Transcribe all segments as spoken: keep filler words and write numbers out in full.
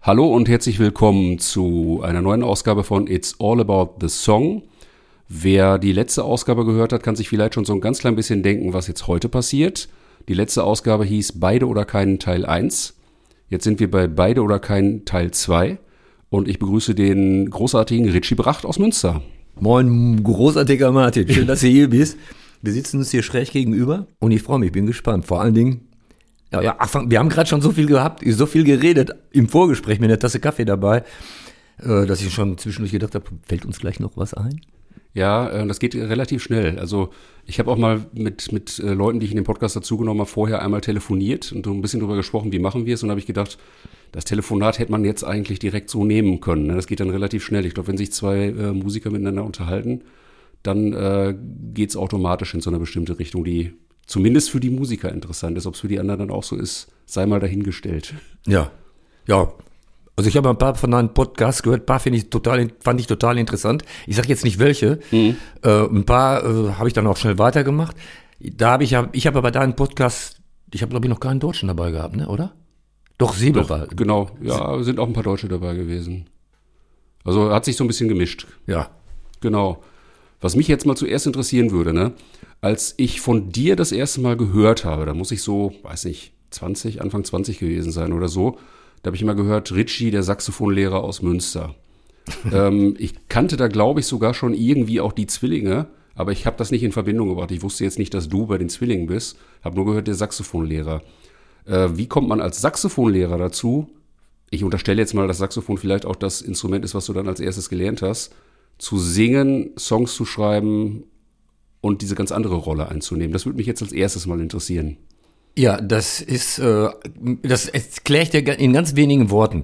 Hallo und herzlich willkommen zu einer neuen Ausgabe von It's All About the Song. Wer die letzte Ausgabe gehört hat, kann sich vielleicht schon so ein ganz klein bisschen denken, was jetzt heute passiert. Die letzte Ausgabe hieß Beide oder keinen Teil eins. Jetzt sind wir bei Beide oder keinen Teil zwei. Und ich begrüße den großartigen Richie Bracht aus Münster. Moin, großartiger Martin. Schön, dass du hier bist. Wir sitzen uns hier schräg gegenüber und ich freue mich, bin gespannt. Vor allen Dingen, ja, ja, wir haben gerade schon so viel gehabt, so viel geredet im Vorgespräch mit einer Tasse Kaffee dabei, dass ich schon zwischendurch gedacht habe, fällt uns gleich noch was ein? Ja, das geht relativ schnell. Also ich habe auch mal mit, mit Leuten, die ich in den Podcast dazugenommen habe, vorher einmal telefoniert und so ein bisschen drüber gesprochen, wie machen wir es. Und da habe ich gedacht, das Telefonat hätte man jetzt eigentlich direkt so nehmen können. Das geht dann relativ schnell. Ich glaube, wenn sich zwei äh, Musiker miteinander unterhalten, dann äh, geht es automatisch in so eine bestimmte Richtung, die zumindest für die Musiker interessant ist. Ob es für die anderen dann auch so ist, sei mal dahingestellt. Ja, ja. Also ich habe ein paar von deinen Podcasts gehört, ein paar finde ich total, fand ich total interessant. Ich sage jetzt nicht welche, mhm. äh, ein paar äh, habe ich dann auch schnell weitergemacht. Da habe ich ja, ich habe aber deinen Podcast, ich habe glaube ich noch keinen Deutschen dabei gehabt, ne, oder? Doch, Säbel war. Genau, ja, sind auch ein paar Deutsche dabei gewesen. Also hat sich so ein bisschen gemischt. Ja. Genau. Was mich jetzt mal zuerst interessieren würde, ne, als ich von dir das erste Mal gehört habe, da muss ich so, weiß nicht, zwanzig, Anfang zwanzig gewesen sein oder so. Da habe ich immer gehört, Richie, der Saxophonlehrer aus Münster. ähm, ich kannte da, glaube ich, sogar schon irgendwie auch die Zwillinge, aber ich habe das nicht in Verbindung gebracht. Ich wusste jetzt nicht, dass du bei den Zwillingen bist, habe nur gehört, der Saxophonlehrer. Äh, wie kommt man als Saxophonlehrer dazu? Ich unterstelle jetzt mal, dass Saxophon vielleicht auch das Instrument ist, was du dann als erstes gelernt hast, zu singen, Songs zu schreiben und diese ganz andere Rolle einzunehmen. Das würde mich jetzt als erstes mal interessieren. Ja, das ist, äh, das erkläre ich dir in ganz wenigen Worten.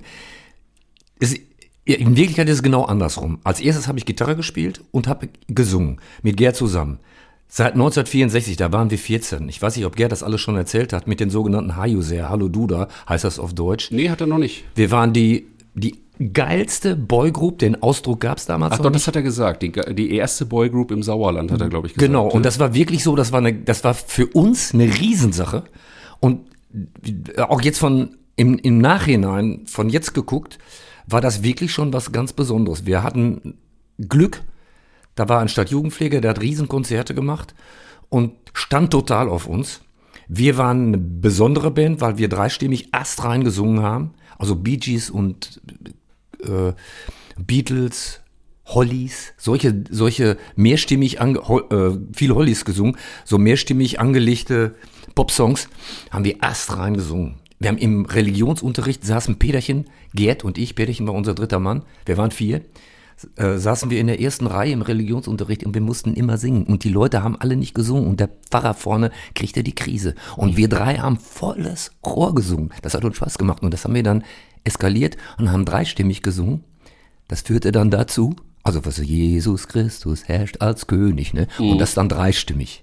Es, in Wirklichkeit ist es genau andersrum. Als erstes habe ich Gitarre gespielt und habe gesungen, mit Gerd zusammen. Seit neunzehnhundertvierundsechzig, da waren wir vierzehn. Ich weiß nicht, ob Gerd das alles schon erzählt hat, mit den sogenannten Hajuser, Hallo Duda, heißt das auf Deutsch. Nee, hat er noch nicht. Wir waren die, die geilste Boygroup, den Ausdruck gab es damals Ach noch doch, nicht. das hat er gesagt. Die, die erste Boygroup im Sauerland, hat er, glaube ich, gesagt. Genau, und das war wirklich so, das war, eine, das war für uns eine Riesensache. Und auch jetzt von im, im Nachhinein, von jetzt geguckt, war das wirklich schon was ganz Besonderes. Wir hatten Glück, da war ein Stadtjugendpfleger, der hat Riesenkonzerte gemacht und stand total auf uns. Wir waren eine besondere Band, weil wir dreistimmig astrein gesungen haben. Also Bee Gees und äh, Beatles, Hollies, solche, solche mehrstimmig, ange, äh, viel Hollies gesungen, so mehrstimmig angelegte Popsongs haben wir astrein gesungen. Wir haben im Religionsunterricht saßen Peterchen, Gerd und ich, Peterchen war unser dritter Mann, wir waren vier, äh, saßen wir in der ersten Reihe im Religionsunterricht und wir mussten immer singen. Und die Leute haben alle nicht gesungen und der Pfarrer vorne kriegte die Krise. Und wir drei haben volles Rohr gesungen. Das hat uns Spaß gemacht und das haben wir dann eskaliert und haben dreistimmig gesungen. Das führte dann dazu, also was Jesus Christus herrscht als König, ne? Mhm. Und das dann dreistimmig.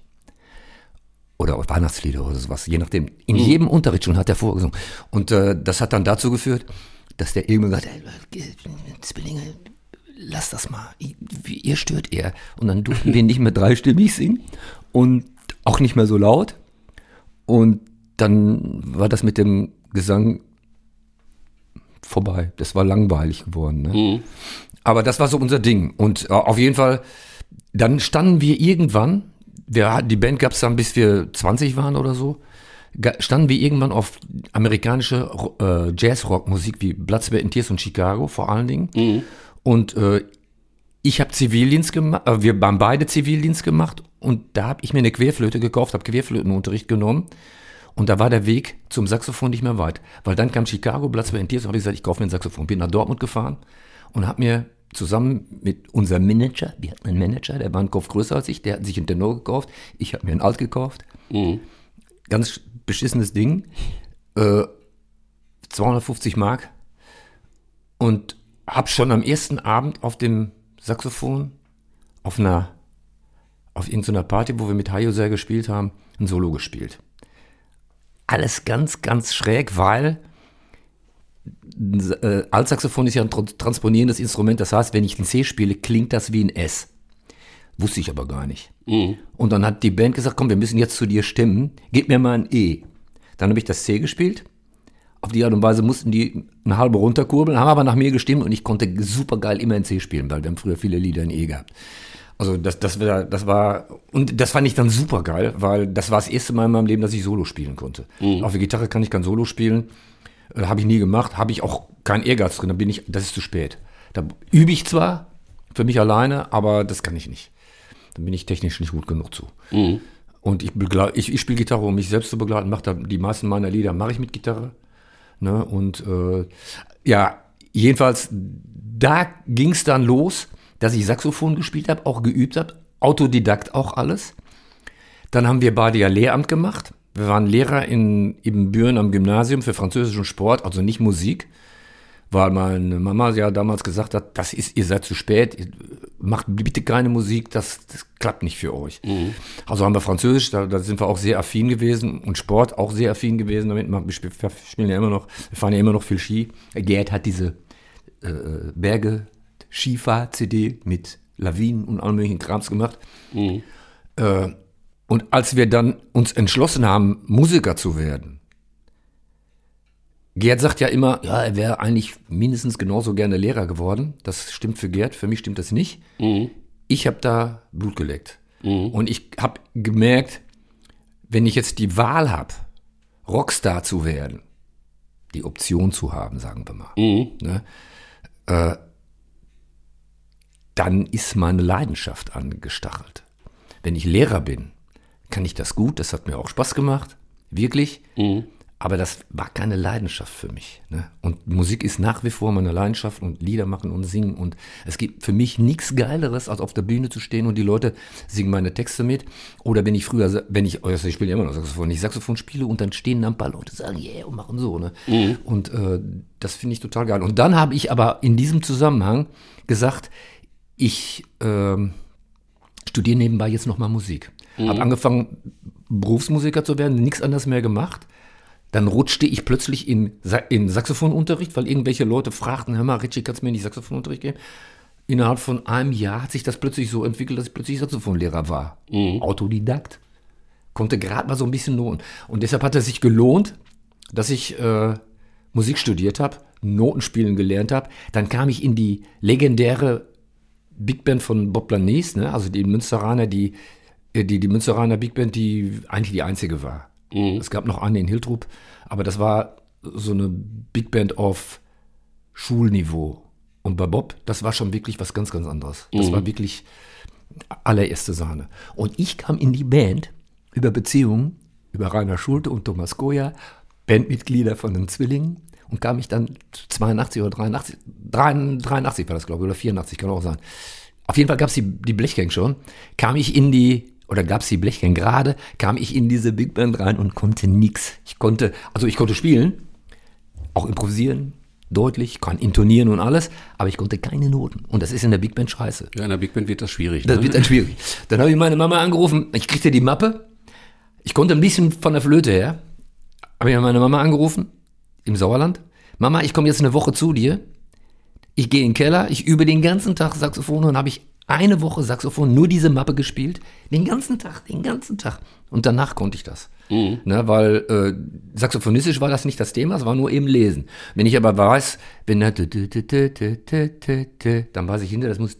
Oder Weihnachtslieder oder sowas, je nachdem. In mhm. jedem Unterricht schon hat er vorgesungen. Und äh, das hat dann dazu geführt, dass der irgendwann gesagt hat, Zwillinge, lass das mal, ihr stört eher. Und dann durften wir nicht mehr dreistimmig singen und auch nicht mehr so laut. Und dann war das mit dem Gesang vorbei. Das war langweilig geworden. Ne? Mhm. Aber das war so unser Ding. Und äh, auf jeden Fall, dann standen wir irgendwann, wir, die Band gab es dann, bis wir zwanzig waren oder so, standen wir irgendwann auf amerikanische äh, Jazz-Rock-Musik wie Blood, Sweat and Tears und Chicago vor allen Dingen. Mhm. Und äh, ich habe Zivildienst gemacht, äh, wir haben beide Zivildienst gemacht und da habe ich mir eine Querflöte gekauft, habe Querflötenunterricht genommen und da war der Weg zum Saxophon nicht mehr weit. Weil dann kam Chicago, Blood, Sweat and Tears und habe ich gesagt, ich kaufe mir ein Saxophon. Bin nach Dortmund gefahren und habe mir zusammen mit unserem Manager, wir hatten einen Manager, der war einen Kopf größer als ich, der hat sich einen Tenor gekauft, ich habe mir einen Alt gekauft. Mhm. Ganz beschissenes Ding, äh, zweihundertfünfzig Mark und habe schon am ersten Abend auf dem Saxophon auf einer, auf irgendeiner Party, wo wir mit Hajuser gespielt haben, ein Solo gespielt. Alles ganz, ganz schräg, weil äh, Altsaxophon ist ja ein tra- transponierendes Instrument, das heißt, wenn ich ein C spiele, klingt das wie ein S. Wusste ich aber gar nicht. Mhm. Und dann hat die Band gesagt, komm, wir müssen jetzt zu dir stimmen, gib mir mal ein E. Dann habe ich das C gespielt, auf die Art und Weise mussten die eine halbe runterkurbeln, haben aber nach mir gestimmt und ich konnte super geil immer in C spielen, weil wir haben früher viele Lieder in E gehabt. Also das, das, war, das war, und das fand ich dann super geil, weil das war das erste Mal in meinem Leben, dass ich Solo spielen konnte. Mhm. Auf der Gitarre kann ich kein Solo spielen, äh, habe ich nie gemacht, habe ich auch keinen Ehrgeiz drin, da bin ich, das ist zu spät. Da übe ich zwar für mich alleine, aber das kann ich nicht. Da bin ich technisch nicht gut genug zu. Mhm. Und ich, ich, ich spiele Gitarre, um mich selbst zu begleiten, mache da die meisten meiner Lieder mache ich mit Gitarre. Ne? Und äh, ja, jedenfalls, da ging es dann los, dass ich Saxophon gespielt habe, auch geübt habe, Autodidakt auch alles. Dann haben wir beide ja Lehramt gemacht. Wir waren Lehrer in Ibbenbüren am Gymnasium für französischen Sport, also nicht Musik, weil meine Mama ja damals gesagt hat, das ist, ihr seid zu spät, ihr macht bitte keine Musik, das, das klappt nicht für euch. Mhm. Also haben wir Französisch, da, da sind wir auch sehr affin gewesen und Sport auch sehr affin gewesen damit. Wir spielen ja immer noch, wir fahren ja immer noch viel Ski. Gerd hat diese äh, Berge Skifahr-C D mit Lawinen und allem möglichen Krams gemacht. Mhm. Äh, und als wir dann uns entschlossen haben, Musiker zu werden, Gerd sagt ja immer, ja, er wäre eigentlich mindestens genauso gerne Lehrer geworden. Das stimmt für Gerd, für mich stimmt das nicht. Mhm. Ich habe da Blut geleckt. Mhm. Und ich habe gemerkt, wenn ich jetzt die Wahl habe, Rockstar zu werden, die Option zu haben, sagen wir mal, mhm. ne, äh, dann ist meine Leidenschaft angestachelt. Wenn ich Lehrer bin, kann ich das gut, das hat mir auch Spaß gemacht, wirklich, mhm. aber das war keine Leidenschaft für mich. Ne? Und Musik ist nach wie vor meine Leidenschaft und Lieder machen und singen und es gibt für mich nichts Geileres, als auf der Bühne zu stehen und die Leute singen meine Texte mit. Oder wenn ich früher, wenn ich, also ich spiele ja immer noch Saxophon, wenn ich Saxophon spiele und dann stehen da ein paar Leute, sagen yeah und machen so. Ne? Mhm. Und äh, das finde ich total geil. Und dann habe ich aber in diesem Zusammenhang gesagt, ich äh, studiere nebenbei jetzt nochmal Musik. Mhm. Habe angefangen, Berufsmusiker zu werden, nichts anderes mehr gemacht. Dann rutschte ich plötzlich in, Sa- in Saxophonunterricht, weil irgendwelche Leute fragten, hör mal, Richie, kannst du mir nicht Saxophonunterricht geben? Innerhalb von einem Jahr hat sich das plötzlich so entwickelt, dass ich plötzlich Saxophonlehrer war. Mhm. Autodidakt. Konnte gerade mal so ein bisschen lohnen. Und deshalb hat es sich gelohnt, dass ich äh, Musik studiert habe, Notenspielen gelernt habe. Dann kam ich in die legendäre Big Band von Bob Blanes, ne? Also die Münsteraner, die, die, die Münsteraner Big Band, die eigentlich die einzige war. Mhm. Es gab noch eine in Hiltrup, aber das war so eine Big Band auf Schulniveau. Und bei Bob, das war schon wirklich was ganz, ganz anderes. Das mhm. war wirklich allererste Sahne. Und ich kam in die Band über Beziehungen, über Rainer Schulte und Thomas Goya, Bandmitglieder von den Zwillingen. Und kam ich dann zweiundachtzig oder dreiundachtzig, dreiundachtzig war das, glaube ich, oder vierundachtzig, kann auch sein. Auf jeden Fall gab es die, die Blechgang schon. Kam ich in die, oder gab es die Blechgang gerade, kam ich in diese Big Band rein und konnte nix. Ich konnte, also ich konnte spielen, auch improvisieren, deutlich, kann intonieren und alles, aber ich konnte keine Noten. Und das ist in der Big Band scheiße. Ja, in der Big Band wird das schwierig. Das ne? wird dann schwierig. Dann habe ich meine Mama angerufen, ich kriegte die Mappe, ich konnte ein bisschen von der Flöte her, habe ich meine Mama angerufen, im Sauerland. Mama, ich komme jetzt eine Woche zu dir. Ich gehe in den Keller, ich übe den ganzen Tag Saxophon und habe ich eine Woche Saxophon, nur diese Mappe gespielt. Den ganzen Tag, den ganzen Tag. Und danach konnte ich das. Mhm. Ne, weil äh, saxophonistisch war das nicht das Thema, es war nur eben lesen. Wenn ich aber weiß, wenn da, dann weiß ich hinter, das muss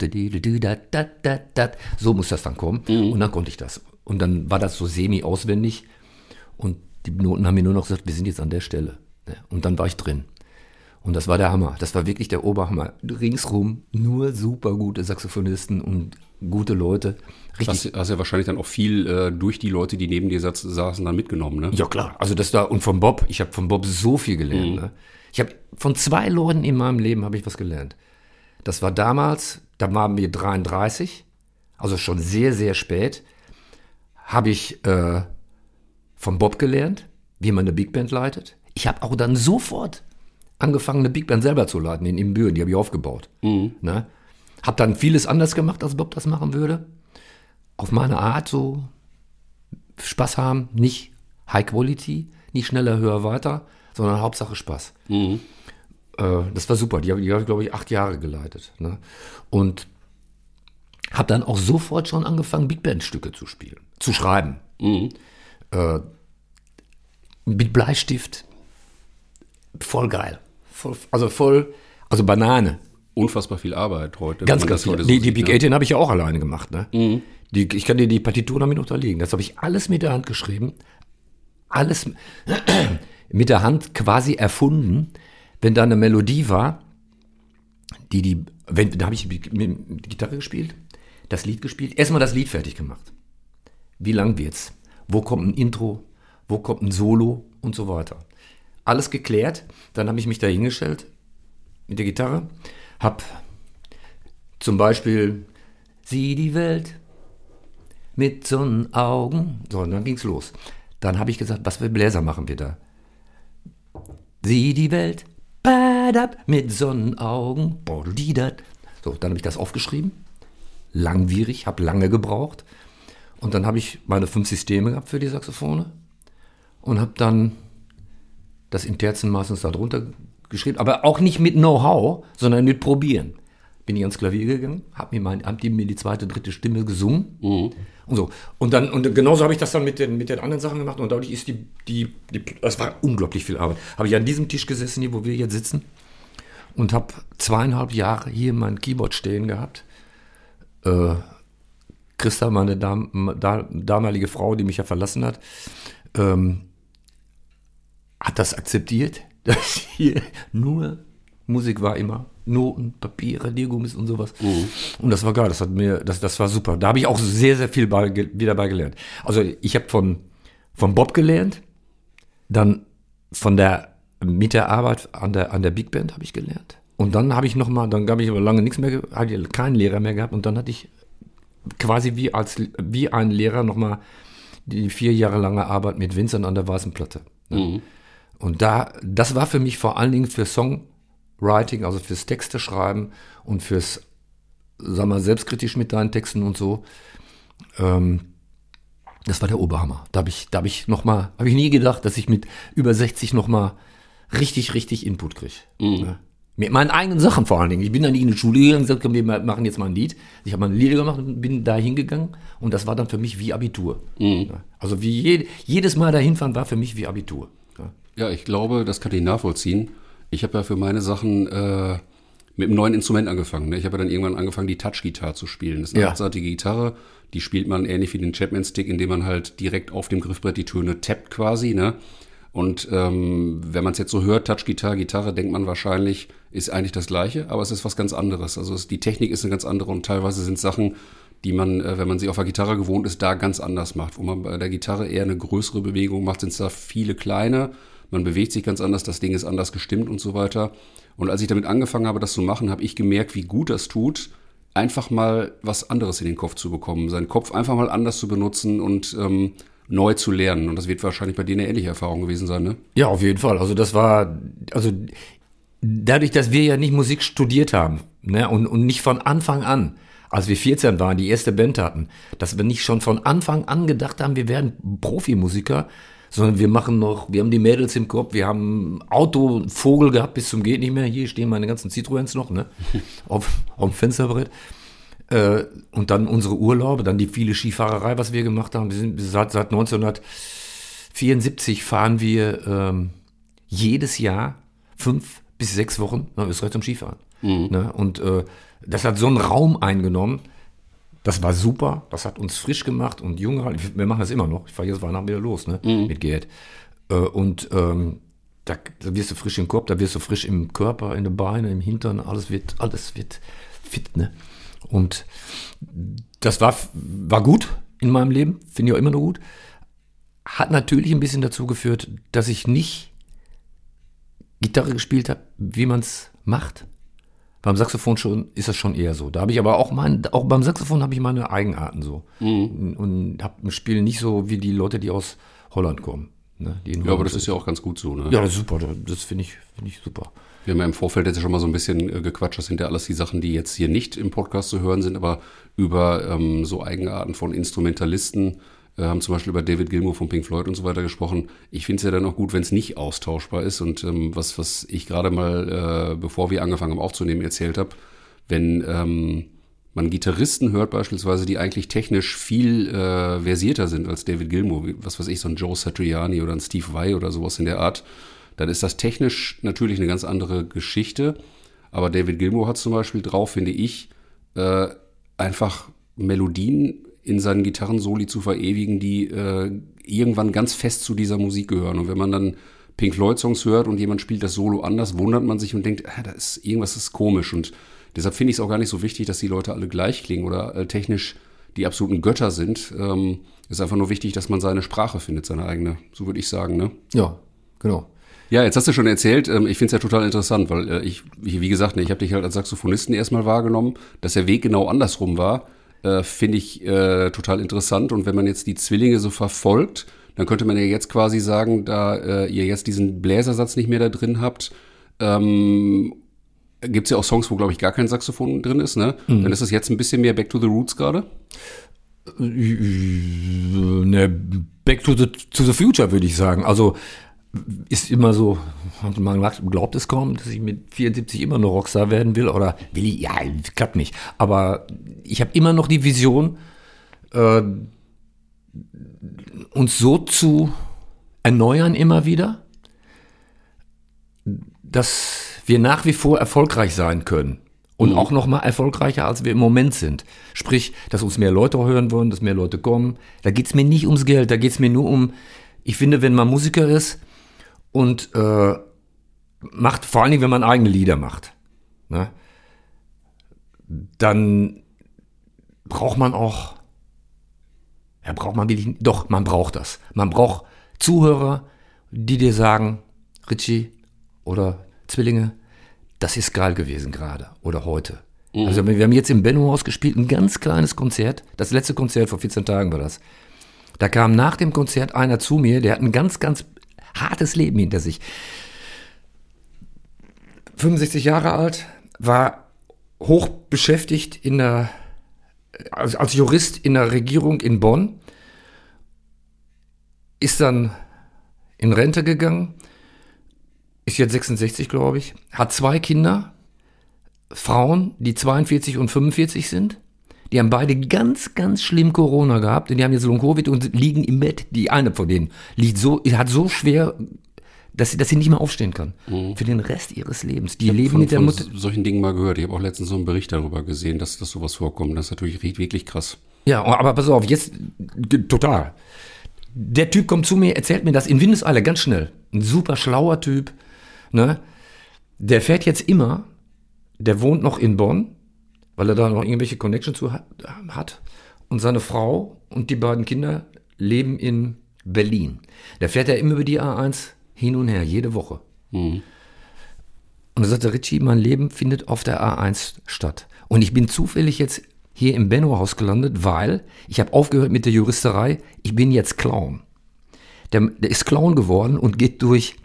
so muss das dann kommen. Mhm. Und dann konnte ich das. Und dann war das so semi-auswendig. Und die Noten haben mir nur noch gesagt, wir sind jetzt an der Stelle. Und dann war ich drin. Und das war der Hammer. Das war wirklich der Oberhammer. Ringsrum nur super gute Saxophonisten und gute Leute. Richtig. Hast, hast ja wahrscheinlich dann auch viel äh, durch die Leute, die neben dir saßen, dann mitgenommen, ne? Ja, klar. Also das da, und von Bob, ich habe von Bob so viel gelernt. Mhm. Ne? Ich habe von zwei Leuten in meinem Leben habe ich was gelernt. Das war damals, da waren wir dreiunddreißig, also schon sehr, sehr spät, habe ich äh, von Bob gelernt, wie man eine Big Band leitet. Ich habe auch dann sofort angefangen, eine Big Band selber zu leiten in Ibbenbüren, die habe ich aufgebaut. Mhm. Ne? Habe dann vieles anders gemacht, als Bob das machen würde. Auf meine Art so Spaß haben, nicht High Quality, nicht schneller, höher, weiter, sondern Hauptsache Spaß. Mhm. Äh, das war super, die habe, die habe ich, glaube ich, acht Jahre geleitet. Ne? Und habe dann auch sofort schon angefangen, Big Band-Stücke zu spielen, zu schreiben. Mhm. Äh, mit Bleistift, voll geil. Voll, also voll, also Banane. Unfassbar viel Arbeit heute. Ganz, ganz viel. So die die sieht, Big ne? achtzehn habe ich ja auch alleine gemacht. Ne? Mhm. Die, ich kann dir die Partitur damit unterlegen. Das habe ich alles mit der Hand geschrieben. Alles mit der Hand quasi erfunden. Wenn da eine Melodie war, die die, wenn, da habe ich die, die Gitarre gespielt, das Lied gespielt, erstmal das Lied fertig gemacht. Wie lang wird's? Wo kommt ein Intro? Wo kommt ein Solo? Und so weiter. Alles geklärt. Dann habe ich mich da hingestellt mit der Gitarre. Hab zum Beispiel Sieh die Welt mit Sonnenaugen. So, und dann ging's los. Dann habe ich gesagt, was für Bläser machen wir da? Sieh die Welt badab, mit Sonnenaugen. So, dann habe ich das aufgeschrieben. Langwierig, habe lange gebraucht. Und dann habe ich meine fünf Systeme gehabt für die Saxophone. Und habe dann das in Terzen meistens da drunter geschrieben. Aber auch nicht mit Know-how, sondern mit Probieren. Bin ich ans Klavier gegangen, habe mir, mein, hab die, mir die zweite, dritte Stimme gesungen. Mhm. Und so. Und dann, und genauso habe ich das dann mit den, mit den anderen Sachen gemacht. Und dadurch ist die, die, die, das war unglaublich viel Arbeit. Habe ich an diesem Tisch gesessen, hier, wo wir jetzt sitzen. Und habe zweieinhalb Jahre hier mein Keyboard stehen gehabt. Äh, Christa, meine Dam, da, damalige Frau, die mich ja verlassen hat, ähm, hat das akzeptiert, dass hier nur Musik war immer. Noten, Papiere, Radiergummis und sowas. Mhm. Und das war geil, das hat mir, das, das war super. Da habe ich auch sehr, sehr viel bei, wieder bei gelernt. Also ich habe von, von Bob gelernt, dann von der, mit der Arbeit an der, an der Big Band habe ich gelernt. Und dann habe ich nochmal, dann habe ich aber lange nichts mehr, hatte ich keinen Lehrer mehr gehabt und dann hatte ich quasi wie als, wie ein Lehrer nochmal die vier Jahre lange Arbeit mit Vincent an der weißen Platte. Mhm. Und da, das war für mich vor allen Dingen für Songwriting, also fürs Texte schreiben und fürs, sag mal, selbstkritisch mit deinen Texten und so. Ähm, das war der Oberhammer. Da habe ich, da habe ich noch mal, habe ich nie gedacht, dass ich mit über sechzig noch mal richtig, richtig Input kriege. Mhm. Ja. Mit meinen eigenen Sachen vor allen Dingen. Ich bin dann nicht in die Schule gegangen und gesagt, komm, wir machen jetzt mal ein Lied. Ich habe mal ein Lied gemacht und bin da hingegangen und das war dann für mich wie Abitur. Mhm. Ja. Also wie je, jedes Mal dahin fahren war für mich wie Abitur. Ja, ja, ich glaube, das kann ich nachvollziehen. Ich habe ja für meine Sachen äh, mit einem neuen Instrument angefangen. Ne? Ich habe ja dann irgendwann angefangen, die Touch-Gitarre zu spielen. Das ist eine Ja. achtseitige Gitarre, die spielt man ähnlich wie den Chapman-Stick, indem man halt direkt auf dem Griffbrett die Töne tappt quasi, ne? Und ähm, wenn man es jetzt so hört, Touch-Gitarre, Gitarre, denkt man wahrscheinlich, ist eigentlich das Gleiche, aber es ist was ganz anderes. Also es, die Technik ist eine ganz andere und teilweise sind Sachen, die man, äh, wenn man sie auf der Gitarre gewohnt ist, da ganz anders macht. Wo man bei der Gitarre eher eine größere Bewegung macht, sind es da viele kleine. Man bewegt sich ganz anders, das Ding ist anders gestimmt und so weiter. Und als ich damit angefangen habe, das zu machen, habe ich gemerkt, wie gut das tut, einfach mal was anderes in den Kopf zu bekommen, seinen Kopf einfach mal anders zu benutzen und ähm, neu zu lernen. Und das wird wahrscheinlich bei dir eine ähnliche Erfahrung gewesen sein, ne? Ja, auf jeden Fall. Also das war, also dadurch, dass wir ja nicht Musik studiert haben, ne, und, und nicht von Anfang an, als wir vierzehn waren, die erste Band hatten, dass wir nicht schon von Anfang an gedacht haben, wir werden Profimusiker, sondern wir machen noch, wir haben die Mädels im Kopf, wir haben Auto, Vogel gehabt bis zum geht nicht mehr. Hier stehen meine ganzen Citroëns noch, ne, auf, auf dem Fensterbrett. Äh, und dann unsere Urlaube, dann die viele Skifahrerei, was wir gemacht haben. Wir sind seit, seit neunzehnhundertvierundsiebzig fahren wir ähm, jedes Jahr fünf bis sechs Wochen nach Österreich zum Skifahren. Mhm. Ne? Und äh, das hat so einen Raum eingenommen. Das war super, das hat uns frisch gemacht und jung. Wir machen das immer noch. Ich fahre jetzt Weihnachten wieder los, ne, mhm. mit Gerd. Äh, und ähm, da, da wirst du frisch im Kopf, da wirst du frisch im Körper, in den Beinen, im Hintern. Alles wird, alles wird fit, ne? Und das war, war gut in meinem Leben, finde ich auch immer noch gut. Hat natürlich ein bisschen dazu geführt, dass ich nicht Gitarre gespielt habe, wie man es macht. Beim Saxophon schon ist das schon eher so. Da habe ich aber auch mein, auch beim Saxophon habe ich meine Eigenarten so. Mhm. Und habe ein Spiel nicht so wie die Leute, die aus Holland kommen. Ne, die in ja, aber das ist ja auch ganz gut so, ne? Ja, das ist super. Das finde ich, finde ich super. Wir haben ja im Vorfeld jetzt schon mal so ein bisschen äh, gequatscht. Das sind ja alles die Sachen, die jetzt hier nicht im Podcast zu hören sind, aber über ähm, so Eigenarten von Instrumentalisten, äh, haben zum Beispiel über David Gilmour von Pink Floyd und so weiter gesprochen. Ich finde es ja dann auch gut, wenn es nicht austauschbar ist. Und ähm, was, was ich gerade mal, äh, bevor wir angefangen haben aufzunehmen, erzählt habe, wenn ähm, man Gitarristen hört beispielsweise, die eigentlich technisch viel äh, versierter sind als David Gilmour, was weiß ich, so ein Joe Satriani oder ein Steve Vai oder sowas in der Art, dann ist das technisch natürlich eine ganz andere Geschichte. Aber David Gilmour hat zum Beispiel drauf, finde ich, äh, einfach Melodien in seinen Gitarrensoli zu verewigen, die äh, irgendwann ganz fest zu dieser Musik gehören. Und wenn man dann Pink Floyd Songs hört und jemand spielt das Solo anders, wundert man sich und denkt, ah, da ist irgendwas ist komisch. Und deshalb finde ich es auch gar nicht so wichtig, dass die Leute alle gleich klingen oder äh, technisch die absoluten Götter sind. Ähm, ist einfach nur wichtig, dass man seine Sprache findet, seine eigene. So würde ich sagen, ne? Ja, genau. Ja, jetzt hast du schon erzählt, ähm, ich finde es ja total interessant, weil äh, ich, wie gesagt, ne, ich habe dich halt als Saxophonisten erstmal wahrgenommen, dass der Weg genau andersrum war, äh, finde ich äh, total interessant. Und wenn man jetzt die Zwillinge so verfolgt, dann könnte man ja jetzt quasi sagen, da äh, ihr jetzt diesen Bläsersatz nicht mehr da drin habt, ähm, gibt's ja auch Songs, wo, glaube ich, gar kein Saxophon drin ist, ne? Mhm. Dann ist es jetzt ein bisschen mehr Back to the Roots gerade? Ne, Back to the, to the Future, würde ich sagen. Also ist immer so, man glaubt es kaum, dass ich mit vierundsiebzig immer noch Rockstar werden will oder will ich, ja, klappt nicht. Aber ich habe immer noch die Vision, äh, uns so zu erneuern immer wieder, dass wir nach wie vor erfolgreich sein können. Und mhm. auch noch mal erfolgreicher, als wir im Moment sind. Sprich, dass uns mehr Leute hören wollen, dass mehr Leute kommen. Da geht's mir nicht ums Geld, da geht's mir nur um, ich finde, wenn man Musiker ist und äh, macht, vor allen Dingen, wenn man eigene Lieder macht, ne, dann braucht man auch, ja, braucht man wirklich, doch, man braucht das. Man braucht Zuhörer, die dir sagen, Richie oder Zwillinge, das ist geil gewesen gerade oder heute. Mhm. Also wir haben jetzt im Benno-Haus gespielt, ein ganz kleines Konzert. Das letzte Konzert vor vierzehn Tagen war das. Da kam nach dem Konzert einer zu mir, der hat ein ganz, ganz hartes Leben hinter sich. fünfundsechzig Jahre alt, war hoch beschäftigt in der, als, als Jurist in der Regierung in Bonn, ist dann in Rente gegangen, ist jetzt sechsundsechzig, glaube ich, hat zwei Kinder, Frauen, die zweiundvierzig und fünfundvierzig sind. Die haben beide ganz, ganz schlimm Corona gehabt und die haben jetzt Long-Covid und liegen im Bett. Die eine von denen liegt so, hat so schwer, dass sie, dass sie nicht mehr aufstehen kann. Mhm. Für den Rest ihres Lebens. Die leben von, mit der von Mutter. Solchen Dingen mal gehört. Ich habe auch letztens so einen Bericht darüber gesehen, dass das sowas vorkommt. Das ist natürlich wirklich krass. Ja, aber pass auf, jetzt total. Der Typ kommt zu mir, erzählt mir das in Windeseile ganz schnell. Ein super schlauer Typ. Ne? Der fährt jetzt immer, der wohnt noch in Bonn, weil er da noch irgendwelche Connections zu hat. Und seine Frau und die beiden Kinder leben in Berlin. Der fährt ja immer über die A eins hin und her, jede Woche. Mhm. Und er sagte, Richie, mein Leben findet auf der A eins statt. Und ich bin zufällig jetzt hier im Benno-Haus gelandet, weil ich habe aufgehört mit der Juristerei. Ich bin jetzt Clown. Der, der ist Clown geworden und geht durch,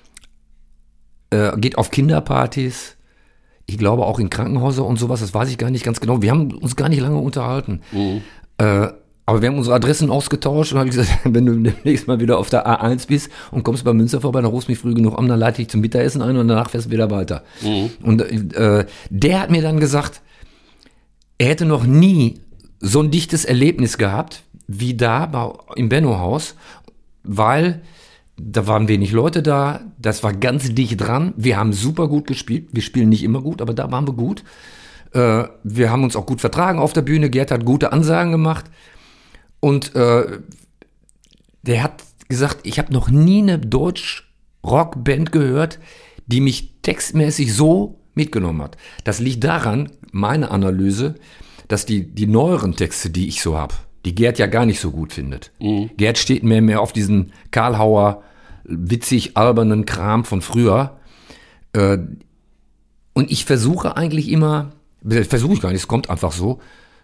äh, geht auf Kinderpartys, ich glaube auch in Krankenhäuser und sowas, das weiß ich gar nicht ganz genau. Wir haben uns gar nicht lange unterhalten. Mhm. Äh, aber wir haben unsere Adressen ausgetauscht und habe ich gesagt, wenn du demnächst mal wieder auf der A eins bist und kommst bei Münster vorbei, dann rufst du mich früh genug an, dann leite ich zum Mittagessen ein und danach fährst du wieder weiter. Mhm. Und äh, der hat mir dann gesagt, er hätte noch nie so ein dichtes Erlebnis gehabt, wie da bei, im Benno-Haus, weil da waren wenig Leute da, das war ganz dicht dran, wir haben super gut gespielt, wir spielen nicht immer gut, aber da waren wir gut. Äh, wir haben uns auch gut vertragen auf der Bühne, Gerd hat gute Ansagen gemacht und äh, der hat gesagt, ich habe noch nie eine Deutsch-Rock-Band gehört, die mich textmäßig so mitgenommen hat. Das liegt daran, meine Analyse, dass die, die neueren Texte, die ich so habe, die Gerd ja gar nicht so gut findet. Mhm. Gerd steht mehr mehr auf diesen Karlhauer, witzig albernen Kram von früher. Äh, und ich versuche eigentlich immer, versuche ich gar nicht, es kommt einfach so.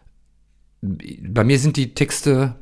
Bei mir sind die Texte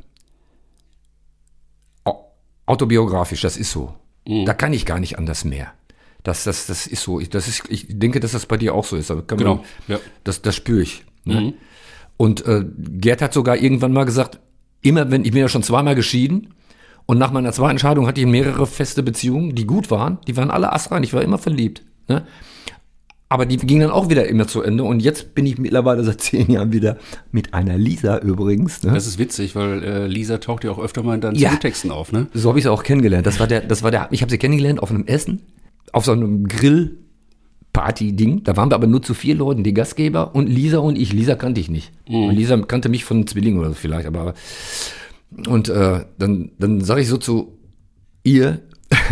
autobiografisch, das ist so. Mhm. Da kann ich gar nicht anders mehr. Das, das, das ist so. Ich, das ist, ich denke, dass das bei dir auch so ist. Aber kann genau. Man, ja. Das, das spüre ich. Ne? Mhm. Und äh, Gerd hat sogar irgendwann mal gesagt, immer wenn, ich bin ja schon zweimal geschieden und nach meiner zweiten Scheidung hatte ich mehrere feste Beziehungen, die gut waren, die waren alle astrein, ich war immer verliebt. Ne? Aber die gingen dann auch wieder immer zu Ende und jetzt bin ich mittlerweile seit zehn Jahren wieder mit einer Lisa übrigens. Ne? Das ist witzig, weil äh, Lisa taucht ja auch öfter mal in deinen ja, Texten auf, ne? So habe ich sie auch kennengelernt. Das war der, das war der, ich habe sie kennengelernt auf einem Essen auf so einem Grill-Party-Ding. Da waren wir aber nur zu vier Leuten, die Gastgeber und Lisa und ich. Lisa kannte ich nicht. Mhm. Und Lisa kannte mich von Zwillingen oder so vielleicht. Aber und äh, dann, dann sage ich so zu ihr,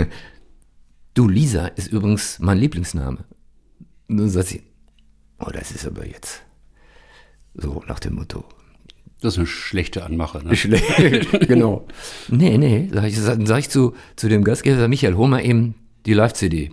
du, Lisa ist übrigens mein Lieblingsname. Und dann sagt sie, oh, das ist aber jetzt so nach dem Motto. Das ist eine schlechte Anmache, ne? Schlecht, genau. Nee, nee, sag ich, dann sag ich zu, zu dem Gastgeber, Michael, hol mal eben die Live-C D.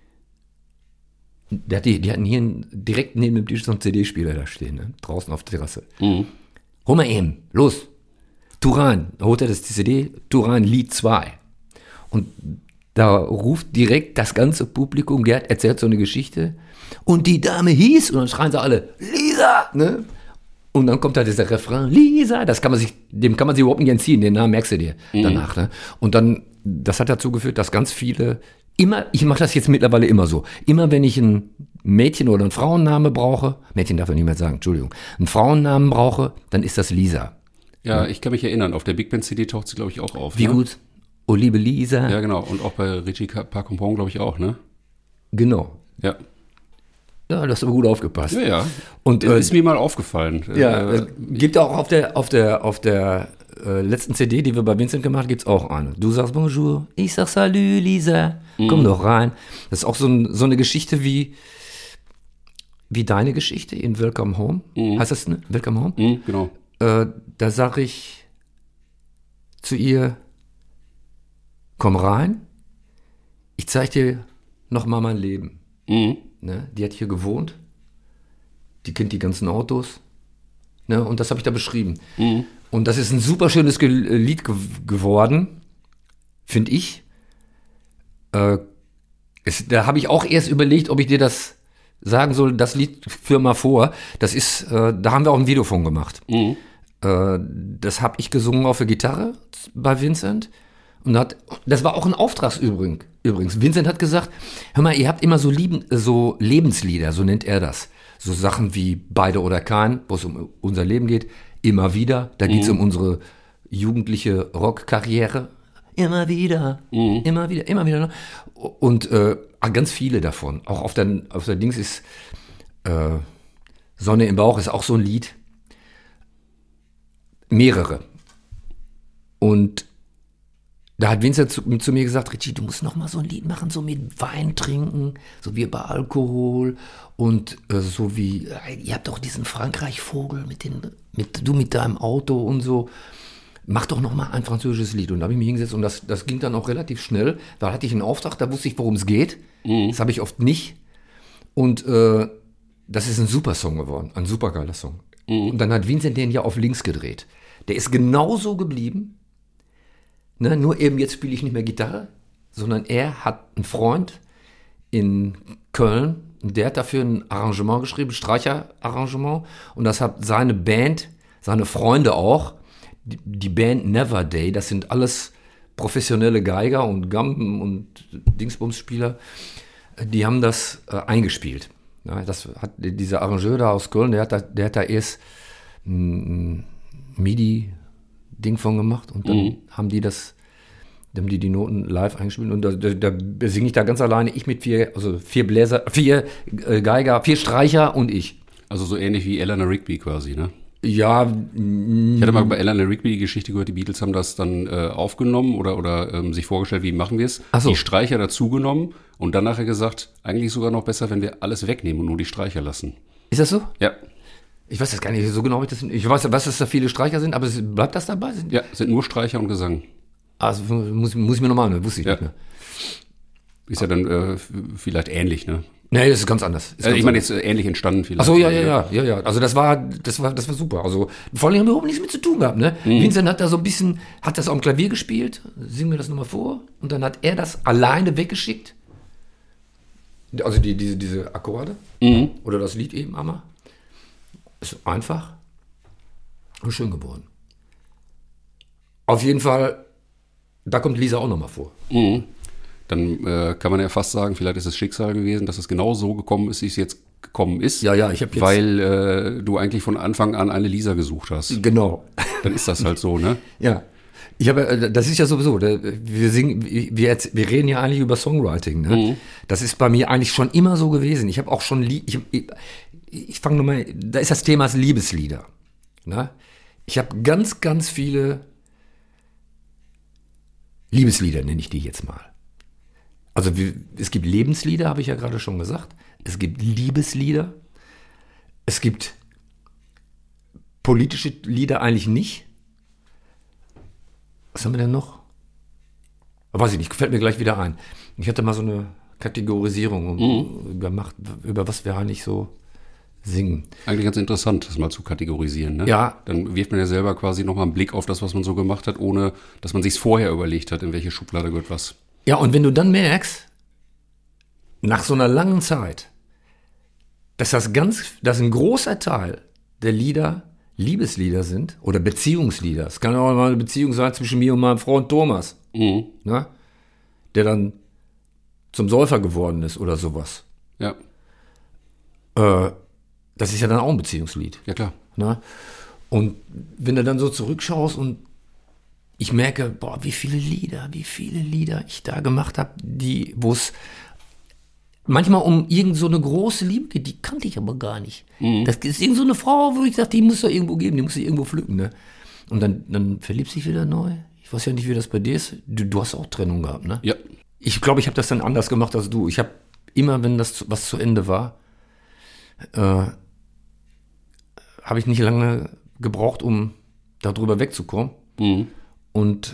Der hat die, die hatten hier einen, direkt neben dem Tisch so einen C D-Spieler da stehen, ne? Draußen auf der Terrasse. Mhm. Hol mal eben, los. Turan, holt er das C D, Turan Lied zwei. Und da ruft direkt das ganze Publikum, Gerd erzählt so eine Geschichte. Und die Dame hieß, und dann schreien sie alle, Lisa, ne? Und dann kommt da dieser Refrain, Lisa, das kann man sich, dem kann man sich überhaupt nicht entziehen, den Namen merkst du dir Mhm. danach, ne? Und dann, das hat dazu geführt, dass ganz viele, immer, ich mache das jetzt mittlerweile immer so, immer wenn ich ein Mädchen- oder einen Frauenname brauche, Mädchen darf ich nicht mehr sagen, Entschuldigung, einen Frauennamen brauche, dann ist das Lisa. Ja, ich kann mich erinnern, auf der Big Band C D taucht sie, glaube ich, auch auf. Wie ne? gut? Oh, liebe Lisa. Ja, genau. Und auch bei Richie Parcompon, glaube ich, auch, ne? Genau. Ja. Ja, du hast aber gut aufgepasst. Ja, ja. Und Das äh, ist mir mal aufgefallen. ja, Äh, äh, gibt auch auf der, auf der, auf der äh, letzten C D, die wir bei Vincent gemacht haben, gibt es auch eine. Du sagst Bonjour, ich sag Salut, Lisa, komm doch rein. Das ist auch so, ein, so eine Geschichte wie, wie deine Geschichte in Welcome Home. Heißt das, ne? Welcome Home? mh, genau. Äh, da sag ich zu ihr, komm rein, ich zeig dir noch mal mein Leben. Mhm. Ne? Die hat hier gewohnt, die kennt die ganzen Autos, ne? Und das habe ich da beschrieben. Mhm. Und das ist ein super schönes Ge Lied ge geworden, finde ich. Äh, es, da habe ich auch erst überlegt, ob ich dir das sagen soll, das Lied führ mal vor. Das ist, äh, da haben wir auch ein Video von gemacht. Mhm. Äh, das habe ich gesungen auf der Gitarre bei Vincent. Und hat, das war auch ein Auftragsübrigens. Übrigens, Vincent hat gesagt, hör mal, ihr habt immer so, lieben, so Lebenslieder, so nennt er das. So Sachen wie Beide oder Kein, wo es um unser Leben geht. Immer wieder, da geht es um unsere jugendliche Rockkarriere. Immer wieder, Mhm. immer wieder, immer wieder. Und äh, ganz viele davon. Auch auf der, auf der Dings ist äh, Sonne im Bauch ist auch so ein Lied. Mehrere. Und da hat Vincent zu, zu mir gesagt, Richie, du musst noch mal so ein Lied machen, so mit Wein trinken, so wie bei Alkohol und äh, so wie, äh, ihr habt doch diesen Frankreich-Vogel mit den, mit, du mit deinem Auto und so. Mach doch noch mal ein französisches Lied. Und da habe ich mich hingesetzt und das, das ging dann auch relativ schnell. Da hatte ich einen Auftrag, da wusste ich, worum es geht. Mhm. Das habe ich oft nicht. Und äh, das ist ein super Song geworden, ein super geiler Song. Mhm. Und dann hat Vincent den ja auf links gedreht. Der ist genauso geblieben. Ne, nur eben jetzt spiele ich nicht mehr Gitarre, sondern er hat einen Freund in Köln und der hat dafür ein Arrangement geschrieben, Streicherarrangement, und das hat seine Band, seine Freunde auch, die, die Band Never Day, das sind alles professionelle Geiger und Gamben und Dingsbumsspieler, die haben das äh, eingespielt. Ja, das hat dieser Arrangeur da aus Köln, der hat da, der hat da erst ein MIDI Ding von gemacht und dann Mhm. haben die das, dann haben die die Noten live eingespielt und da, da, da singe ich da ganz alleine, ich mit vier, also vier Bläser, vier äh, Geiger, vier Streicher und ich. Also so ähnlich wie Eleanor Rigby quasi, ne? Ja, Ich hatte mal bei Eleanor Rigby die Geschichte gehört, die Beatles haben das dann äh, aufgenommen oder, oder ähm, sich vorgestellt, wie machen wir es? Ach so. Die Streicher dazugenommen und dann nachher gesagt, eigentlich sogar noch besser, wenn wir alles wegnehmen und nur die Streicher lassen. ist das so? Ja, Ich weiß das gar nicht so genau, ich, das, ich weiß, was dass da viele Streicher sind, aber es, bleibt das dabei? Sind, ja, sind nur Streicher und Gesang. Also muss, muss ich mir nochmal, ne? Wusste ich Ja. nicht mehr. Ist ja dann äh, f- vielleicht ähnlich, ne? Nee, das ist ganz anders. Ist Also ganz ich meine anders. jetzt äh, ähnlich entstanden vielleicht. Ach so, ja, ja, ja, ja, ja. Also das war, das war, das war super. Also vor allem haben wir überhaupt nichts mit zu tun gehabt, ne? Vincent hat da so ein bisschen, hat das auf dem Klavier gespielt, singen wir das nochmal vor, und dann hat er das alleine weggeschickt. Also die, diese, diese Akkorde Mhm. oder das Lied eben einmal. Ist einfach und schön geworden. Auf jeden Fall, da kommt Lisa auch nochmal vor. Mhm. Dann äh, kann man ja fast sagen, vielleicht ist es Schicksal gewesen, dass es genau so gekommen ist, wie es jetzt gekommen ist. Ja, ja, ich habe jetzt... Weil äh, du eigentlich von Anfang an eine Lisa gesucht hast. Genau. Dann ist das halt so, ne? Ja. Ich habe, das ist ja sowieso, wir singen, wir, jetzt, wir reden ja eigentlich über Songwriting. Ne? Mhm. Das ist bei mir eigentlich schon immer so gewesen. Ich habe auch schon, ich, ich, ich fange nochmal, da ist das Thema Liebeslieder. Ne? Ich habe ganz, ganz viele Liebeslieder, nenne ich die jetzt mal. Also es gibt Lebenslieder, habe ich ja gerade schon gesagt. Es gibt Liebeslieder. Es gibt politische Lieder eigentlich nicht. Was haben wir denn noch? Weiß ich nicht, fällt mir gleich wieder ein. Ich hatte mal so eine Kategorisierung mhm. gemacht, über was wir eigentlich so singen. Eigentlich ganz interessant, das mal zu kategorisieren. Ne? Ja. Dann wirft man ja selber quasi nochmal einen Blick auf das, was man so gemacht hat, ohne dass man sich vorher überlegt hat, in welche Schublade gehört was. Ja, und wenn du dann merkst, nach so einer langen Zeit, dass das ganz, dass ein großer Teil der Lieder Liebeslieder sind oder Beziehungslieder. Es kann auch mal eine Beziehung sein zwischen mir und meinem Freund Thomas, mhm. ne? Der dann zum Säufer geworden ist oder sowas. Ja. Äh, das ist ja dann auch ein Beziehungslied. Ja, klar. Ne? Und wenn du dann so zurückschaust und ich merke, boah, wie viele Lieder, wie viele Lieder ich da gemacht habe, die, wo es manchmal um irgend so eine große Liebe geht, die kannte ich aber gar nicht. Mhm. Das ist irgend so eine Frau, wo ich dachte, die muss es irgendwo geben, die muss ich irgendwo pflücken. Ne? Und dann, dann verliebt sich wieder neu. Ich weiß ja nicht, wie das bei dir ist. Du, du hast auch Trennung gehabt, ne? Ja. Ich glaube, ich habe das dann anders gemacht als du. Ich habe immer, wenn das was zu Ende war, äh, habe ich nicht lange gebraucht, um darüber wegzukommen. Mhm. Und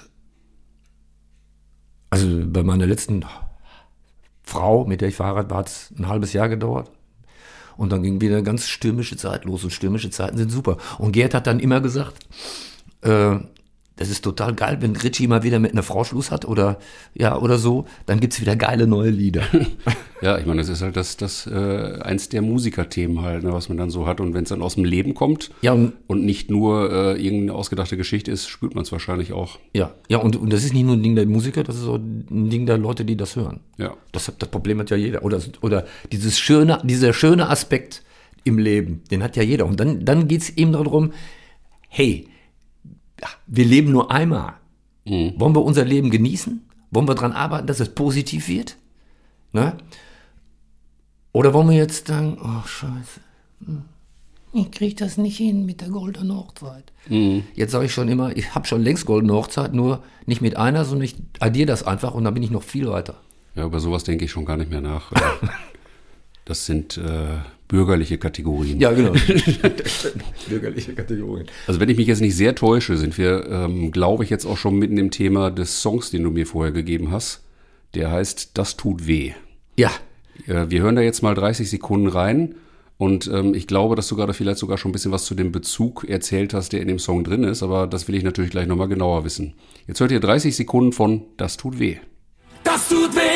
also bei meiner letzten Frau, mit der ich verheiratet war, hat es ein halbes Jahr gedauert. Und dann ging wieder eine ganz stürmische Zeit los. Und stürmische Zeiten sind super. Und Gerd hat dann immer gesagt, äh, das ist total geil, wenn Ritchie mal wieder mit einer Frau Schluss hat oder ja oder so, dann gibt es wieder geile neue Lieder. Ja, ich meine, das ist halt das, das äh, eins der Musikerthemen halt, ne, was man dann so hat. Und wenn es dann aus dem Leben kommt ja, und, und nicht nur äh, irgendeine ausgedachte Geschichte ist, spürt man es wahrscheinlich auch. Ja, ja und, und das ist nicht nur ein Ding der Musiker, das ist auch ein Ding der Leute, die das hören. Ja. Das, das Problem hat ja jeder. Oder, oder dieses schöne, dieser schöne Aspekt im Leben, den hat ja jeder. Und dann, dann geht es eben darum, hey, wir leben nur einmal. Mhm. Wollen wir unser Leben genießen? Wollen wir daran arbeiten, dass es positiv wird? Ne? Oder wollen wir jetzt sagen, oh Scheiße, ich kriege das nicht hin mit der goldenen Hochzeit. Mhm. Jetzt sage ich schon immer, ich habe schon längst goldene Hochzeit, nur nicht mit einer, sondern ich addiere das einfach und dann bin ich noch viel weiter. Ja, über sowas denke ich schon gar nicht mehr nach. Das sind äh, bürgerliche Kategorien. Ja, genau. Bürgerliche Kategorien. Also wenn ich mich jetzt nicht sehr täusche, sind wir, ähm, glaube ich, jetzt auch schon mitten im Thema des Songs, den du mir vorher gegeben hast. Der heißt Das tut weh. Ja. Äh, wir hören da jetzt mal dreißig Sekunden rein. Und ähm, ich glaube, dass du gerade vielleicht sogar schon ein bisschen was zu dem Bezug erzählt hast, der in dem Song drin ist. Aber das will ich natürlich gleich nochmal genauer wissen. Jetzt hört ihr dreißig Sekunden von Das tut weh. Das tut weh.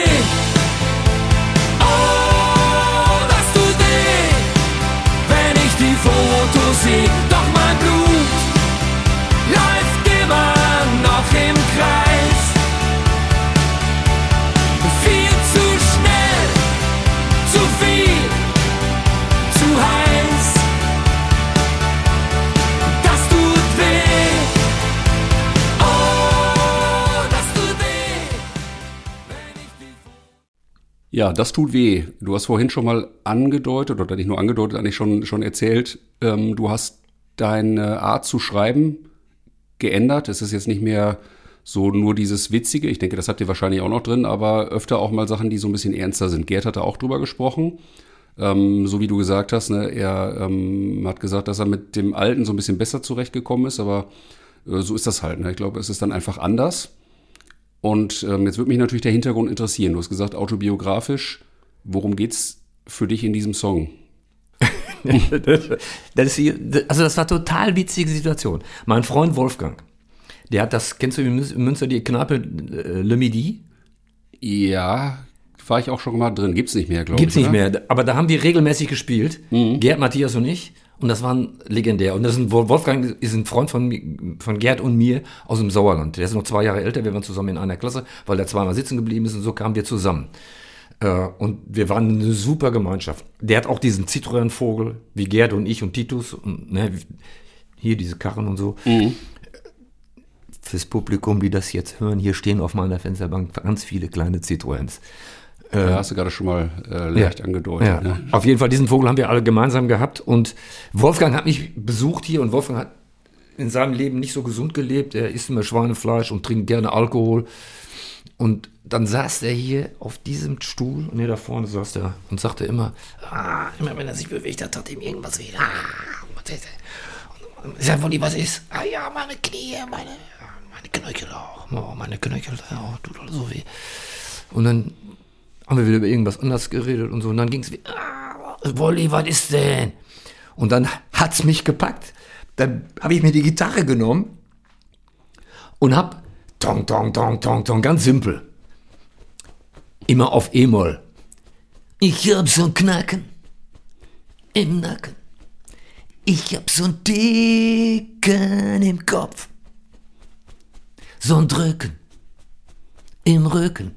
Die Fotos sehen, doch mein Blut läuft immer noch im Kreis. Viel zu schnell, zu viel, zu heiß. Das tut weh, oh, das tut weh. Wenn ich die Ja, das tut weh. Du hast vorhin schon mal angedeutet, oder nicht nur angedeutet, eigentlich schon, schon erzählt, ähm, du hast deine Art zu schreiben geändert. Es ist jetzt nicht mehr so nur dieses Witzige. Ich denke, das habt ihr wahrscheinlich auch noch drin, aber öfter auch mal Sachen, die so ein bisschen ernster sind. Gerd hatte auch drüber gesprochen. Ähm, so wie du gesagt hast, ne, er ähm, hat gesagt, dass er mit dem Alten so ein bisschen besser zurechtgekommen ist, aber äh, so ist das halt. Ne? Ich glaube, es ist dann einfach anders. Und ähm, jetzt würde mich natürlich der Hintergrund interessieren. Du hast gesagt, autobiografisch. Worum geht's für dich in diesem Song? das ist hier, also das war eine total witzige Situation. Mein Freund Wolfgang, der hat das, kennst du in Münster die Kneipe äh, Le Midi? Ja, war ich auch schon mal drin. Gibt's nicht mehr, glaube ich. Gibt's nicht mehr, aber da haben wir regelmäßig gespielt. Mhm. Gerd, Matthias und ich. Und das war legendär. Und das ist ein, Wolfgang ist ein Freund von, von Gerd und mir aus dem Sauerland. Der ist noch zwei Jahre älter. Wir waren zusammen in einer Klasse, weil der zweimal sitzen geblieben ist. Und so kamen wir zusammen. Äh, und wir waren eine super Gemeinschaft. Der hat auch diesen Citroën-Vogel, wie Gerd und ich und Titus. Und, ne, hier diese Karren und so. Mhm. fürs Publikum, die das jetzt hören, hier stehen auf meiner Fensterbank ganz viele kleine Citroëns. Da hast du gerade schon mal äh, leicht ja, angedeutet. Ja. Ne? Auf jeden Fall, diesen Vogel haben wir alle gemeinsam gehabt und Wolfgang hat mich besucht hier und Wolfgang hat in seinem Leben nicht so gesund gelebt. Er isst immer Schweinefleisch und trinkt gerne Alkohol. Und dann saß er hier auf diesem Stuhl und hier da vorne saß er und sagte immer, ah, immer wenn er sich bewegt hat, tat ihm irgendwas weh. Ah, was ist das? Und ich sag, Wolli, was ist? Ah ja, meine Knie, meine, meine Knöchel auch. Oh, meine Knöchel, oh, tut alles so weh. Und dann haben wir wieder über irgendwas anderes geredet und so. Und dann ging es wie, ah, Wolli, was ist denn? Und dann hat's mich gepackt. Dann habe ich mir die Gitarre genommen und hab Tong, Tong, Tong, Tong, Tong, ganz simpel. Immer auf E-Moll. Ich hab so ein Knacken im Nacken. Ich hab so ein Dicken im Kopf. So ein Drücken im Rücken.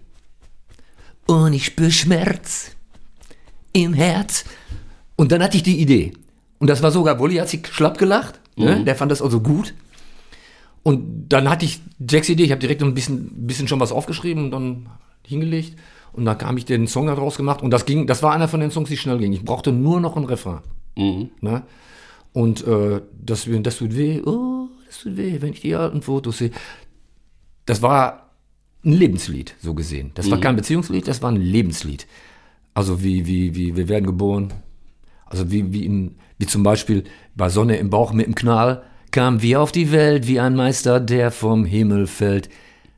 Und ich spür Schmerz im Herz. Und dann hatte ich die Idee. Und das war sogar, Wolli hat sich schlapp gelacht. Mhm. Ne? Der fand das also gut. Und dann hatte ich Jacks Idee. Ich habe direkt ein bisschen, bisschen schon was aufgeschrieben und dann hingelegt. Und dann kam ich den Song daraus gemacht. Und das ging, das war einer von den Songs, die schnell ging. Ich brauchte nur noch einen Refrain. Mhm. Ne? Und äh, das, das tut weh. Oh, das tut weh, wenn ich die alten Fotos sehe. Das war ein Lebenslied, so gesehen. Das war Mhm. kein Beziehungslied, das war ein Lebenslied. Also wie, wie, wie, wir werden geboren. Also wie, wie, in, wie zum Beispiel bei Sonne im Bauch mit dem Knall kamen wir auf die Welt wie ein Meister, der vom Himmel fällt.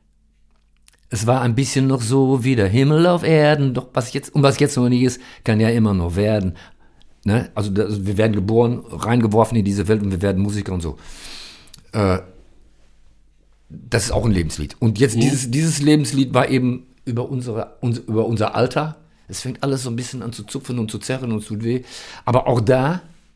Es war ein bisschen noch so wie der Himmel auf Erden, doch was jetzt, und was jetzt noch nicht ist, kann ja immer noch werden. Ne? Also das, wir werden geboren, reingeworfen in diese Welt und wir werden Musiker und so. Äh, das ist auch ein Lebenslied. Und jetzt Mhm. dieses, dieses Lebenslied war eben über, unsere, uns, über unser Alter. Es fängt alles so ein bisschen an zu zupfen und zu zerren und es tut weh. Aber auch da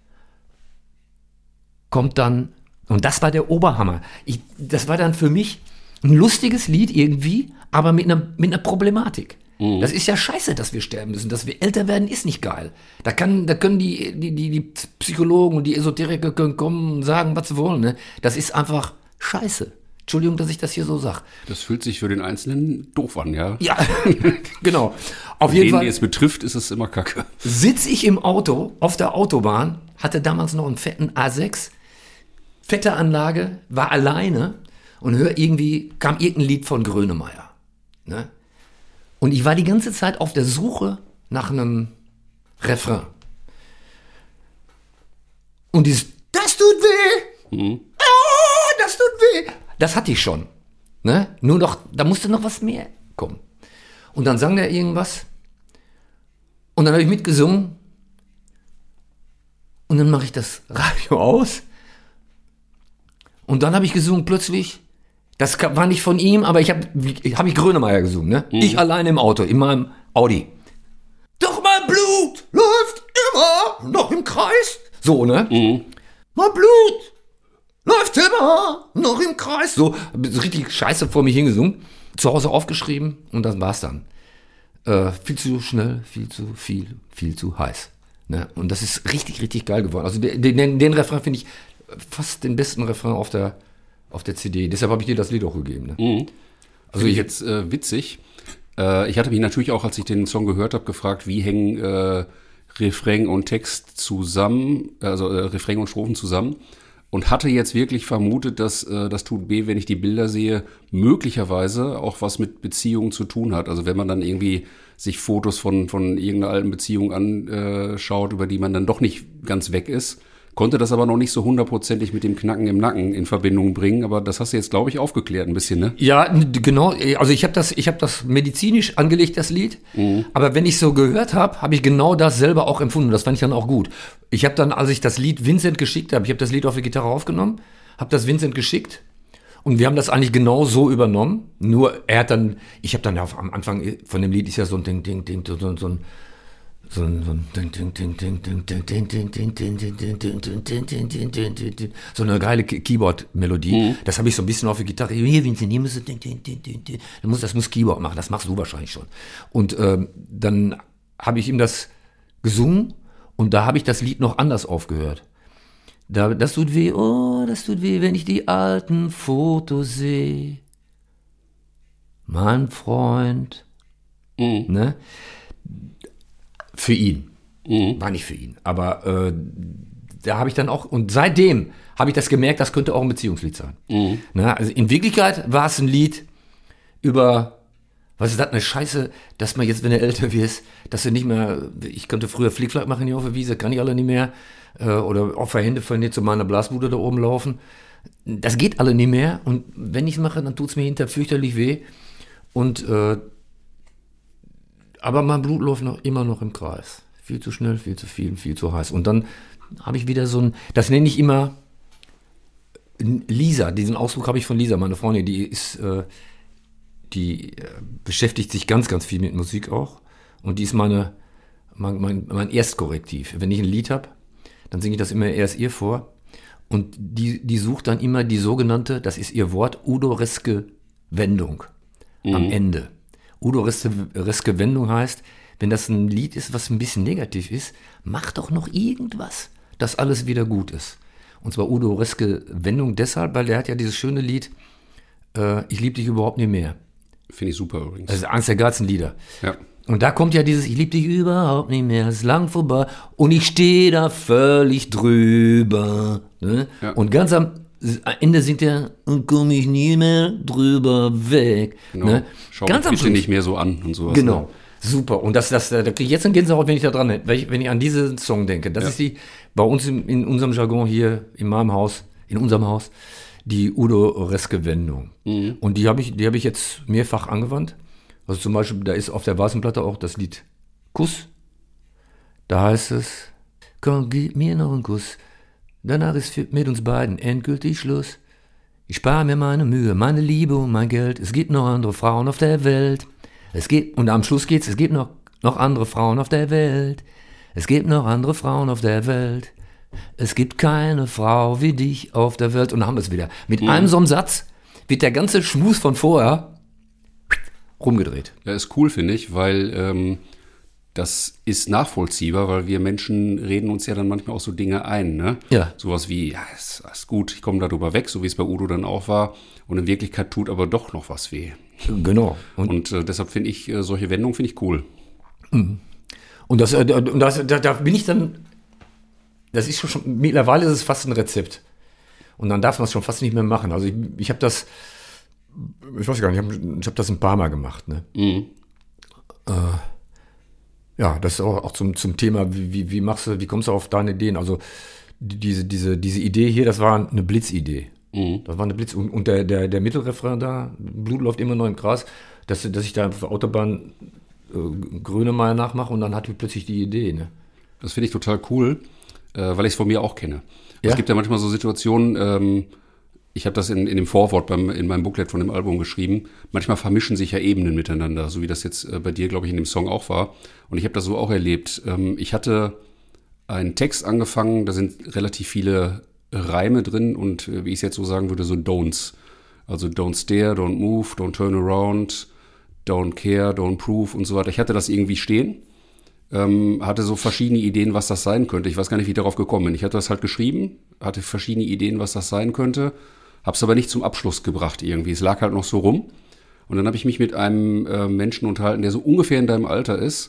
kommt dann, und das war der Oberhammer. Ich, das war dann für mich ein lustiges Lied irgendwie, aber mit einer, mit einer Problematik. Mhm. Das ist ja scheiße, dass wir sterben müssen. Dass wir älter werden, ist nicht geil. Da, kann, da können die, die, die, die Psychologen und die Esoteriker können kommen und sagen, was sie wollen. Ne? Das ist einfach scheiße. Entschuldigung, dass ich das hier so sage. Das fühlt sich für den Einzelnen doof an, ja. Ja, genau. Auf Den, jeden Fall die es betrifft, ist es immer kacke. sitze ich im Auto auf der Autobahn, hatte damals noch einen fetten A sechs, fette Anlage, war alleine und hör irgendwie, kam irgendein Lied von Grönemeyer. Ne? Und ich war die ganze Zeit auf der Suche nach einem Refrain. Und dieses, das tut weh, Mhm. oh, das tut weh. Das hatte ich schon. Ne? Nur noch, da musste noch was mehr kommen. Und dann sang der irgendwas. Und dann habe ich mitgesungen. Und dann mache ich das Radio aus. Und dann habe ich gesungen plötzlich. Das kam- war nicht von ihm, aber ich habe hab ich Grönemeyer gesungen. Ne? Mhm. Ich allein im Auto, in meinem Audi. Doch mein Blut läuft immer noch im Kreis. So, ne? Mhm. Mein Blut läuft immer noch im Kreis. So, so richtig scheiße vor mich hingesungen. Zu Hause aufgeschrieben und das war's dann. Äh, viel zu schnell, viel zu viel, viel zu heiß. Ne? Und das ist richtig, richtig geil geworden. Also den, den, den Refrain finde ich fast den besten Refrain auf der, auf der C D. Deshalb habe ich dir das Lied auch gegeben. Ne? Mhm. Also Finde ich ich jetzt äh, witzig. Äh, ich hatte mich natürlich auch, als ich den Song gehört habe, gefragt, wie hängen äh, Refrain und Text zusammen, also äh, Refrain und Strophen zusammen. Und hatte jetzt wirklich vermutet, dass äh, das tut weh, wenn ich die Bilder sehe, möglicherweise auch was mit Beziehungen zu tun hat. Also wenn man dann irgendwie sich Fotos von, von irgendeiner alten Beziehung anschaut, über die man dann doch nicht ganz weg ist, konnte das aber noch nicht so hundertprozentig mit dem Knacken im Nacken in Verbindung bringen. Aber das hast du jetzt, glaube ich, aufgeklärt ein bisschen, ne? Ja, n- genau. Also ich habe das, ich habe das medizinisch angelegt, das Lied. Aber wenn ich so gehört habe, habe ich genau das selber auch empfunden. Das fand ich dann auch gut. Ich habe dann, als ich das Lied Vincent geschickt habe, ich habe das Lied auf die Gitarre aufgenommen, habe das Vincent geschickt und wir haben das eigentlich genau so übernommen. Nur er hat dann, ich habe dann ja am Anfang von dem Lied ist ja so ein Ding, Ding, Ding, so, so, so ein so ein, so ein Ding, Ding, Ding, Ding, Ding, Ding, Ding, Ding, Ding, Ding, Ding, Ding, Ding, Ding, Ding, Ding, Ding, Ding, Ding, Ding. So eine geile Ke- Keyboard-Melodie. Das habe ich so ein bisschen auf die Gitarre. Hier, Vincent, hier musst du Ding, Ding, Ding, Ding, Ding. Das muss, das muss Keyboard machen. Das machst du wahrscheinlich schon. Und ähm, dann habe ich ihm das gesungen und da habe ich das Lied noch anders aufgehört. Da, das tut weh, oh, das tut weh, wenn ich die alten Fotos sehe. Mein Freund. Mhm. Ne? Für ihn. Mhm. War nicht für ihn. Aber äh, da habe ich dann auch, und seitdem habe ich das gemerkt, das könnte auch ein Beziehungslied sein. Mhm. Ne? Also in Wirklichkeit war es ein Lied über, was ist das, eine Scheiße, dass man jetzt, wenn du älter wirst, dass du nicht mehr, ich konnte früher Flickflack machen hier auf der Wiese, kann ich alle nicht mehr. Äh, oder auf der Hände von zu meiner Blasbude da oben laufen. Das geht alle nicht mehr. Und wenn ich es mache, dann tut es mir hinterher fürchterlich weh. Und äh, aber mein Blut läuft noch immer noch im Kreis. Viel zu schnell, viel zu viel, viel zu heiß. Und dann habe ich wieder so ein, das nenne ich immer Lisa, diesen Ausdruck habe ich von Lisa, meine Freundin, die ist, äh, die äh, beschäftigt sich ganz, ganz viel mit Musik auch. Und die ist meine, mein, mein, mein Erstkorrektiv. Wenn ich ein Lied habe, dann singe ich das immer erst ihr vor. Und die, die sucht dann immer die sogenannte, das ist ihr Wort, Udoreske Wendung mhm. am Ende. Udoreske Wendung heißt, wenn das ein Lied ist, was ein bisschen negativ ist, mach doch noch irgendwas, dass alles wieder gut ist. Und zwar Udoreske Wendung deshalb, weil der hat ja dieses schöne Lied, äh, ich liebe dich überhaupt nicht mehr. Finde ich super übrigens. Das ist eines der geilsten Lieder. Ja. Und da kommt ja dieses, ich liebe dich überhaupt nicht mehr, ist lang vorbei und ich stehe da völlig drüber. Ne? Ja. Und ganz am Ende singt er, und komme ich nie mehr drüber weg. Genau. Ne? Schau Ganz mich am bitte Schluss. nicht mehr so an und sowas. Genau. Ne? Super. Und das, das, da kriege ich jetzt eine Gänsehaut, wenn ich da dran bin, wenn ich, wenn ich an diesen Song denke. Das Ja. ist die, bei uns in, in unserem Jargon hier, in meinem Haus, in unserem Haus, die Udoreske Wendung. Mhm. Und die habe ich, die habe ich jetzt mehrfach angewandt. Also zum Beispiel, da ist auf der weißen Platte auch das Lied Kuss. Da heißt es, komm, gib mir noch einen Kuss. Danach ist für, mit uns beiden endgültig Schluss. Ich spare mir meine Mühe, meine Liebe und mein Geld. Es gibt noch andere Frauen auf der Welt. Es gibt, und am Schluss geht's, es gibt noch, noch andere Frauen auf der Welt. Es gibt noch andere Frauen auf der Welt. Es gibt keine Frau wie dich auf der Welt. Und dann haben wir es wieder. Mit Mhm. einem so einem Satz wird der ganze Schmus von vorher rumgedreht. Ja, ist cool, finde ich, weil ähm, das ist nachvollziehbar, weil wir Menschen reden uns ja dann manchmal auch so Dinge ein, ne? Ja. Sowas wie, ja, ist, ist gut, ich komme darüber weg, so wie es bei Udo dann auch war. Und in Wirklichkeit tut aber doch noch was weh. Genau. Und, Und äh, deshalb finde ich, äh, solche Wendungen finde ich cool. und, das, äh, und das, da, da bin ich dann, das ist schon, schon, mittlerweile ist es fast ein Rezept. Und dann darf man es schon fast nicht mehr machen. Also ich, ich habe das, ich weiß gar nicht, ich habe hab das ein paar Mal gemacht, ne? Mhm. Ja, das ist auch, auch zum, zum Thema, wie, wie, wie machst du, wie kommst du auf deine Ideen? Also die- diese, diese, diese Idee hier, das war eine Blitzidee. Mhm. Das war eine Blitz und, und der, der, der Mittelrefrain da, Blut läuft immer noch im Gras, dass, dass ich da auf der Autobahn äh, Grönemeyer nachmache und dann hatte ich plötzlich die Idee, ne? Das finde ich total cool, äh, weil ich es von mir auch kenne. Ja? Es gibt ja manchmal so Situationen, ähm, ich habe das in, in dem Vorwort beim, in meinem Booklet von dem Album geschrieben, manchmal vermischen sich ja Ebenen miteinander, so wie das jetzt äh, bei dir, glaube ich, in dem Song auch war. Und ich habe das so auch erlebt. Ähm, ich hatte einen Text angefangen, da sind relativ viele Reime drin und äh, wie ich es jetzt so sagen würde, so Don'ts. Also don't stare, don't move, don't turn around, don't care, don't prove und so weiter. Ich hatte das irgendwie stehen. Ähm, hatte so verschiedene Ideen, was das sein könnte. Ich weiß gar nicht, wie ich darauf gekommen bin. Ich hatte das halt geschrieben, hatte verschiedene Ideen, was das sein könnte, hab's aber nicht zum Abschluss gebracht irgendwie. Es lag halt noch so rum. Und dann habe ich mich mit einem äh, Menschen unterhalten, der so ungefähr in deinem Alter ist,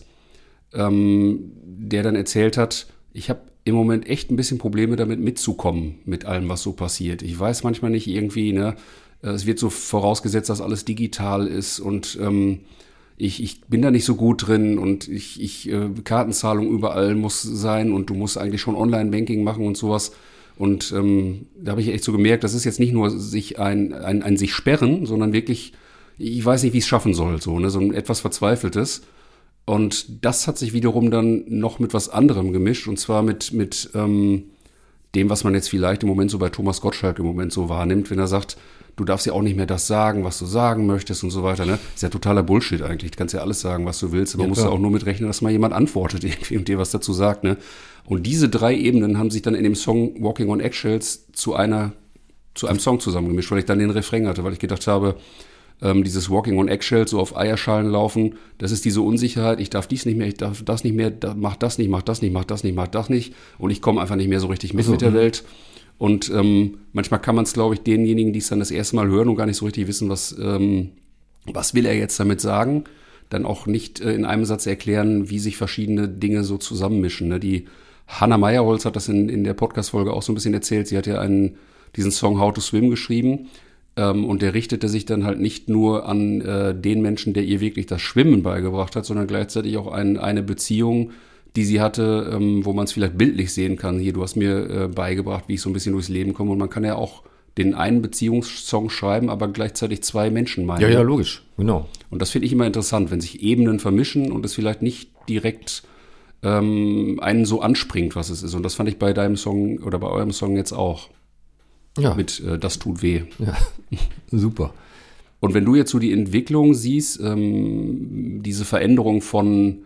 ähm, der dann erzählt hat, ich habe im Moment echt ein bisschen Probleme damit mitzukommen, mit allem, was so passiert. Ich weiß manchmal nicht irgendwie, ne, es wird so vorausgesetzt, dass alles digital ist und ähm, Ich, ich bin da nicht so gut drin und ich, ich äh, Kartenzahlung überall muss sein und du musst eigentlich schon Online-Banking machen und sowas. Und ähm, da habe ich echt so gemerkt, das ist jetzt nicht nur sich ein, ein, ein sich sperren, sondern wirklich, ich weiß nicht, wie ich es schaffen soll, so, ne, so ein etwas Verzweifeltes. Und das hat sich wiederum dann noch mit was anderem gemischt, und zwar mit, mit ähm, dem, was man jetzt vielleicht im Moment so bei Thomas Gottschalk im Moment so wahrnimmt, wenn er sagt, du darfst ja auch nicht mehr das sagen, was du sagen möchtest und so weiter, ne? Ist ja totaler Bullshit eigentlich. Du kannst ja alles sagen, was du willst, aber Ja, musst klar. ja auch nur mit rechnen, dass mal jemand antwortet irgendwie und dir was dazu sagt, ne? Und diese drei Ebenen haben sich dann in dem Song Walking on Eggshells zu einer, zu einem Song zusammengemischt, weil ich dann den Refrain hatte, weil ich gedacht habe, ähm, dieses Walking on Eggshells, so auf Eierschalen laufen, das ist diese Unsicherheit, ich darf dies nicht mehr, ich darf das nicht mehr, da, mach das nicht, mach das nicht, mach das nicht, mach das nicht und ich komme einfach nicht mehr so richtig mit Ach so, mit der mhm. Welt. Und ähm, manchmal kann man es, glaube ich, denjenigen, die es dann das erste Mal hören und gar nicht so richtig wissen, was, ähm, was will er jetzt damit sagen, dann auch nicht äh, in einem Satz erklären, wie sich verschiedene Dinge so zusammenmischen. Ne? Die Hannah Meyerholz hat das in, in der Podcast-Folge auch so ein bisschen erzählt. Sie hat ja einen, diesen Song How to Swim geschrieben. Ähm, und der richtete sich dann halt nicht nur an äh, den Menschen, der ihr wirklich das Schwimmen beigebracht hat, sondern gleichzeitig auch ein, eine Beziehung, die sie hatte, ähm, wo man es vielleicht bildlich sehen kann. Hier, du hast mir äh, beigebracht, wie ich so ein bisschen durchs Leben komme. Und man kann ja auch den einen Beziehungssong schreiben, aber gleichzeitig zwei Menschen meinen. Ja, ja, logisch, genau. Und das finde ich immer interessant, wenn sich Ebenen vermischen und es vielleicht nicht direkt ähm, einen so anspringt, was es ist. Und das fand ich bei deinem Song oder bei eurem Song jetzt auch. Ja, Mit äh, Das tut weh. ja. Super. Und wenn du jetzt so die Entwicklung siehst, ähm, diese Veränderung von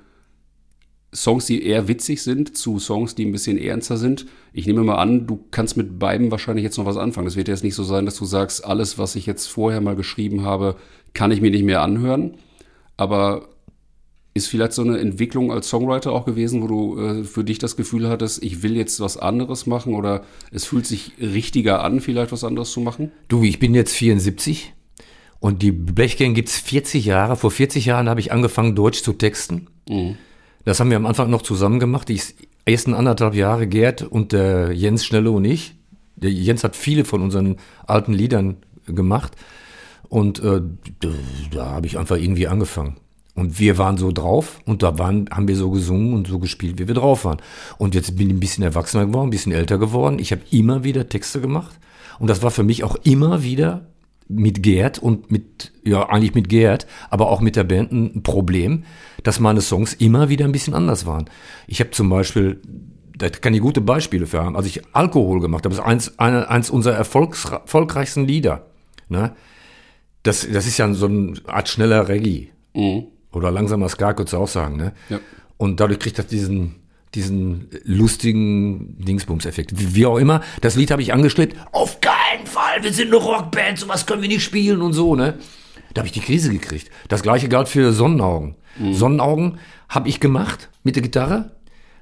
Songs, die eher witzig sind, zu Songs, die ein bisschen ernster sind. Ich nehme mal an, du kannst mit beiden wahrscheinlich jetzt noch was anfangen. Es wird jetzt nicht so sein, dass du sagst, alles, was ich jetzt vorher mal geschrieben habe, kann ich mir nicht mehr anhören. Aber ist vielleicht so eine Entwicklung als Songwriter auch gewesen, wo du äh, für dich das Gefühl hattest, ich will jetzt was anderes machen oder es fühlt sich richtiger an, vielleicht was anderes zu machen? Du, ich bin jetzt vierundsiebzig und die Blechgang gibt's vierzig Jahre. Vor vierzig Jahren habe ich angefangen, Deutsch zu texten. Mhm. Das haben wir am Anfang noch zusammen gemacht. Die ersten anderthalb Jahre, Gerd und der Jens Schnelle und ich. Der Jens hat viele von unseren alten Liedern gemacht. Und äh, da, da habe ich einfach irgendwie angefangen. Und wir waren so drauf und da waren, haben wir so gesungen und so gespielt, wie wir drauf waren. Und jetzt bin ich ein bisschen erwachsener geworden, ein bisschen älter geworden. Ich habe immer wieder Texte gemacht. Und das war für mich auch immer wieder mit Gerd und mit, ja, eigentlich mit Gerd, aber auch mit der Band ein Problem, dass meine Songs immer wieder ein bisschen anders waren. Ich habe zum Beispiel, da kann ich gute Beispiele für haben, als ich Alkohol gemacht habe, das ist eins, eine, eins unserer erfolgs, erfolgreichsten Lieder. Ne? Das, das ist ja so eine Art schneller Reggae. Mhm. Oder langsamer Ska, könntest du auch sagen. Ne? Ja. Und dadurch kriegt das diesen, diesen lustigen Dingsbums-Effekt. Wie, wie auch immer, das Lied habe ich angestrebt, auf keinen Fall, wir sind eine Rockband, sowas können wir nicht spielen und so, ne? Da habe ich die Krise gekriegt. Das gleiche galt für Sonnenaugen. Mhm. Sonnenaugen habe ich gemacht mit der Gitarre,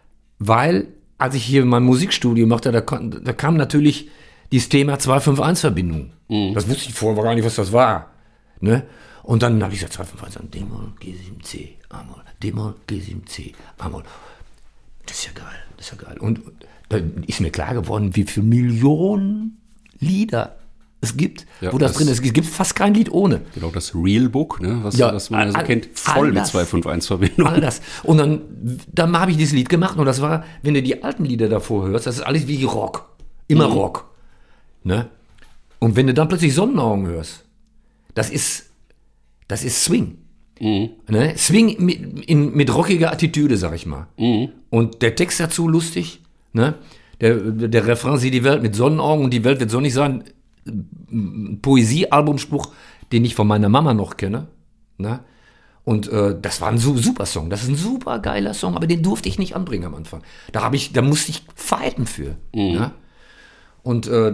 weil, als ich hier mein Musikstudio machte, da, da kam natürlich dieses Thema zwei fünf eins Verbindung. Mhm. Das wusste ich vorher gar nicht, was das war, ne? Und dann habe ich gesagt, zwei fünf eins, D-Moll, G sieben C, A-Moll, D-Moll, G sieben C, A-Moll. Das ist ja geil, das ist ja geil. Und da ist mir klar geworden, wie viele Millionen Lieder es gibt, ja, wo das, das drin ist. Es gibt fast kein Lied ohne. Genau, das Real Book, ne, was, Ja, was man ja so all- kennt, voll all mit das. zwei fünf eins Verbindung. All das. Und dann, dann habe ich dieses Lied gemacht und das war, wenn du die alten Lieder davor hörst, das ist alles wie Rock. Immer Mhm. Rock. Ne? Und wenn du dann plötzlich Sonnenaugen hörst, das ist, das ist Swing. Mhm. Ne? Swing mit, in, mit rockiger Attitüde, sag ich mal. Mhm. Und der Text dazu lustig. Ne? Der, der Refrain sieht die Welt mit Sonnenaugen und die Welt wird sonnig sein. Ein Poesie-Albumspruch, den ich von meiner Mama noch kenne. Ne? Und äh, das war ein su- super Song. Das ist ein super geiler Song, aber den durfte ich nicht anbringen am Anfang. Da, hab ich, da musste ich fighten für. Mhm. Ne? Und äh,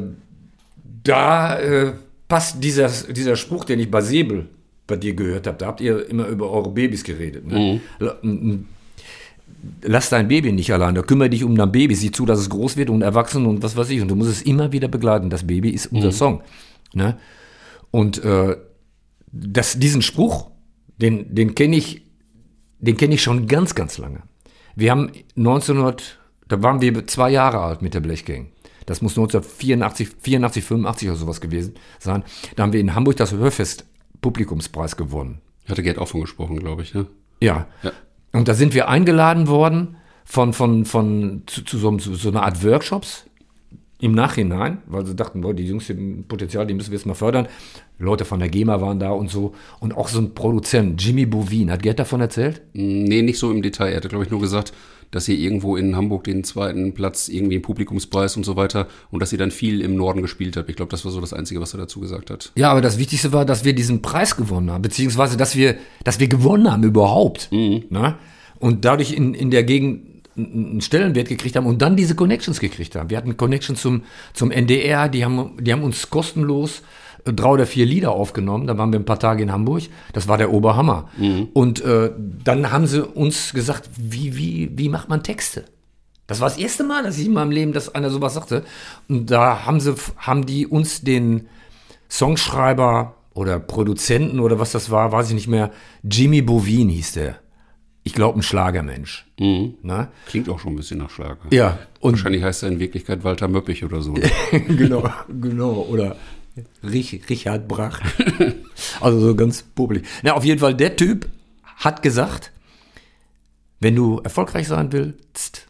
da äh, passt dieser, dieser Spruch, den ich bei Säbel bei dir gehört habe. Da habt ihr immer über eure Babys geredet. Ne? Mhm. Lass dein Baby nicht allein, da kümmere dich um dein Baby, sieh zu, dass es groß wird und erwachsen und was weiß ich. Und du musst es immer wieder begleiten. Das Baby ist unser Mhm. Song. Ne? Und äh, das, diesen Spruch, den, den kenne ich, den kenne ich schon ganz, ganz lange. Wir haben neunzehnhundert, da waren wir zwei Jahre alt mit der Blechgang. Das muss neunzehnhundertvierundachtzig, vierundachtzig, fünfundachtzig oder sowas gewesen sein. Da haben wir in Hamburg das Hörfest Publikumspreis gewonnen. Hatte Gerd auch von gesprochen, glaube ich, ne? Ja. Ja. Und da sind wir eingeladen worden von, von, von zu, zu, so, zu so einer Art Workshops im Nachhinein, weil sie dachten, boah, die Jungs haben Potenzial, die müssen wir jetzt mal fördern. Leute von der GEMA waren da und so. Und auch so ein Produzent, Jimmy Bovin. Hat Gerd davon erzählt? Nee, nicht so im Detail. Er hatte, glaube ich, nur gesagt, dass ihr irgendwo in Hamburg den zweiten Platz, irgendwie einen Publikumspreis und so weiter und dass ihr dann viel im Norden gespielt habt. Ich glaube, das war so das Einzige, was er dazu gesagt hat. Ja, aber das Wichtigste war, dass wir diesen Preis gewonnen haben, beziehungsweise, dass wir, dass wir gewonnen haben überhaupt. Mhm. Ne? Und dadurch in, in der Gegend einen Stellenwert gekriegt haben und dann diese Connections gekriegt haben. Wir hatten Connections zum, zum N D R, die haben, die haben uns kostenlos äh, drei oder vier Lieder aufgenommen. Da waren wir ein paar Tage in Hamburg. Das war der Oberhammer. Mhm. Und äh, dann haben sie uns gesagt, wie, wie, wie macht man Texte? Das war das erste Mal, dass ich in meinem Leben, dass einer sowas sagte. Und da haben sie, haben die uns den Songschreiber oder Produzenten oder was das war, weiß ich nicht mehr, Jimmy Bovin hieß der. Ich glaube, ein Schlagermensch. Mhm. Ne? Klingt auch schon ein bisschen nach Schlager. Ja. Und Wahrscheinlich heißt er in Wirklichkeit Walter Möppich oder so. Ne? genau, genau. Oder Rich, Richard Brach. Also so ganz pubbelig. Na, auf jeden Fall, der Typ hat gesagt, wenn du erfolgreich sein willst,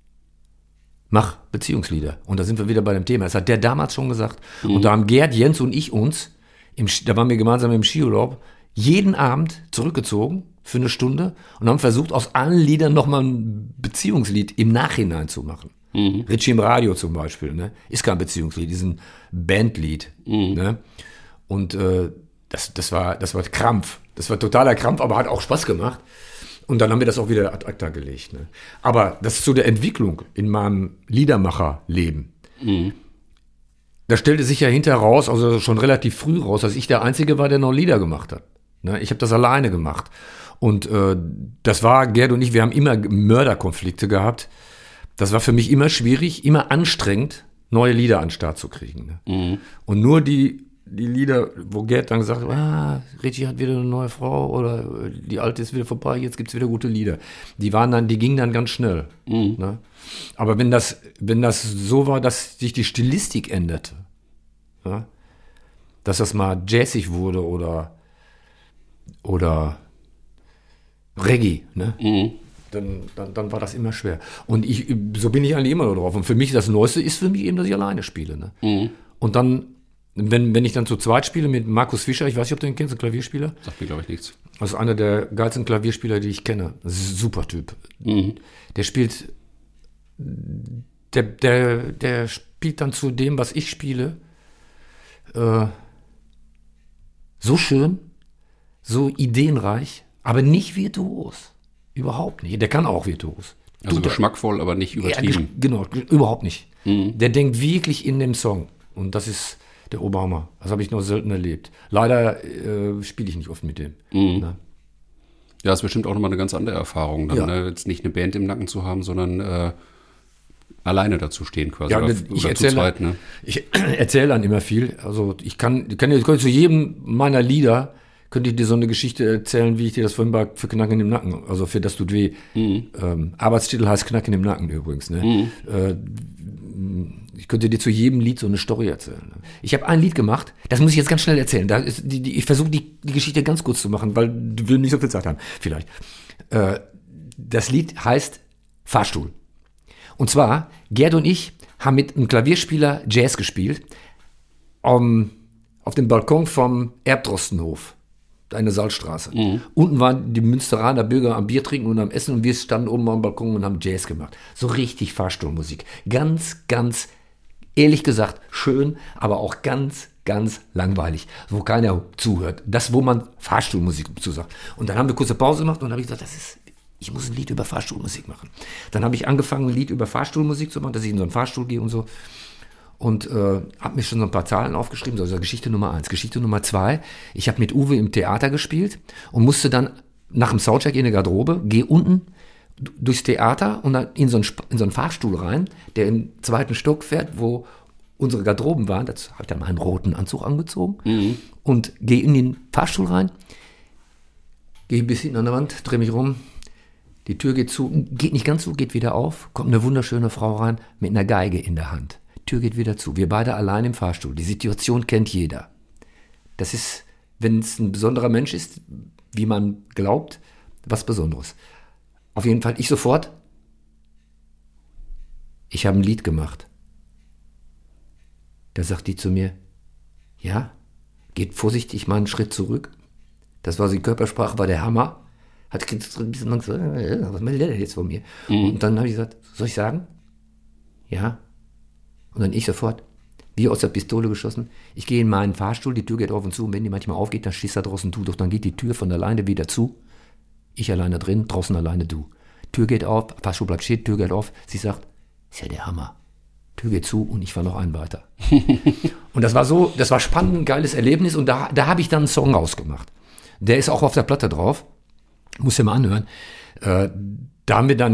mach Beziehungslieder. Und da sind wir wieder bei dem Thema. Das hat der damals schon gesagt. Mhm. Und da haben Gerd, Jens und ich uns, im, da waren wir gemeinsam im Skiurlaub, jeden Abend zurückgezogen für eine Stunde und haben versucht, aus allen Liedern nochmal ein Beziehungslied im Nachhinein zu machen. Mhm. Ritchie im Radio zum Beispiel, ne? Ist kein Beziehungslied, ist ein Bandlied. Mhm. Ne? Und äh, das, das, war, das war Krampf. Das war totaler Krampf, aber hat auch Spaß gemacht. Und dann haben wir das auch wieder ad acta gelegt. Ne? Aber das ist so der Entwicklung in meinem Liedermacherleben. Mhm. Da stellte sich ja hinterher raus, also schon relativ früh raus, dass ich der Einzige war, der noch Lieder gemacht hat. Ne? Ich habe das alleine gemacht. Und äh, das war, Gerd und ich, wir haben immer Mörderkonflikte gehabt. Das war für mich immer schwierig, immer anstrengend, neue Lieder an den Start zu kriegen. Ne? Mhm. Und nur die, die Lieder, wo Gerd dann gesagt hat, ah, Ritchie hat wieder eine neue Frau oder die alte ist wieder vorbei, jetzt gibt's wieder gute Lieder. Die waren dann, die gingen dann ganz schnell. Mhm. Ne? Aber wenn das, wenn das so war, dass sich die Stilistik änderte, ja? Dass das mal jazzig wurde oder oder Reggae, ne? Mhm. Dann, dann, dann war das immer schwer. Und ich, so bin ich eigentlich immer noch drauf. Und für mich das Neueste ist für mich eben, dass ich alleine spiele. Ne? Mhm. Und dann, wenn, wenn ich dann zu zweit spiele mit Markus Fischer, ich weiß nicht, ob du den kennst, ein Klavierspieler. Sagt mir, glaube ich, nichts. Also einer der geilsten Klavierspieler, die ich kenne. Das ist ein super Typ. Mhm. Der spielt, der, der, der spielt dann zu dem, was ich spiele, äh, so schön, so ideenreich, aber nicht virtuos. Überhaupt nicht. Der kann auch virtuos. Also Tut geschmackvoll, er, aber nicht übertrieben. Ja, genau, überhaupt nicht. Mhm. Der denkt wirklich in dem Song. Und das ist der Oberhammer. Das habe ich noch selten erlebt. Leider äh, spiele ich nicht oft mit dem. Mhm. Ne? Ja, ist bestimmt auch nochmal eine ganz andere Erfahrung. Dann, ja. ne? Jetzt nicht eine Band im Nacken zu haben, sondern äh, alleine dazu stehen quasi. Ja, oder ich oder erzähle, zu zweit. Ne? Ich erzähle dann immer viel. Also ich kann, ich kann, ich kann zu jedem meiner Lieder könnte ich dir so eine Geschichte erzählen, wie ich dir das vorhin war, für Knacken im Nacken. Also für das tut weh. Mhm. Ähm, Arbeitstitel heißt Knacken im Nacken übrigens. Ne? Mhm. Äh, ich könnte dir zu jedem Lied so eine Story erzählen. Ne? Ich habe ein Lied gemacht, das muss ich jetzt ganz schnell erzählen. Da ist die, die, ich versuche die, die Geschichte ganz kurz zu machen, weil wir nicht so viel Zeit haben. Vielleicht. Äh, das Lied heißt Fahrstuhl. Und zwar, Gerd und ich haben mit einem Klavierspieler Jazz gespielt um, auf dem Balkon vom Erbdrostenhof. Eine Salzstraße. Mhm. Unten waren die Münsteraner Bürger am Bier trinken und am Essen und wir standen oben am Balkon und haben Jazz gemacht. So richtig Fahrstuhlmusik. Ganz, ganz, ehrlich gesagt, schön, aber auch ganz, ganz langweilig, wo keiner zuhört. Das, wo man Fahrstuhlmusik zusagt. Und dann haben wir kurze Pause gemacht und dann habe ich gesagt, das ist, ich muss ein Lied über Fahrstuhlmusik machen. Dann habe ich angefangen, ein Lied über Fahrstuhlmusik zu machen, dass ich in so einen Fahrstuhl gehe und so. Und äh, habe mir schon so ein paar Zahlen aufgeschrieben, also Geschichte Nummer eins. Geschichte Nummer zwei, ich habe mit Uwe im Theater gespielt und musste dann nach dem Soundcheck in die Garderobe, gehe unten durchs Theater und dann in so, einen, in so einen Fahrstuhl rein, der im zweiten Stock fährt, wo unsere Garderoben waren. Das habe ich dann meinen roten Anzug angezogen mhm. und gehe in den Fahrstuhl rein, gehe ein bisschen an der Wand, drehe mich rum, die Tür geht zu, geht nicht ganz so, geht wieder auf, kommt eine wunderschöne Frau rein mit einer Geige in der Hand. Tür geht wieder zu. Wir beide allein im Fahrstuhl. Die Situation kennt jeder. Das ist, wenn es ein besonderer Mensch ist, wie man glaubt, was Besonderes. Auf jeden Fall, ich sofort, ich habe ein Lied gemacht. Da sagt die zu mir, ja, geht vorsichtig mal einen Schritt zurück. Das war die Körpersprache, war der Hammer. Hat ein bisschen Angst, was will der jetzt von mir? Mhm. Und dann habe ich gesagt, soll ich sagen? Ja. Und dann ich sofort, wie aus der Pistole geschossen, ich gehe in meinen Fahrstuhl, die Tür geht auf und zu und wenn die manchmal aufgeht, dann schießt da draußen du, doch dann geht die Tür von alleine wieder zu, ich alleine drin, draußen alleine du. Tür geht auf, Fahrstuhl bleibt stehen, Tür geht auf, sie sagt, ist ja der Hammer. Tür geht zu und ich fahre noch einen weiter. Und das war so, das war spannend, ein geiles Erlebnis und da, da habe ich dann einen Song rausgemacht. Der ist auch auf der Platte drauf, muss ja mal anhören. Äh, da haben wir dann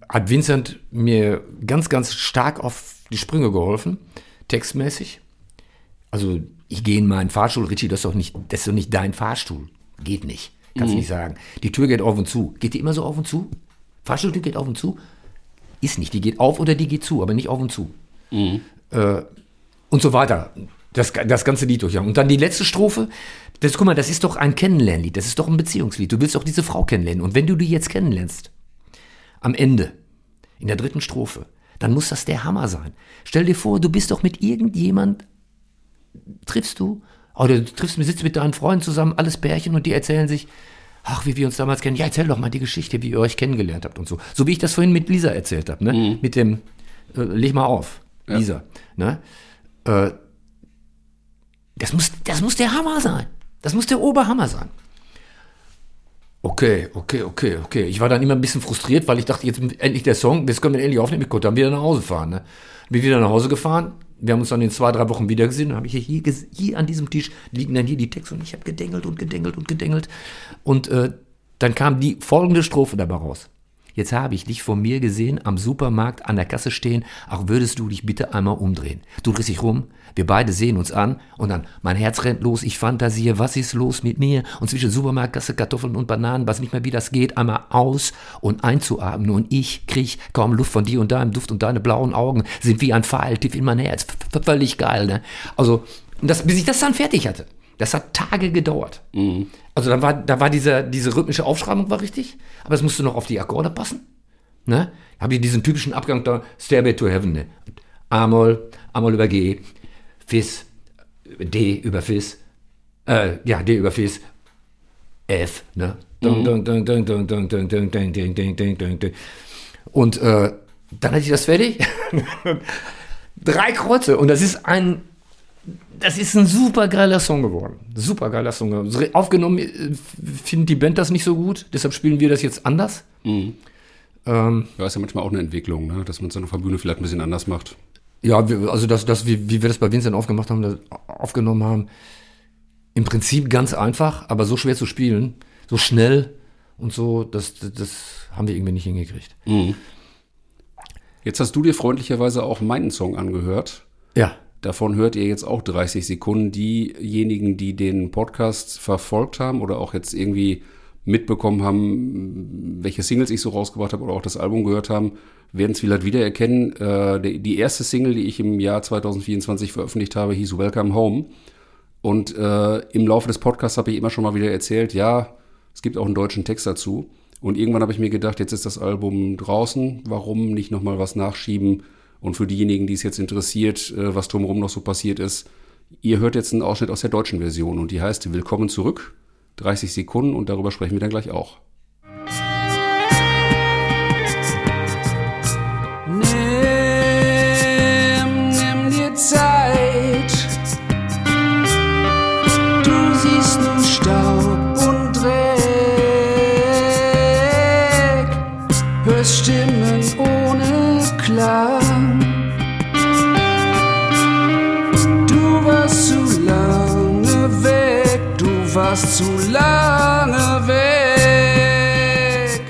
hat Vincent mir ganz, ganz stark auf die Sprünge geholfen, textmäßig. Also ich gehe in meinen Fahrstuhl, Richie, das ist doch nicht, das ist doch nicht dein Fahrstuhl. Geht nicht. Kannst du nicht sagen. Die Tür geht auf und zu. Geht die immer so auf und zu? Fahrstuhltür geht auf und zu? Ist nicht. Die geht auf oder die geht zu, aber nicht auf und zu. Mhm. Äh, und so weiter. Das, das ganze Lied durch. Und dann die letzte Strophe. Das, guck mal, das ist doch ein Kennenlernlied. Das ist doch ein Beziehungslied. Du willst doch diese Frau kennenlernen. Und wenn du die jetzt kennenlernst, am Ende, in der dritten Strophe, dann muss das der Hammer sein. Stell dir vor, du bist doch mit irgendjemand, triffst du, oder du triffst, sitzt mit deinen Freunden zusammen, alles Pärchen, und die erzählen sich, ach, wie wir uns damals kennen. Ja, erzähl doch mal die Geschichte, wie ihr euch kennengelernt habt und so. So wie ich das vorhin mit Lisa erzählt habe, ne? Mhm. Mit dem, äh, leg mal auf, ja. Lisa. Ne? Äh, das, muss, das muss der Hammer sein. Das muss der Oberhammer sein. Okay, okay, okay, okay. Ich war dann immer ein bisschen frustriert, weil ich dachte, jetzt endlich der Song, jetzt können wir endlich aufnehmen, ich konnte dann wieder nach Hause fahren. Ne? Bin wieder nach Hause gefahren. Wir haben uns dann in zwei, drei Wochen wieder gesehen. Dann habe ich hier, hier, hier an diesem Tisch liegen dann hier die Texte und ich habe gedengelt und gedengelt und gedengelt. Und äh, dann kam die folgende Strophe dabei raus. Jetzt habe ich dich vor mir gesehen, am Supermarkt an der Kasse stehen. Ach, würdest du dich bitte einmal umdrehen? Du drehst dich rum, wir beide sehen uns an und dann, mein Herz rennt los, ich fantasiere, was ist los mit mir? Und zwischen Supermarktkasse, Kartoffeln und Bananen, was nicht mehr wie das geht, einmal aus und einzuatmen. Und ich krieg kaum Luft von dir und deinem Duft und deine blauen Augen sind wie ein Pfeil tief in mein Herz. Völlig geil, ne? Also, das, bis ich das dann fertig hatte. Das hat Tage gedauert. Mhm. Also dann war, da war diese, diese rhythmische Aufschreibung war richtig, aber es musste noch auf die Akkorde passen. Ne? Habe ich diesen typischen Abgang da, Stairway to Heaven, ne? A-Moll, A-Moll über G, Fis, D über Fis, äh, ja, D über Fis, F, ne? Und äh, dann hatte ich das fertig. Drei Kreuze und das ist ein Das ist ein super geiler Song geworden. Super geiler Song geworden. Aufgenommen äh, findet die Band das nicht so gut, deshalb spielen wir das jetzt anders. Mhm. Ähm, ja, ist ja manchmal auch eine Entwicklung, ne? Dass man es dann auf der Bühne vielleicht ein bisschen anders macht. Ja, wir, also das, das, wie, wie wir das bei Vincent aufgemacht haben, das, aufgenommen haben, im Prinzip ganz einfach, aber so schwer zu spielen, so schnell und so, das, das, das haben wir irgendwie nicht hingekriegt. Mhm. Jetzt hast du dir freundlicherweise auch meinen Song angehört. Ja. Davon hört ihr jetzt auch dreißig Sekunden. Diejenigen, die den Podcast verfolgt haben oder auch jetzt irgendwie mitbekommen haben, welche Singles ich so rausgebracht habe oder auch das Album gehört haben, werden es vielleicht wiedererkennen. Äh, die erste Single, die ich im Jahr zwanzig vierundzwanzig veröffentlicht habe, hieß Welcome Home. Und äh, im Laufe des Podcasts habe ich immer schon mal wieder erzählt, ja, es gibt auch einen deutschen Text dazu. Und irgendwann habe ich mir gedacht, jetzt ist das Album draußen, warum nicht nochmal was nachschieben? Und für diejenigen, die es jetzt interessiert, was drumherum noch so passiert ist, ihr hört jetzt einen Ausschnitt aus der deutschen Version und die heißt Willkommen zurück, dreißig Sekunden und darüber sprechen wir dann gleich auch. Nimm, nimm dir Zeit, du siehst nur Staub und Dreck, hörst Stimmen ohne Klang. Warst zu lange weg.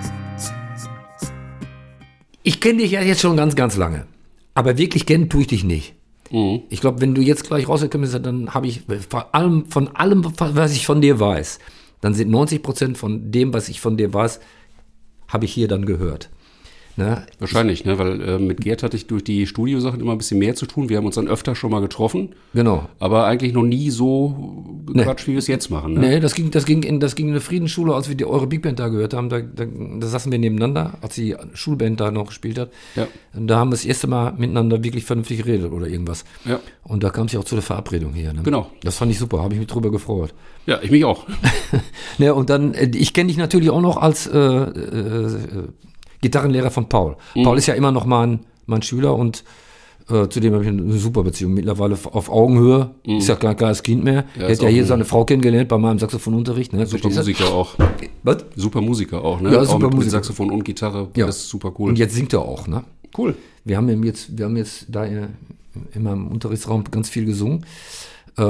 Ich kenne dich ja jetzt schon ganz, ganz lange. Aber wirklich kennen tue ich dich nicht. Mhm. Ich glaube, wenn du jetzt gleich rausgekommen bist, dann habe ich von allem, von allem, was ich von dir weiß, dann sind neunzig Prozent von dem, was ich von dir weiß, habe ich hier dann gehört. Ne? Wahrscheinlich, ne? Weil äh, mit Gerd hatte ich durch die Studiosachen immer ein bisschen mehr zu tun. Wir haben uns dann öfter schon mal getroffen. Genau. Aber eigentlich noch nie so gequatscht, nee. wie wir es jetzt machen. Ne? Nee, das ging, das, ging in, das ging in der Friedensschule, als wir die eure Big Band da gehört haben. Da, da, da saßen wir nebeneinander, als die Schulband da noch gespielt hat. Ja. Und da haben wir das erste Mal miteinander wirklich vernünftig geredet oder irgendwas. Ja. Und da kam es ja auch zu der Verabredung hier. Ne? Genau. Das fand ich super, habe ich mich drüber gefreut. Ja, ich mich auch. Ne, und dann, ich kenne dich natürlich auch noch als äh, äh, Gitarrenlehrer von Paul. Mhm. Paul ist ja immer noch mein, mein Schüler und äh, zu dem habe ich eine super Beziehung. Mittlerweile auf Augenhöhe, mhm. ist ja kein kleines Kind mehr. Ja, er hat ja hier seine Frau kennengelernt bei meinem Saxophonunterricht. Ne? Super Musiker auch. Was? Super Musiker auch, ne? Ja, auch super mit, Musiker. mit Saxophon und Gitarre, ja. Das ist super cool. Und jetzt singt er auch, ne? Cool. Wir haben jetzt, wir haben jetzt da in, in meinem Unterrichtsraum ganz viel gesungen. Äh,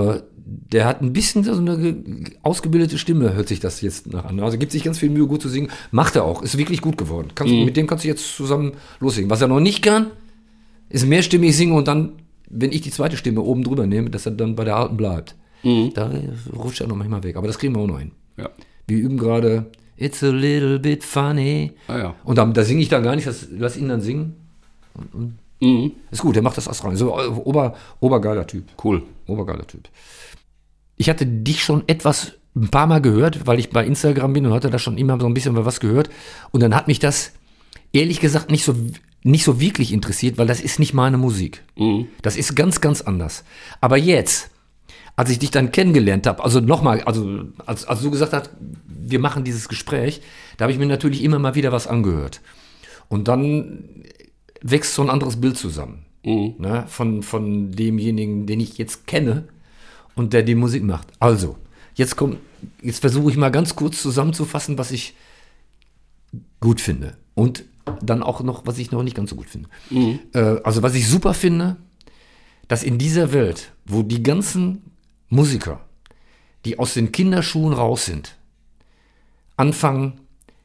der hat ein bisschen so eine ge- ausgebildete Stimme, hört sich das jetzt nach an. Also gibt sich ganz viel Mühe, gut zu singen. Macht er auch, ist wirklich gut geworden. Kannst, Mhm. Mit dem kannst du jetzt zusammen loslegen. Was er noch nicht kann, ist mehrstimmig singen und dann, wenn ich die zweite Stimme oben drüber nehme, dass er dann bei der alten bleibt. Da rutscht er noch manchmal weg, aber das kriegen wir auch noch hin. Ja. Wir üben gerade It's a little bit funny. Ah ja. Und da, da singe ich dann gar nicht, das, lass ihn dann singen. Und, und Mhm. ist gut, der macht das Ast rein. So, äh, ober, obergeiler Typ. Cool. Obergeiler Typ. Ich hatte dich schon etwas, ein paar Mal gehört, weil ich bei Instagram bin und hatte da schon immer so ein bisschen was gehört. Und dann hat mich das, ehrlich gesagt, nicht so, nicht so wirklich interessiert, weil das ist nicht meine Musik. Mhm. Das ist ganz, ganz anders. Aber jetzt, als ich dich dann kennengelernt habe, also nochmal, also als, als du gesagt hast, wir machen dieses Gespräch, da habe ich mir natürlich immer mal wieder was angehört. Und dann wächst so ein anderes Bild zusammen. Mhm. Ne, von, von demjenigen, den ich jetzt kenne und der die Musik macht. Also, jetzt kommt, jetzt versuche ich mal ganz kurz zusammenzufassen, was ich gut finde. Und dann auch noch, was ich noch nicht ganz so gut finde. Mhm. Äh, also, was ich super finde, dass in dieser Welt, wo die ganzen Musiker, die aus den Kinderschuhen raus sind, anfangen,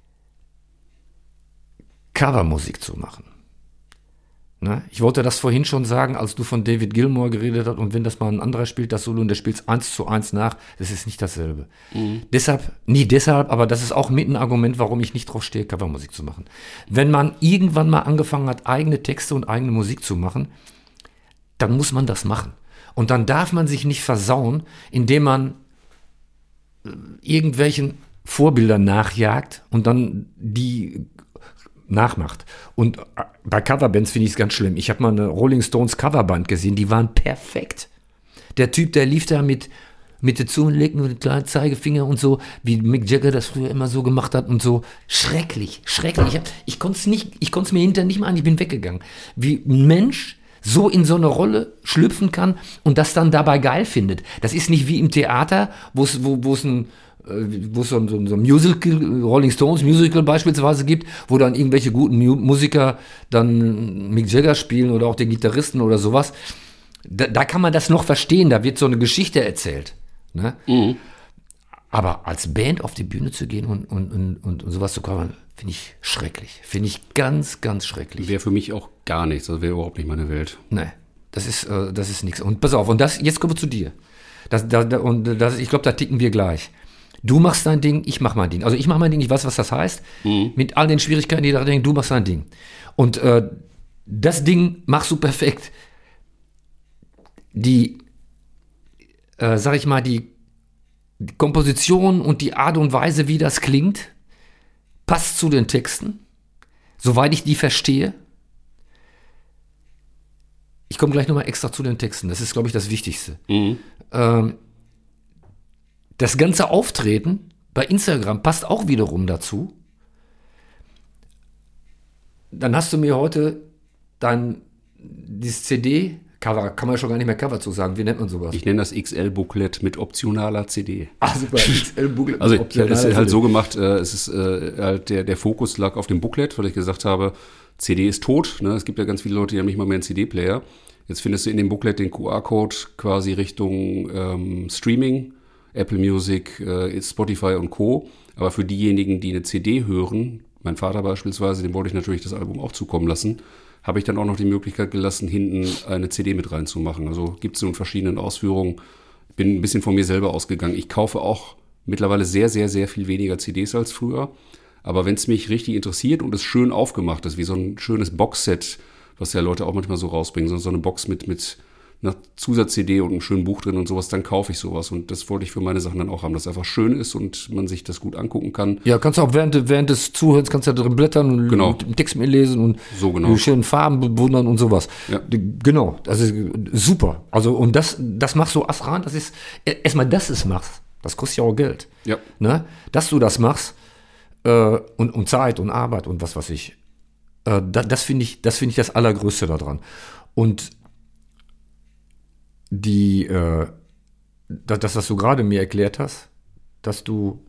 Covermusik zu machen. Ne? Ich wollte das vorhin schon sagen, als du von David Gilmour geredet hast und wenn das mal ein anderer spielt, das Solo und der spielt es eins zu eins nach, das ist nicht dasselbe. Mhm. Deshalb, nie deshalb, aber das ist auch mit ein Argument, warum ich nicht drauf stehe, Covermusik zu machen. Wenn man irgendwann mal angefangen hat, eigene Texte und eigene Musik zu machen, dann muss man das machen. Und dann darf man sich nicht versauen, indem man äh, irgendwelchen Vorbildern nachjagt und dann die nachmacht. Und äh, bei Coverbands finde ich es ganz schlimm. Ich habe mal eine Rolling Stones Coverband gesehen, die waren perfekt. Der Typ, der lief da mit, mit der Zunge lecken und dem kleinen Zeigefinger und so, wie Mick Jagger das früher immer so gemacht hat und so. Schrecklich, schrecklich. Ich, hab- ich konnte es nicht, ich konnte es mir hinterher nicht mehr an, ich bin weggegangen. Wie ein Mensch so in so eine Rolle schlüpfen kann und das dann dabei geil findet. Das ist nicht wie im Theater, wo es wo, wo es ein äh, wo es so ein, so ein so ein Musical, Rolling Stones Musical beispielsweise gibt, wo dann irgendwelche guten Mu- Musiker dann Mick Jagger spielen oder auch den Gitarristen oder sowas. Da, da kann man das noch verstehen, da wird so eine Geschichte erzählt. Ne? Mhm. Aber als Band auf die Bühne zu gehen und, und, und, und, und sowas zu covern, finde ich schrecklich. Finde ich ganz, ganz schrecklich. Wäre für mich auch gar nichts. Das wäre überhaupt nicht meine Welt. Nee, das ist, äh, das ist nichts. Und pass auf, und das, jetzt kommen wir zu dir. Das, da, da, und das, ich glaube, da ticken wir gleich. Du machst dein Ding, ich mach mein Ding. Also ich mach mein Ding, ich weiß, was das heißt. Mhm. Mit all den Schwierigkeiten, die da drin, du machst dein Ding. Und äh, das Ding machst du perfekt. Die, äh, sag ich mal, die, die Komposition und die Art und Weise, wie das klingt, passt zu den Texten, soweit ich die verstehe. Ich komme gleich nochmal extra zu den Texten. Das ist, glaube ich, das Wichtigste. Mhm. Ähm, das ganze Auftreten bei Instagram passt auch wiederum dazu. Dann hast du mir heute dein dieses C D-Cover, kann man schon gar nicht mehr Cover zu sagen. Wie nennt man sowas? Ich nenne das X L-Booklet mit optionaler C D. Ah, super. X L-Booklet. Also es ist halt so gemacht, äh, es ist äh, halt der, der Fokus lag auf dem Booklet, weil ich gesagt habe, C D ist tot. Ne? Es gibt ja ganz viele Leute, die haben nicht mal mehr einen C D-Player. Jetzt findest du in dem Booklet den Q R-Code quasi Richtung ähm, Streaming, Apple Music, äh, Spotify und Co. Aber für diejenigen, die eine C D hören, mein Vater beispielsweise, dem wollte ich natürlich das Album auch zukommen lassen, habe ich dann auch noch die Möglichkeit gelassen, hinten eine C D mit reinzumachen. Also gibt es so in verschiedenen Ausführungen. Bin ein bisschen von mir selber ausgegangen. Ich kaufe auch mittlerweile sehr, sehr, sehr viel weniger C Ds als früher. Aber wenn es mich richtig interessiert und es schön aufgemacht ist, wie so ein schönes Boxset, was ja Leute auch manchmal so rausbringen, so, so eine Box mit, mit einer Zusatz-C D und einem schönen Buch drin und sowas, dann kaufe ich sowas. Und das wollte ich für meine Sachen dann auch haben, dass es einfach schön ist und man sich das gut angucken kann. Ja, kannst du auch während, während des Zuhörens kannst du da drin blättern und Genau. den Text mitlesen und So genau. die schönen Farben bewundern und sowas. Ja. Die- Genau, also super. Also und das, das machst du astran, das ist, erstmal, dass du es machst, das kostet ja auch Geld. Ja. Ne? Dass du das machst äh, und, und Zeit und Arbeit und was weiß ich. Äh, da, das finde ich, das finde ich das Allergrößte daran. Und die, äh, das, das, was du gerade mir erklärt hast, dass du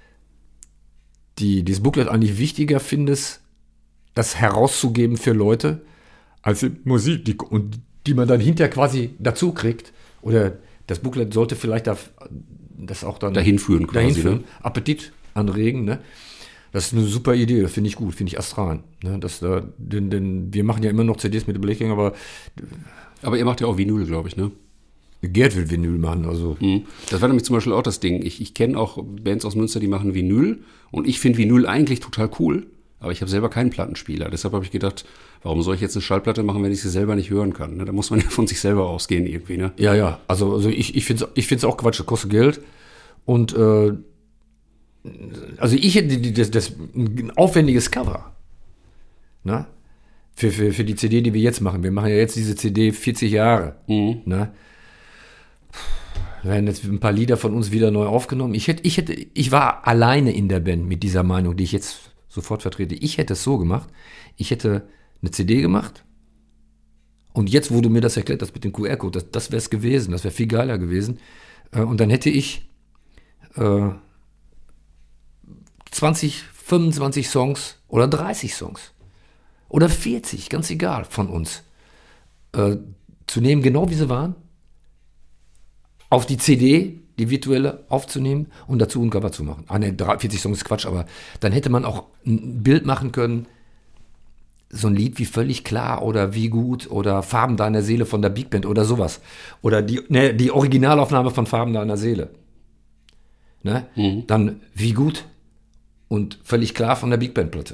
die, dieses Booklet eigentlich wichtiger findest, das herauszugeben für Leute, als die Musik, die, und die man dann hinterher quasi dazu kriegt, oder das Booklet sollte vielleicht da, das auch dann Dahin führen quasi, dahin führen. ne? Appetit anregen, ne? Das ist eine super Idee, finde ich gut, finde ich astral. Ne? Das, äh, denn, denn wir machen ja immer noch C Ds mit Bleching, aber Aber ihr macht ja auch Vinyl, glaube ich, ne? Gerd will Vinyl machen, also. Mhm. Das war nämlich zum Beispiel auch das Ding. Ich, ich kenne auch Bands aus Münster, die machen Vinyl. Und ich finde Vinyl eigentlich total cool. Aber ich habe selber keinen Plattenspieler. Deshalb habe ich gedacht, warum soll ich jetzt eine Schallplatte machen, wenn ich sie selber nicht hören kann? Ne? Da muss man ja von sich selber ausgehen irgendwie, ne? Ja, ja, also, also ich, ich finde es ich find's auch Quatsch, das kostet Geld. Und äh, also ich hätte die- das, das ein aufwendiges Cover. Ne? Für, für, für die C D, die wir jetzt machen. Wir machen ja jetzt diese C D vierzig Jahre. Mhm. Ne? Werden jetzt ein paar Lieder von uns wieder neu aufgenommen. Ich hätte, ich hätte, ich war alleine in der Band mit dieser Meinung, die ich jetzt sofort vertrete. Ich hätte es so gemacht. Ich hätte eine C D gemacht. Und jetzt, wo du mir das erklärt hast mit dem Q R-Code, das, das wäre es gewesen. Das wäre viel geiler gewesen. Äh, Und dann hätte ich äh, zwanzig, fünfundzwanzig Songs oder dreißig Songs oder vierzig, ganz egal, von uns äh, zu nehmen, genau wie sie waren, auf die C D, die virtuelle, aufzunehmen und dazu ein Cover zu machen. Ah, ne, vierzig Songs ist Quatsch, aber dann hätte man auch ein Bild machen können, so ein Lied wie Völlig klar oder Wie gut oder Farben deiner Seele von der Big Band oder sowas. Oder die, ne, die Originalaufnahme von Farben deiner Seele. Ne? Mhm. Dann Wie gut und Völlig klar von der Big Band Platte.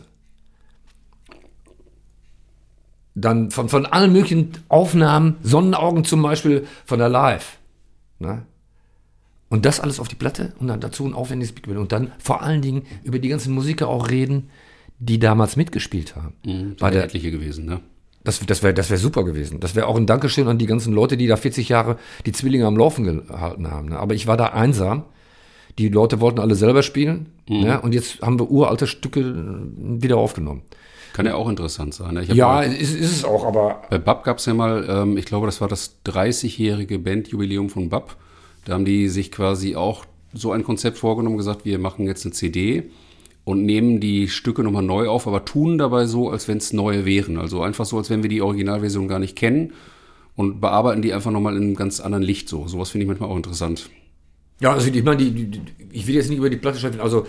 Dann von, von allen möglichen Aufnahmen, Sonnenaugen zum Beispiel von der Live. Ne? Und das alles auf die Platte und dann dazu ein aufwendiges Big Band. Und dann vor allen Dingen über die ganzen Musiker auch reden, die damals mitgespielt haben. Mhm. Bei Sind der, etliche gewesen, ne? das das wäre das wär super gewesen. Das wäre auch ein Dankeschön an die ganzen Leute, die da vierzig Jahre die Zwillinge am Laufen gehalten haben. Ne? Aber ich war da einsam. Die Leute wollten alle selber spielen. Ne? Und jetzt haben wir uralte Stücke äh, wieder aufgenommen. Kann ja auch interessant sein. Ne? Ich hab Ja, mal, ist, ist es auch, aber bei B A P gab es ja mal, ähm, ich glaube, das war das dreißigjährige Bandjubiläum von B A P. Da haben die sich quasi auch so ein Konzept vorgenommen, gesagt, wir machen jetzt eine C D und nehmen die Stücke nochmal neu auf, aber tun dabei so, als wenn es neue wären. Also einfach so, als wenn wir die Originalversion gar nicht kennen und bearbeiten die einfach nochmal in einem ganz anderen Licht so. Sowas finde ich manchmal auch interessant. ja, also ich meine, die, die, die, ich will jetzt nicht über die Platte sprechen, also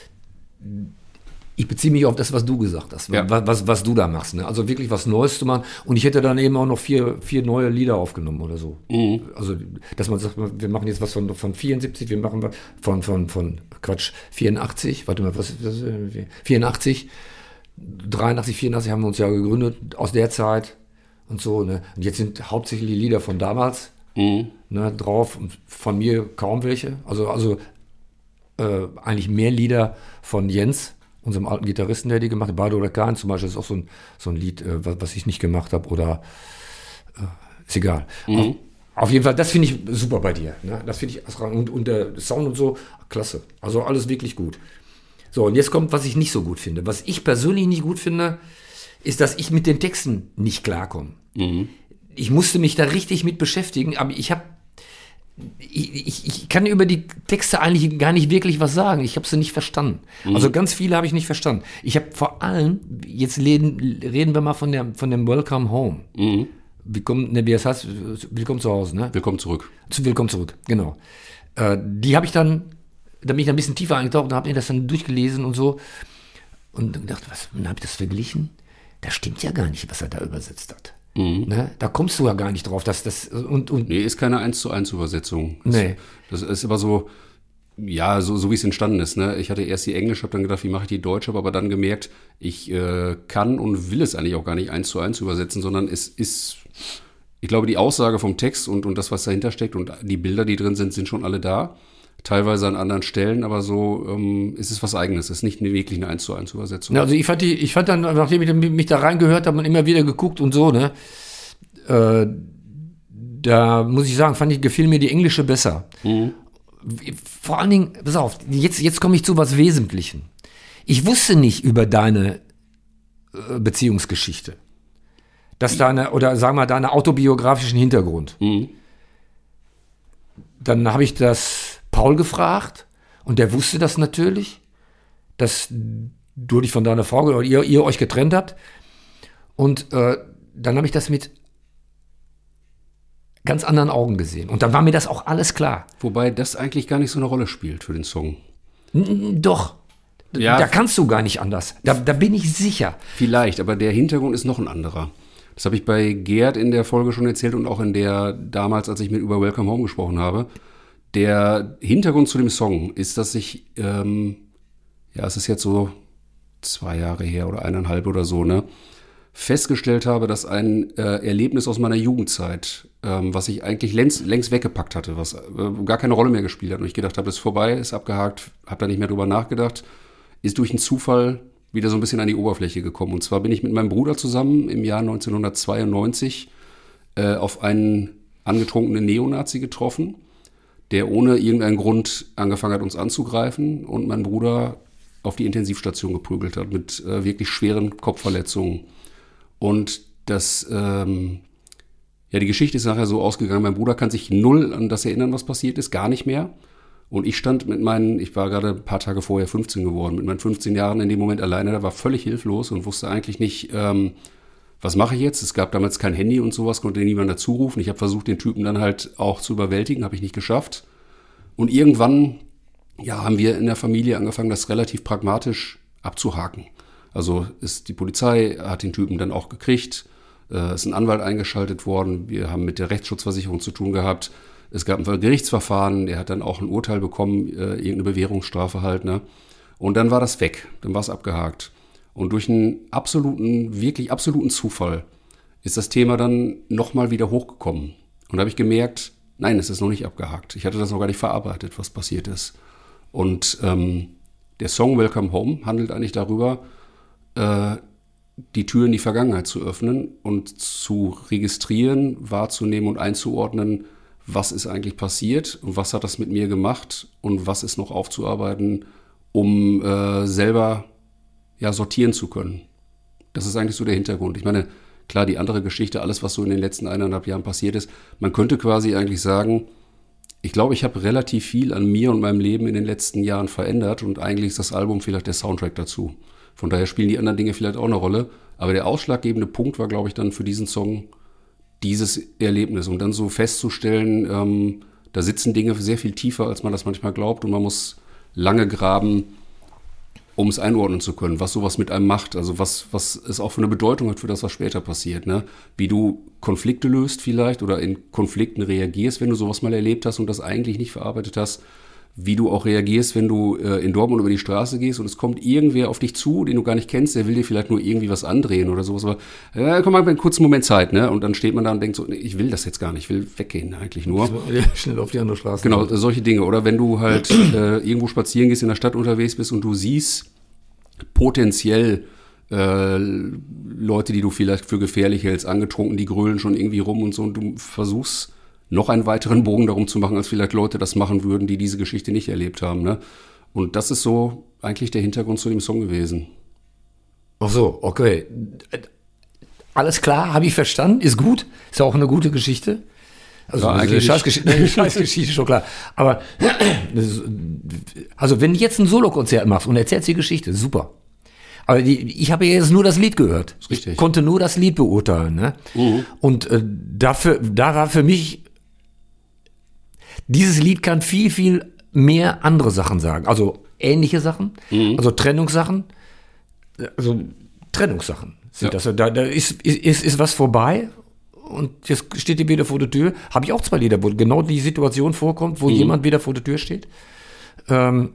ich beziehe mich auf das, was du gesagt hast, Ja. was, was, was du da machst. Ne? Also wirklich was Neues zu machen. Und ich hätte dann eben auch noch vier, vier neue Lieder aufgenommen oder so. Also, dass man sagt, wir machen jetzt was von, von vierundsiebzig, wir machen was von, von, von Quatsch, vierundachtzig, warte mal, was ist das? äh, vierundachtzig, dreiundachtzig, vierundachtzig haben wir uns ja gegründet aus der Zeit und so. Ne? Und jetzt sind hauptsächlich die Lieder von damals ne, drauf und von mir kaum welche. Also, also äh, eigentlich mehr Lieder von Jens, unserem alten Gitarristen, der die gemacht hat. Bado oder Kahn zum Beispiel ist auch so ein, so ein Lied, äh, was, was ich nicht gemacht habe oder äh, ist egal. Auf, auf jeden Fall, das finde ich super bei dir. Ne? Das finde ich und, und der Sound und so, klasse. Also alles wirklich gut. So, und jetzt kommt, was ich nicht so gut finde. Was ich persönlich nicht gut finde, ist, dass ich mit den Texten nicht klarkomme. Ich musste mich da richtig mit beschäftigen, aber ich habe Ich, ich, ich kann über die Texte eigentlich gar nicht wirklich was sagen. Ich habe sie nicht verstanden. Also ganz viele habe ich nicht verstanden. Ich habe vor allem, jetzt reden, reden wir mal von, der, von dem Welcome Home. Willkommen, ne, wie das heißt, Willkommen zu Hause, ne? Willkommen zurück. Zu Willkommen zurück, genau. Äh, die habe ich dann, da bin ich ein bisschen tiefer eingetaucht und habe mir das dann durchgelesen und so. Und gedacht, was, dann habe ich das verglichen. Das stimmt ja gar nicht, was er da übersetzt hat. Ne? Da kommst du ja gar nicht drauf, dass das und, und Nee, ist keine eins zu eins Übersetzung. Das, Nee. das ist aber so, ja, so, so wie es entstanden ist. Ne? Ich hatte erst die Englische, habe dann gedacht, wie mache ich die Deutsche, habe aber dann gemerkt, ich äh, kann und will es eigentlich auch gar nicht eins zu eins übersetzen, sondern es ist, ich glaube, die Aussage vom Text und, und das, was dahinter steckt und die Bilder, die drin sind, sind schon alle da. Teilweise an anderen Stellen, aber so ähm, ist es was Eigenes. Es ist nicht eine, wirklich eine eins zu eins Übersetzung. Ja, also ich fand die, ich fand dann, nachdem ich mich da reingehört habe und immer wieder geguckt und so, ne, äh, da muss ich sagen, fand ich, gefiel mir die englische besser. Vor allen Dingen, pass auf, jetzt, jetzt komme ich zu was Wesentlichen. Ich wusste nicht über deine äh, Beziehungsgeschichte. Dass deine, oder sagen wir, deine autobiografischen Hintergrund. Dann habe ich das Paul gefragt und der wusste das natürlich, dass du dich von deiner Frau oder ihr, ihr euch getrennt habt. Und äh, dann habe ich das mit ganz anderen Augen gesehen. Und dann war mir das auch alles klar. Wobei das eigentlich gar nicht so eine Rolle spielt für den Song. N- Doch. Ja. Da kannst du gar nicht anders. Da, da bin ich sicher. Vielleicht, aber der Hintergrund ist noch ein anderer. Das habe ich bei Gerd in der Folge schon erzählt und auch in der damals, als ich mit über Welcome Home gesprochen habe. Der Hintergrund zu dem Song ist, dass ich, ähm, ja, es ist jetzt so zwei Jahre her oder eineinhalb oder so, ne, festgestellt habe, dass ein äh, Erlebnis aus meiner Jugendzeit, ähm, was ich eigentlich längst, längst weggepackt hatte, was äh, gar keine Rolle mehr gespielt hat und ich gedacht habe, ist vorbei, ist abgehakt, habe da nicht mehr drüber nachgedacht, ist durch einen Zufall wieder so ein bisschen an die Oberfläche gekommen. Und zwar bin ich mit meinem Bruder zusammen im Jahr neunzehnhundertzweiundneunzig äh, auf einen angetrunkenen Neonazi getroffen, der ohne irgendeinen Grund angefangen hat, uns anzugreifen und mein Bruder auf die Intensivstation geprügelt hat mit äh, wirklich schweren Kopfverletzungen. Und das, ähm, ja, die Geschichte ist nachher so ausgegangen, mein Bruder kann sich null an das erinnern, was passiert ist, gar nicht mehr. Und ich stand mit meinen, ich war gerade ein paar Tage vorher fünfzehn geworden, mit meinen fünfzehn Jahren in dem Moment alleine, da war völlig hilflos und wusste eigentlich nicht, ähm, was mache ich jetzt? Es gab damals kein Handy und sowas, konnte niemand dazu rufen. Ich habe versucht, den Typen dann halt auch zu überwältigen, habe ich nicht geschafft. Und irgendwann, ja, haben wir in der Familie angefangen, das relativ pragmatisch abzuhaken. Also ist die Polizei, hat den Typen dann auch gekriegt, äh, ist ein Anwalt eingeschaltet worden, wir haben mit der Rechtsschutzversicherung zu tun gehabt. Es gab ein Gerichtsverfahren, der hat dann auch ein Urteil bekommen, äh, irgendeine Bewährungsstrafe halt, ne? Und dann war das weg, dann war es abgehakt. Und durch einen absoluten, wirklich absoluten Zufall ist das Thema dann nochmal wieder hochgekommen. Und da habe ich gemerkt, nein, es ist noch nicht abgehakt. Ich hatte das noch gar nicht verarbeitet, was passiert ist. Und ähm, der Song Welcome Home handelt eigentlich darüber, äh, die Tür in die Vergangenheit zu öffnen und zu registrieren, wahrzunehmen und einzuordnen, was ist eigentlich passiert und was hat das mit mir gemacht und was ist noch aufzuarbeiten, um äh, selber ja, sortieren zu können. Das ist eigentlich so der Hintergrund. Ich meine, klar, die andere Geschichte, alles, was so in den letzten eineinhalb Jahren passiert ist, man könnte quasi eigentlich sagen, ich glaube, ich habe relativ viel an mir und meinem Leben in den letzten Jahren verändert und eigentlich ist das Album vielleicht der Soundtrack dazu. Von daher spielen die anderen Dinge vielleicht auch eine Rolle, aber der ausschlaggebende Punkt war, glaube ich, dann für diesen Song dieses Erlebnis, um dann so festzustellen, ähm, da sitzen Dinge sehr viel tiefer, als man das manchmal glaubt und man muss lange graben, um es einordnen zu können, was sowas mit einem macht, also was, was es auch für eine Bedeutung hat für das, was später passiert, ne? Wie du Konflikte löst vielleicht oder in Konflikten reagierst, wenn du sowas mal erlebt hast und das eigentlich nicht verarbeitet hast, wie du auch reagierst, wenn du äh, in Dortmund über die Straße gehst und es kommt irgendwer auf dich zu, den du gar nicht kennst, der will dir vielleicht nur irgendwie was andrehen oder sowas, aber äh, komm mal einen kurzen Moment Zeit, ne? Und dann steht man da und denkt so, nee, ich will das jetzt gar nicht, ich will weggehen eigentlich nur. Schnell auf die andere Straße. Genau, solche Dinge. Oder wenn du halt äh, irgendwo spazieren gehst, in der Stadt unterwegs bist und du siehst potenziell äh, Leute, die du vielleicht für gefährlich hältst, angetrunken, die grölen schon irgendwie rum und so und du versuchst noch einen weiteren Bogen darum zu machen, als vielleicht Leute das machen würden, die diese Geschichte nicht erlebt haben, ne? Und das ist so eigentlich der Hintergrund zu dem Song gewesen. Ach so, okay. Alles klar, habe ich verstanden, ist gut, ist auch eine gute Geschichte. Also Ja, eine eigentlich Scheißgeschichte, eine Scheißgeschichte, schon klar. Aber das ist, also wenn du jetzt ein Solokonzert machst und erzählst die Geschichte, super. Aber die, ich habe ja jetzt nur das Lied gehört. Ist richtig. Ich konnte nur das Lied beurteilen, ne? Mhm. Und äh, dafür, da war für mich, dieses Lied kann viel, viel mehr andere Sachen sagen. Also ähnliche Sachen, Mhm. also Trennungssachen, also Trennungssachen sind Ja. das. Da, da ist, ist, ist was vorbei und jetzt steht die wieder vor der Tür. Habe ich auch zwei Lieder, wo genau die Situation vorkommt, wo Mhm. jemand wieder vor der Tür steht. Ähm,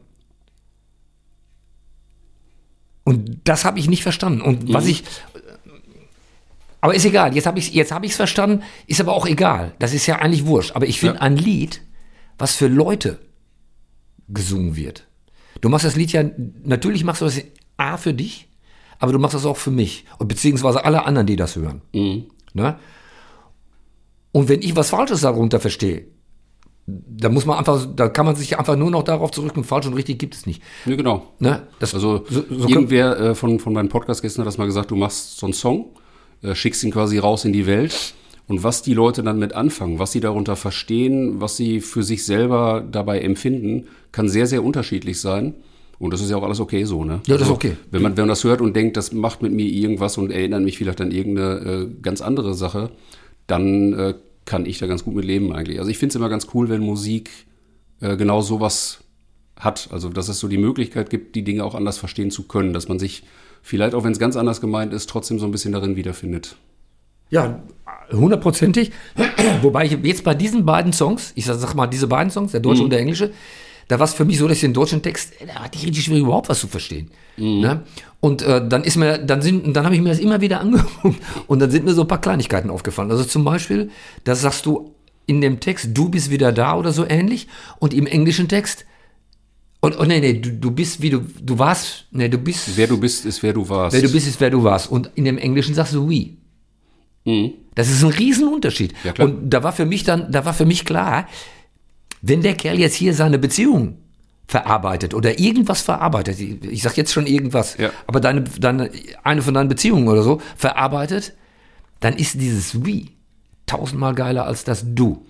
und das habe ich nicht verstanden. Und was Mhm. ich, aber ist egal, jetzt habe ich es jetzt hab ich's verstanden, ist aber auch egal. Das ist ja eigentlich wurscht. Aber ich finde Ja. ein Lied, was für Leute gesungen wird. Du machst das Lied ja, natürlich machst du das A für dich, aber du machst das auch für mich. Und beziehungsweise alle anderen, die das hören. Mhm. Ne? Und wenn ich was Falsches darunter verstehe, da muss man einfach, da kann man sich einfach nur noch darauf zurück und falsch und richtig gibt es nicht. Ja, genau. Ne? Das, Also so, so irgendwer äh, von, von meinem Podcast gestern hat das mal gesagt, du machst so einen Song, äh, schickst ihn quasi raus in die Welt und was die Leute dann mit anfangen, was sie darunter verstehen, was sie für sich selber dabei empfinden, kann sehr, sehr unterschiedlich sein. Und das ist ja auch alles okay so, ne? Ja, das ist okay. Wenn man, wenn man das hört und denkt, das macht mit mir irgendwas und erinnert mich vielleicht an irgendeine äh, ganz andere Sache, dann äh, kann ich da ganz gut mit leben eigentlich. Also ich finde es immer ganz cool, wenn Musik äh, genau sowas hat. Also dass es so die Möglichkeit gibt, die Dinge auch anders verstehen zu können. Dass man sich vielleicht, auch wenn es ganz anders gemeint ist, trotzdem so ein bisschen darin wiederfindet. Ja, hundertprozentig. Wobei ich jetzt bei diesen beiden Songs, ich sag, sag mal, diese beiden Songs, der deutsche Mhm. und der englische, da war es für mich so, dass ich den deutschen Text, da hatte ich richtig schwierig, überhaupt was zu verstehen. Ne? Und äh, dann ist mir, dann sind, dann habe ich mir das immer wieder angeguckt und dann sind mir so ein paar Kleinigkeiten aufgefallen. Also zum Beispiel, da sagst du in dem Text, du bist wieder da oder so ähnlich, und im englischen Text, und, und nee, nee, du, du bist wie du, du warst, nee, du bist, Wer du bist, ist wer du warst. wer du bist, ist wer du warst. Und in dem Englischen sagst du we. Mhm. Das ist ein Riesenunterschied. Ja, klar. Und da war für mich dann, da war für mich klar, wenn der Kerl jetzt hier seine Beziehung verarbeitet oder irgendwas verarbeitet, ich, ich sag jetzt schon irgendwas, Ja. aber deine, deine, eine von deinen Beziehungen oder so verarbeitet, dann ist dieses we tausendmal geiler als das du.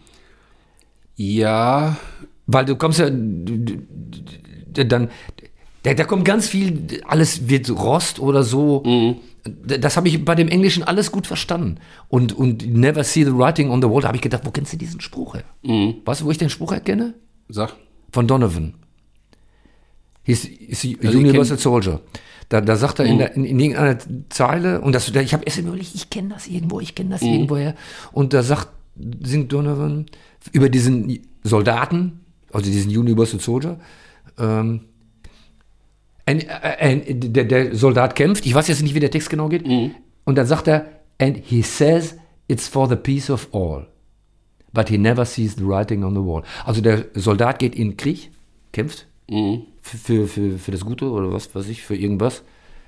Ja, Weil du kommst ja, du- du- dann, da, da kommt ganz viel, alles wird Rost oder so. Das habe ich bei dem Englischen alles gut verstanden. Und, und never see the writing on the wall, da habe ich gedacht, wo kennst du diesen Spruch her? Weißt du, wo ich den Spruch erkenne? sag. Von Donovan. He's, he's a Also ich Universal kenn- Soldier. Da, da sagt er in, der, in, in irgendeiner Zeile, und das, ich habe erst überlegt, ich kenne das irgendwo, ich kenne das irgendwoher. Und da sagt, singt Donovan über diesen Soldaten, also diesen Universal Soldier, ähm, ein, ein, der, der Soldat kämpft, ich weiß jetzt nicht, wie der Text genau geht, und dann sagt er, and he says it's for the peace of all, but he never sees the writing on the wall. Also der Soldat geht in den Krieg, kämpft, für, für, für das Gute oder was weiß ich, für irgendwas,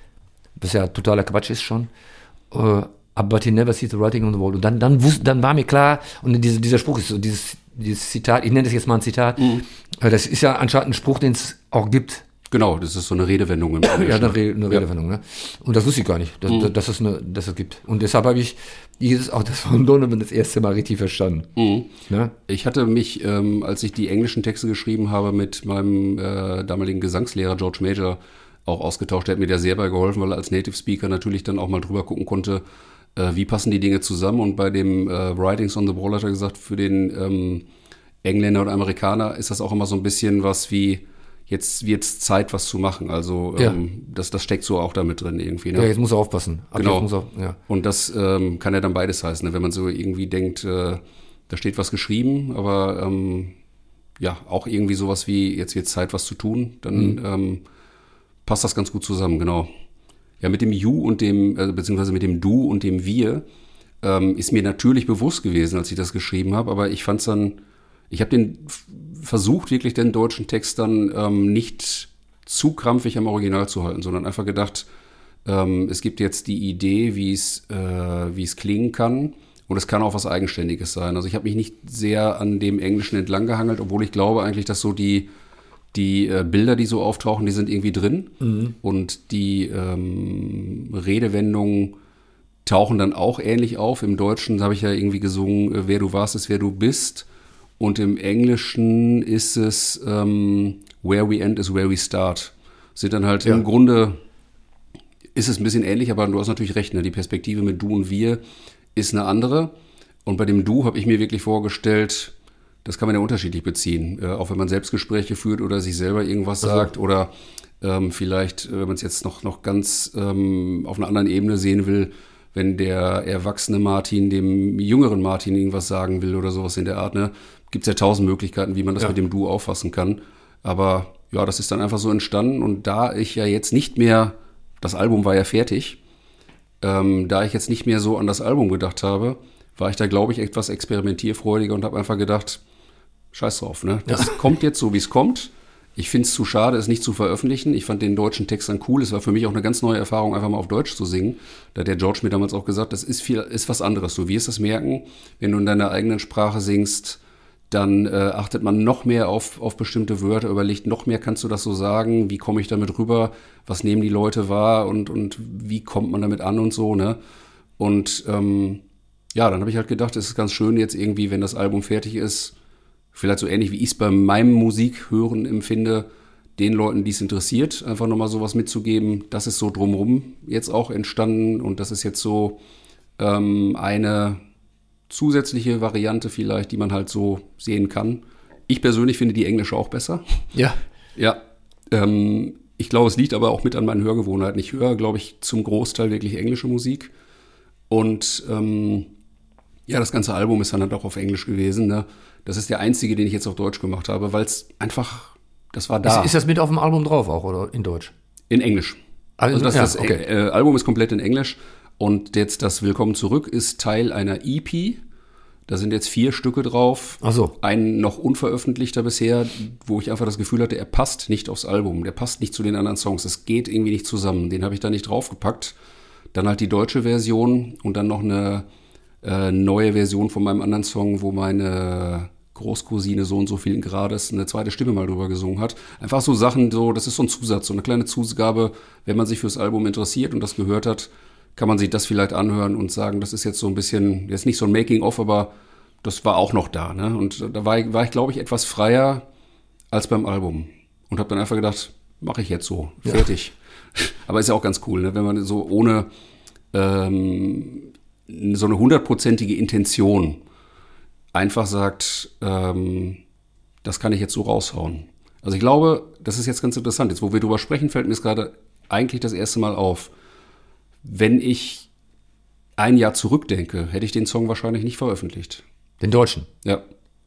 was ja totaler Quatsch ist schon, uh, but he never sees the writing on the wall. Und dann, dann, wus- dann war mir klar, und diese, dieser Spruch ist so, dieses, dieses Zitat, ich nenne das jetzt mal ein Zitat, äh, das ist ja anscheinend ein Spruch, den es auch gibt. Genau, das ist so eine Redewendung im Englischen. Ja, eine, Re eine Redewendung, ne? Und das wusste ich gar nicht, dass, Mhm. dass, es eine, dass es gibt. Und deshalb habe ich dieses, auch das von Donovan das erste Mal richtig verstanden. Mhm. Ne? Ich hatte mich, ähm, als ich die englischen Texte geschrieben habe, mit meinem äh, damaligen Gesangslehrer George Major auch ausgetauscht. Der hat mir da sehr bei geholfen, weil er als Native Speaker natürlich dann auch mal drüber gucken konnte, äh, wie passen die Dinge zusammen. Und bei dem äh, Writings on the Wall hat er gesagt, für den ähm, Engländer oder Amerikaner ist das auch immer so ein bisschen was wie, jetzt wird's Zeit, was zu machen. Also Ja. ähm, das, das steckt so auch damit drin irgendwie. Ne? Ja, jetzt muss er aufpassen. Ab Genau. jetzt muss er, ja. Und das ähm, kann ja dann beides heißen, ne? Wenn man so irgendwie denkt, äh, da steht was geschrieben, aber ähm, ja, auch irgendwie sowas wie, jetzt wird Zeit, was zu tun, dann ähm, passt das ganz gut zusammen, genau. Ja, mit dem You und dem, äh, beziehungsweise mit dem Du und dem Wir ähm, ist mir natürlich bewusst gewesen, als ich das geschrieben habe, aber ich fand es dann, ich habe den f- versucht, wirklich den deutschen Text dann ähm, nicht zu krampfig am Original zu halten, sondern einfach gedacht, ähm, es gibt jetzt die Idee, wie es äh, wie es klingen kann, und es kann auch was Eigenständiges sein. Also ich habe mich nicht sehr an dem Englischen entlang gehangelt, obwohl ich glaube eigentlich, dass so die die äh, Bilder, die so auftauchen, die sind irgendwie drin, und die ähm, Redewendungen tauchen dann auch ähnlich auf. Im Deutschen habe ich ja irgendwie gesungen, äh, wer du warst, ist wer du bist. Und im Englischen ist es ähm, where we end is where we start. Sind dann halt Ja. im Grunde, ist es ein bisschen ähnlich, aber du hast natürlich recht, ne? Die Perspektive mit du und wir ist eine andere. Und bei dem Du habe ich mir wirklich vorgestellt, das kann man ja unterschiedlich beziehen. Äh, auch wenn man Selbstgespräche führt oder sich selber irgendwas sagt oder ähm, vielleicht, äh, wenn man es jetzt noch, noch ganz ähm, auf einer anderen Ebene sehen will, wenn der erwachsene Martin dem jüngeren Martin irgendwas sagen will oder sowas in der Art, ne, gibt es ja tausend Möglichkeiten, wie man das Ja. mit dem Du auffassen kann. Aber ja, das ist dann einfach so entstanden, und da ich ja jetzt nicht mehr, das Album war ja fertig, ähm, da ich jetzt nicht mehr so an das Album gedacht habe, war ich da, glaube ich, etwas experimentierfreudiger und habe einfach gedacht, scheiß drauf, ne? Das kommt jetzt so, wie es kommt. Ich finde es zu schade, es nicht zu veröffentlichen. Ich fand den deutschen Text dann cool. Es war für mich auch eine ganz neue Erfahrung, einfach mal auf Deutsch zu singen. Da hat der George mir damals auch gesagt, das ist viel, ist was anderes. Du wirst es merken, wenn du in deiner eigenen Sprache singst, dann äh, achtet man noch mehr auf, auf bestimmte Wörter, überlegt noch mehr, kannst du das so sagen? Wie komme ich damit rüber? Was nehmen die Leute wahr? Und, und wie kommt man damit an und so, ne? Und ähm, ja, dann habe ich halt gedacht, es ist ganz schön jetzt irgendwie, wenn das Album fertig ist, vielleicht so ähnlich wie ich es bei meinem Musikhören empfinde, den Leuten, die es interessiert, einfach nochmal sowas mitzugeben. Das ist so drumrum jetzt auch entstanden, und das ist jetzt so ähm, eine zusätzliche Variante vielleicht, die man halt so sehen kann. Ich persönlich finde die englische auch besser. Ja. Ja, ähm, ich glaube, es liegt aber auch mit an meinen Hörgewohnheiten. Ich höre, glaube ich, zum Großteil wirklich englische Musik. Und ähm, ja, das ganze Album ist dann halt auch auf Englisch gewesen. Ne? Das ist der einzige, den ich jetzt auf Deutsch gemacht habe, weil es einfach, das war da. Ist, ist das mit auf dem Album drauf auch oder in Deutsch? In Englisch. Also, Also das, ja, das okay. äh, Album ist komplett in Englisch. Und jetzt das Willkommen zurück ist Teil einer E P. Da sind jetzt vier Stücke drauf. Ach so. Ein noch unveröffentlichter bisher, wo ich einfach das Gefühl hatte, er passt nicht aufs Album. Der passt nicht zu den anderen Songs. Es geht irgendwie nicht zusammen. Den habe ich da nicht draufgepackt. Dann halt die deutsche Version und dann noch eine äh, neue Version von meinem anderen Song, wo meine Großcousine so und so vielen Grades eine zweite Stimme mal drüber gesungen hat. Einfach so Sachen, so das ist so ein Zusatz, so eine kleine Zugabe. Wenn man sich fürs Album interessiert und das gehört hat, kann man sich das vielleicht anhören und sagen, das ist jetzt so ein bisschen, jetzt nicht so ein Making-of, aber das war auch noch da. Ne? Und da war ich, war ich glaube ich, etwas freier als beim Album. Und habe dann einfach gedacht, mache ich jetzt so, fertig. Ja. Aber ist ja auch ganz cool, ne? Wenn man so ohne ähm, so eine hundertprozentige Intention einfach sagt, ähm, das kann ich jetzt so raushauen. Also ich glaube, das ist jetzt ganz interessant. Jetzt, wo wir drüber sprechen, fällt mir es gerade eigentlich das erste Mal auf. Wenn ich ein Jahr zurückdenke, hätte ich den Song wahrscheinlich nicht veröffentlicht. Den Deutschen? Ja.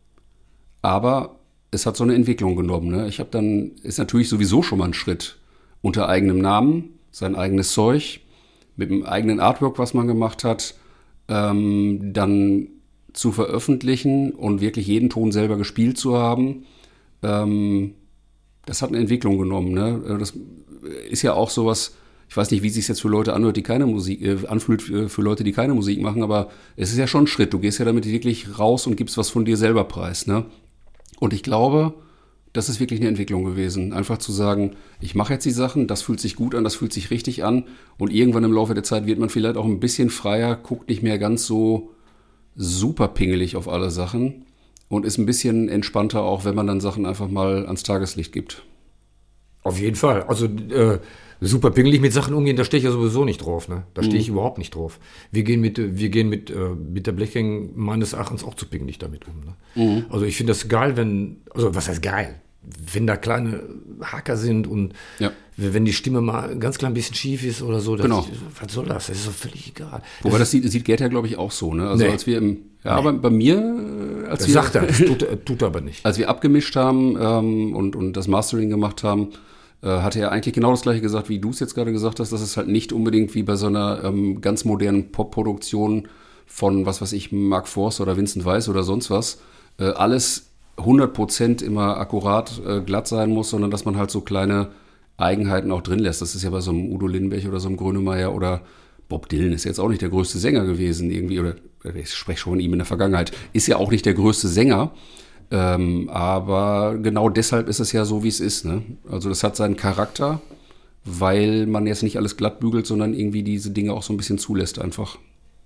Aber es hat so eine Entwicklung genommen. Ne? Ich habe dann, ist natürlich sowieso schon mal ein Schritt unter eigenem Namen, sein eigenes Zeug, mit dem eigenen Artwork, was man gemacht hat, ähm, dann zu veröffentlichen und wirklich jeden Ton selber gespielt zu haben. Ähm, das hat eine Entwicklung genommen. Ne? Das ist ja auch sowas. Ich weiß nicht, wie es sich jetzt für Leute anhört, die keine Musik, äh, anfühlt für, für Leute, die keine Musik machen, aber es ist ja schon ein Schritt. Du gehst ja damit wirklich raus und gibst was von dir selber preis, ne? Und ich glaube, das ist wirklich eine Entwicklung gewesen. Einfach zu sagen, ich mache jetzt die Sachen, das fühlt sich gut an, das fühlt sich richtig an und irgendwann im Laufe der Zeit wird man vielleicht auch ein bisschen freier, guckt nicht mehr ganz so super pingelig auf alle Sachen und ist ein bisschen entspannter, auch wenn man dann Sachen einfach mal ans Tageslicht gibt. Auf jeden Fall. Also äh, super pingelig mit Sachen umgehen, da stehe ich ja sowieso nicht drauf. Ne? Da stehe ich mhm. überhaupt nicht drauf. Wir gehen mit, wir gehen mit, äh, mit der Blechgang meines Erachtens auch zu pingelig damit um. Ne? Mhm. Also ich finde das geil, wenn, also was heißt geil? Wenn da kleine Haker sind und ja. wenn die Stimme mal ein ganz klein bisschen schief ist oder so, das, genau. was soll das? Das ist doch völlig egal. Wobei das sieht, sieht Gerd ja, glaube ich, auch so. Ne? Also nee. als wir im, ja, nee. aber bei mir, als das wir, sagt er, das tut, tut er aber nicht. Als wir abgemischt haben ähm, und, und das Mastering gemacht haben, äh, hatte er eigentlich genau das Gleiche gesagt, wie du es jetzt gerade gesagt hast, dass es halt nicht unbedingt wie bei so einer ähm, ganz modernen Pop-Produktion von, was weiß ich, Mark Forster oder Vincent Weiss oder sonst was, äh, alles hundert Prozent immer akkurat äh, glatt sein muss, sondern dass man halt so kleine Eigenheiten auch drin lässt. Das ist ja bei so einem Udo Lindenberg oder so einem Grönemeyer oder Bob Dylan ist jetzt auch nicht der größte Sänger gewesen irgendwie, oder ich spreche schon von ihm in der Vergangenheit, ist ja auch nicht der größte Sänger, ähm, aber genau deshalb ist es ja so, wie es ist. Ne? Also das hat seinen Charakter, weil man jetzt nicht alles glatt bügelt, sondern irgendwie diese Dinge auch so ein bisschen zulässt einfach.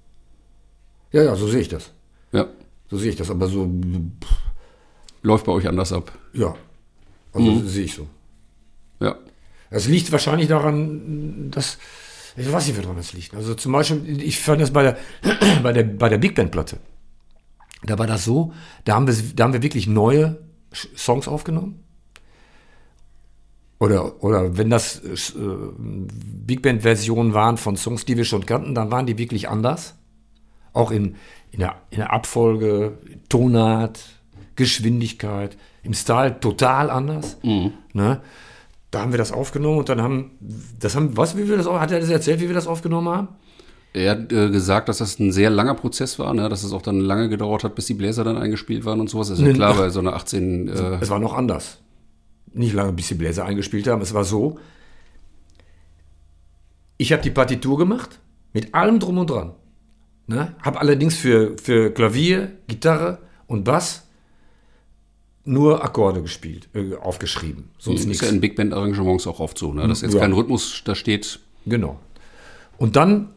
Ja, ja, so sehe ich das. Ja. So sehe ich das, aber so... Läuft bei euch anders ab. Ja, also Mhm. sehe ich so. Ja. Es liegt wahrscheinlich daran, dass, ich weiß nicht, woran das liegt. Also zum Beispiel, ich fand das bei der, bei der, bei der Big Band Platte. Da war das so, da haben wir, da haben wir wirklich neue Songs aufgenommen. Oder, oder wenn das äh, Big Band Versionen waren von Songs, die wir schon kannten, dann waren die wirklich anders. Auch in, in, der, in der Abfolge, Tonart, Geschwindigkeit, im Style total anders. Mhm. Ne? Da haben wir das aufgenommen und dann haben, das haben, was, wie wir das, hat er das erzählt, wie wir das aufgenommen haben? Er hat äh, gesagt, dass das ein sehr langer Prozess war, ne? Dass es auch dann lange gedauert hat, bis die Bläser dann eingespielt waren und sowas. Das ist ja klar, bei so einer achtzehn... Äh es war noch anders. Nicht lange, bis die Bläser eingespielt haben. Es war so, ich habe die Partitur gemacht, mit allem drum und dran. Ne? Habe allerdings für, für Klavier, Gitarre und Bass nur Akkorde gespielt, äh, aufgeschrieben. Sonst nichts. Ist ja in Big Band Arrangements auch oft so, ne? Dass jetzt ja. kein Rhythmus da steht. Genau. Und dann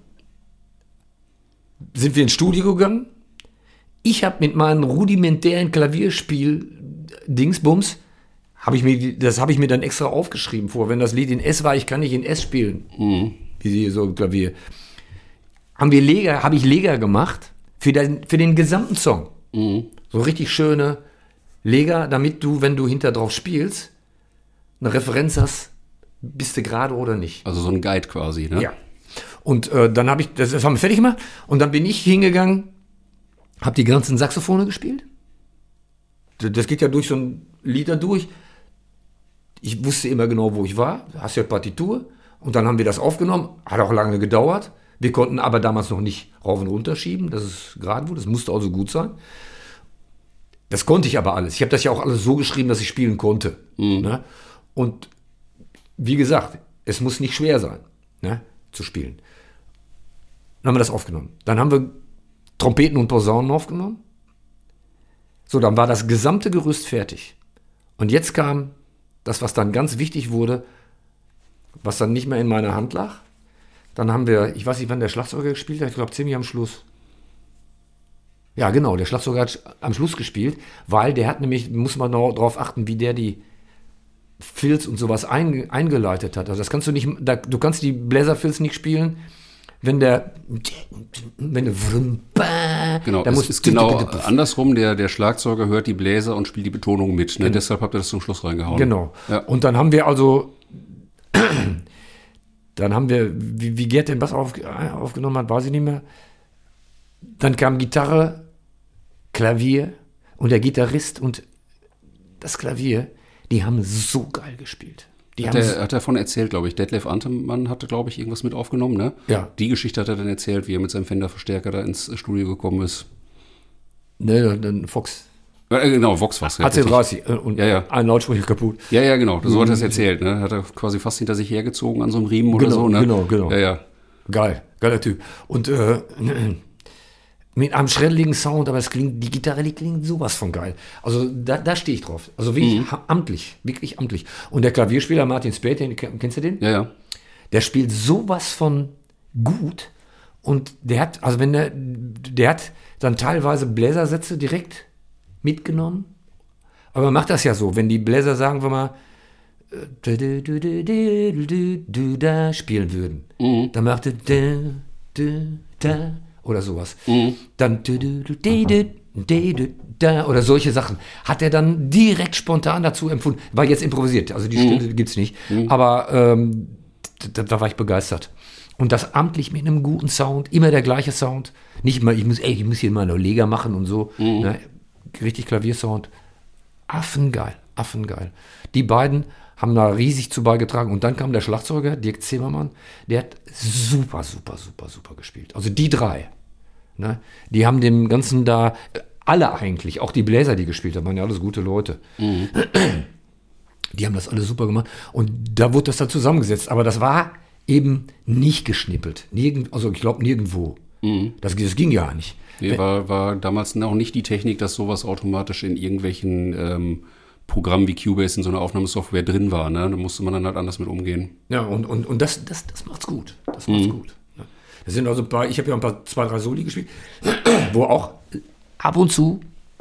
sind wir ins Studio gegangen. Ich habe mit meinem rudimentären Klavierspiel-Dingsbums, hab ich mir, das habe ich mir dann extra aufgeschrieben vor. Wenn das Lied in S war, ich kann nicht in S spielen. Mhm. Wie sie so Klavier. Haben wir Lega, habe ich Lega gemacht Für den, für den gesamten Song. Mhm. So richtig schöne Leger, damit du, wenn du hinter drauf spielst, eine Referenz hast, bist du gerade oder nicht. Also so ein Guide quasi, ne? Ja. Und äh, dann habe ich, das, das haben wir fertig gemacht. Und dann bin ich hingegangen, habe die ganzen Saxophone gespielt. Das, das geht ja durch so ein Lied da durch. Ich wusste immer genau, wo ich war. Hast ja Partitur. Und dann haben wir das aufgenommen. Hat auch lange gedauert. Wir konnten aber damals noch nicht rauf und runter schieben, dass es gerade wurde. Das musste also gut sein. Das konnte ich aber alles. Ich habe das ja auch alles so geschrieben, dass ich spielen konnte. Mhm. Ne? Und wie gesagt, es muss nicht schwer sein, ne, zu spielen. Dann haben wir das aufgenommen. Dann haben wir Trompeten und Posaunen aufgenommen. So, dann war das gesamte Gerüst fertig. Und jetzt kam das, was dann ganz wichtig wurde, was dann nicht mehr in meiner Hand lag. Dann haben wir, ich weiß nicht, wann der Schlagzeuger gespielt hat, ich glaube ziemlich am Schluss. Ja, genau, der Schlagzeuger hat am Schluss gespielt, weil der hat nämlich, muss man noch darauf achten, wie der die Filz und sowas ein, eingeleitet hat. Also das kannst du nicht, da, du kannst die Bläserfilz nicht spielen, wenn der, wenn der, Genau, da es muss, ist genau andersrum, der, der Schlagzeuger hört die Bläser und spielt die Betonung mit. Ne? Genau. Deshalb habt ihr das zum Schluss reingehauen. Genau. Ja. Und dann haben wir also, dann haben wir, wie, wie Gerd den Bass auf, aufgenommen hat, weiß ich nicht mehr. Dann kam Gitarre, Klavier und der Gitarrist und das Klavier, die haben so geil gespielt. Die Hat haben er, hat er davon erzählt, glaube ich. Detlef Antemann hatte, glaube ich, irgendwas mit aufgenommen, ne? Ja. Die Geschichte hat er dann erzählt, wie er mit seinem Fender-Verstärker da ins Studio gekommen ist. Ne, dann Fox. Äh, genau, Vox was. A C dreißig äh, und Ja, ja. ein Lautsprecher kaputt. Ja, ja, genau. So hat er es erzählt, ne? Hat er quasi fast hinter sich hergezogen an so einem Riemen oder Genau, so, ne? genau, genau. Ja, ja. Geil, geiler Typ. Und äh, mit einem schrilligen Sound, aber es klingt, die Gitarre, die klingt sowas von geil. Also da, da stehe ich drauf. Also wirklich Mhm. ha- amtlich, wirklich amtlich. Und der Klavierspieler Martin Spät, den, kennst du den? Ja, ja. Der spielt sowas von gut. Und der hat, also wenn der, der hat dann teilweise Bläsersätze direkt mitgenommen. Aber man macht das ja so, wenn die Bläser, sagen wir mal, äh, du, du, du, du, du, du, du, da spielen würden. Dann macht er du, du, da oder sowas. Dann du, du, du, du, du, du, du, da oder solche Sachen. Hat er dann direkt spontan dazu empfunden. War jetzt improvisiert, also die Stelle gibt's nicht. Aber ähm, da, da war ich begeistert. Und das amtlich mit einem guten Sound, immer der gleiche Sound. Nicht mal, ich muss, ey, ich muss hier mal eine Leger machen und so. Ne? Richtig Klaviersound. Affengeil, affengeil. Die beiden haben da riesig zu beigetragen. Und dann kam der Schlagzeuger, Dirk Zimmermann, der hat super, super, super, super gespielt. Also die drei. Ne? Die haben dem Ganzen da, alle eigentlich, auch die Bläser, die gespielt haben, waren ja alles gute Leute. Die haben das alles super gemacht. Und da wurde das dann zusammengesetzt. Aber das war eben nicht geschnippelt. Nirgend, also ich glaube nirgendwo. Das, das ging ja nicht. Nee, war, war damals noch nicht die Technik, dass sowas automatisch in irgendwelchen ähm, Programmen wie Cubase in so einer Aufnahmesoftware drin war. Ne? Da musste man dann halt anders mit umgehen. Ja, und, und, und das, das, das macht's gut. Das macht's gut. Ne? Das sind also ein paar, ich habe ja ein paar, zwei, drei Soli gespielt, wo auch ab und zu,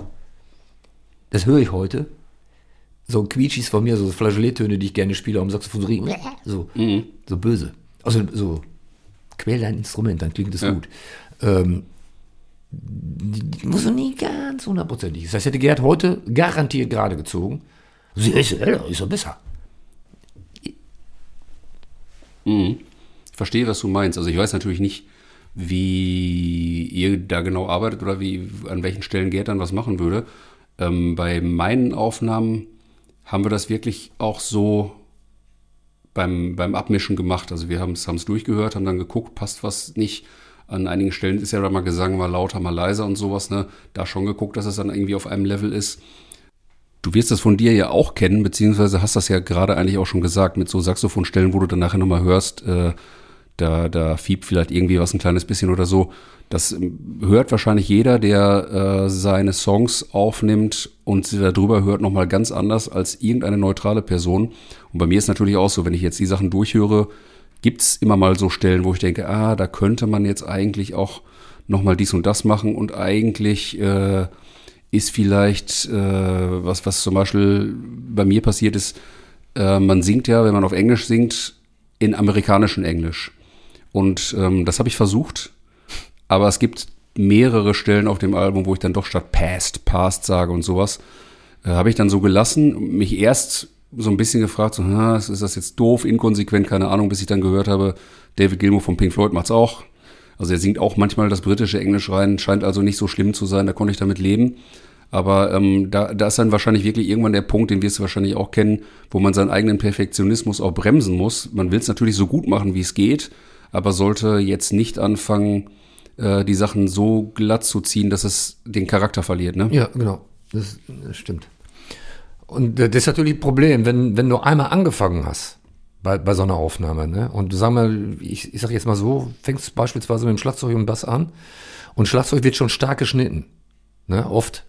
das höre ich heute, so Quietschis von mir, so Flageolettöne, die ich gerne spiele, am Saxophon, so, Mhm. so böse. Also so, quäl dein Instrument, dann klingt es Ja. gut. Ähm, die, die muss noch nie ganz hundertprozentig. Das heißt, hätte Gerd heute garantiert gerade gezogen. Sie ist, ja, ist doch besser. Mhm. Ich verstehe, was du meinst. Also ich weiß natürlich nicht, wie ihr da genau arbeitet oder wie, an welchen Stellen Gerd dann was machen würde. Ähm, bei meinen Aufnahmen haben wir das wirklich auch so beim, beim Abmischen gemacht. Also wir haben es durchgehört, haben dann geguckt, passt was nicht. An einigen Stellen ist ja dann mal Gesang mal lauter, mal leiser und sowas. Ne? Da schon geguckt, dass es dann irgendwie auf einem Level ist. Du wirst das von dir ja auch kennen, beziehungsweise hast das ja gerade eigentlich auch schon gesagt, mit so Saxophonstellen, wo du dann nachher nochmal hörst, äh, da, da fiebt vielleicht irgendwie was ein kleines bisschen oder so. Das ähm, hört wahrscheinlich jeder, der äh, seine Songs aufnimmt und sie da drüber hört, nochmal ganz anders als irgendeine neutrale Person. Und bei mir ist natürlich auch so, wenn ich jetzt die Sachen durchhöre, gibt's immer mal so Stellen, wo ich denke, ah, da könnte man jetzt eigentlich auch nochmal dies und das machen und eigentlich äh, ist vielleicht, äh, was, was zum Beispiel bei mir passiert ist, äh, man singt ja, wenn man auf Englisch singt, in amerikanischem Englisch. Und ähm, das habe ich versucht, aber es gibt mehrere Stellen auf dem Album, wo ich dann doch statt past, past sage und sowas. Äh, habe ich dann so gelassen und mich erst so ein bisschen gefragt, so, ha, ist das jetzt doof, inkonsequent, keine Ahnung, bis ich dann gehört habe, David Gilmour von Pink Floyd macht's auch. Also er singt auch manchmal das britische Englisch rein, scheint also nicht so schlimm zu sein, da konnte ich damit leben. Aber ähm, da, da ist dann wahrscheinlich wirklich irgendwann der Punkt, den wirst du wahrscheinlich auch kennen, wo man seinen eigenen Perfektionismus auch bremsen muss. Man will es natürlich so gut machen, wie es geht, aber sollte jetzt nicht anfangen, äh, die Sachen so glatt zu ziehen, dass es den Charakter verliert, ne? Ja, genau. Das, das stimmt. Und das ist natürlich ein Problem, wenn, wenn du einmal angefangen hast bei, bei so einer Aufnahme, ne? Und du sag mal, ich, ich sag jetzt mal so, fängst beispielsweise mit dem Schlagzeug und Bass an und Schlagzeug wird schon stark geschnitten, ne? Oft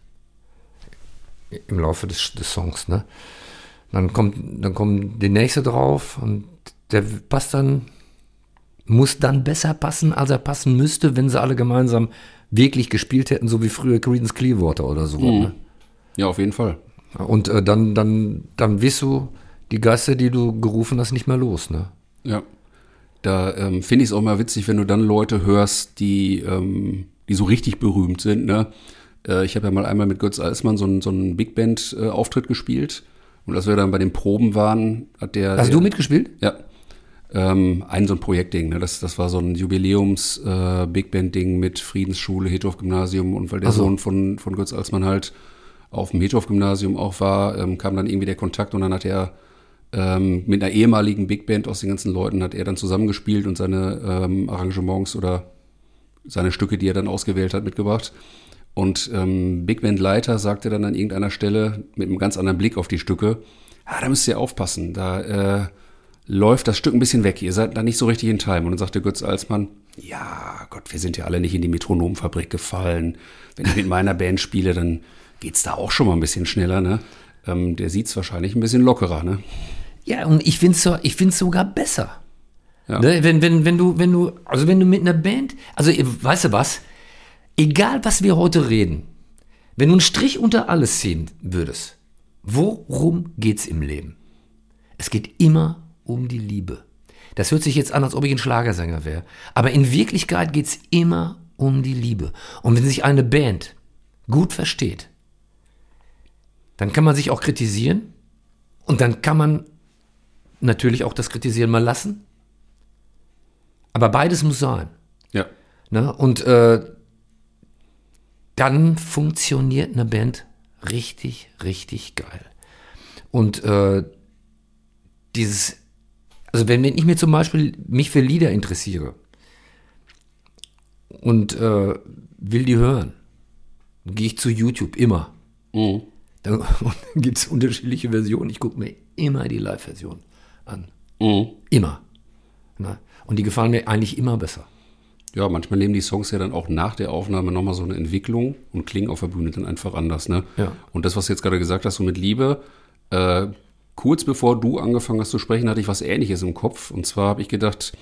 im Laufe des, des Songs, ne? Dann kommt, dann kommt die nächste drauf und der passt dann, muss dann besser passen, als er passen müsste, wenn sie alle gemeinsam wirklich gespielt hätten, so wie früher Creedence Clearwater oder so. Mhm. Ne? Ja, auf jeden Fall. Und äh, dann, dann, dann wirst du die Geister, die du gerufen hast, nicht mehr los, ne? Ja. Da ähm, finde ich es auch mal witzig, wenn du dann Leute hörst, die, ähm, die so richtig berühmt sind, ne? Äh, ich habe ja mal einmal mit Götz Alsmann so einen so einen Big Band-Auftritt gespielt. Und als wir dann bei den Proben waren, hat der... Hast der, du mitgespielt? Ja. Ähm, ein so ein Projektding, ne? Das, das war so ein Jubiläums-Big Band-Ding mit Friedensschule, Hittorf-Gymnasium. Und weil der Ach so. Sohn von, von Götz Alsmann halt auf dem Hittorf-Gymnasium auch war, ähm, kam dann irgendwie der Kontakt und dann hat er ähm, mit einer ehemaligen Big Band aus den ganzen Leuten hat er dann zusammengespielt und seine ähm, Arrangements oder seine Stücke, die er dann ausgewählt hat, mitgebracht. Und ähm, Big Band Leiter sagte dann an irgendeiner Stelle mit einem ganz anderen Blick auf die Stücke, ah, da müsst ihr aufpassen, da äh, läuft das Stück ein bisschen weg, ihr seid da nicht so richtig in Time. Und dann sagte Götz Alsmann, ja Gott, wir sind ja alle nicht in die Metronomfabrik gefallen. Wenn ich mit meiner Band spiele, dann geht's da auch schon mal ein bisschen schneller, ne? Ähm, der sieht's wahrscheinlich ein bisschen lockerer, ne? Ja, und ich finde es so, ich find's sogar besser. Ja. Ne? Wenn, wenn, wenn du, wenn du, also wenn du mit einer Band, also weißt du was, egal was wir heute reden, wenn du einen Strich unter alles ziehen würdest, worum geht's im Leben? Es geht immer um die Liebe. Das hört sich jetzt an, als ob ich ein Schlagersänger wäre. Aber in Wirklichkeit geht's immer um die Liebe. Und wenn sich eine Band gut versteht, dann kann man sich auch kritisieren und dann kann man natürlich auch das Kritisieren mal lassen. Aber beides muss sein. Ja. Ne? Und äh, dann funktioniert eine Band richtig, richtig geil. Und äh, dieses, also wenn, wenn ich mir zum Beispiel mich für Lieder interessiere und äh, will die hören, dann gehe ich zu YouTube immer. Mhm. Dann gibt es unterschiedliche Versionen. Ich gucke mir immer die Live-Version an. Mhm. Immer. Ne? Und die gefallen mir eigentlich immer besser. Ja, manchmal nehmen die Songs ja dann auch nach der Aufnahme nochmal so eine Entwicklung und klingen auf der Bühne dann einfach anders, ne? Ja. Und das, was du jetzt gerade gesagt hast, so mit Liebe, äh, kurz bevor du angefangen hast zu sprechen, hatte ich was Ähnliches im Kopf. Und zwar habe ich gedacht,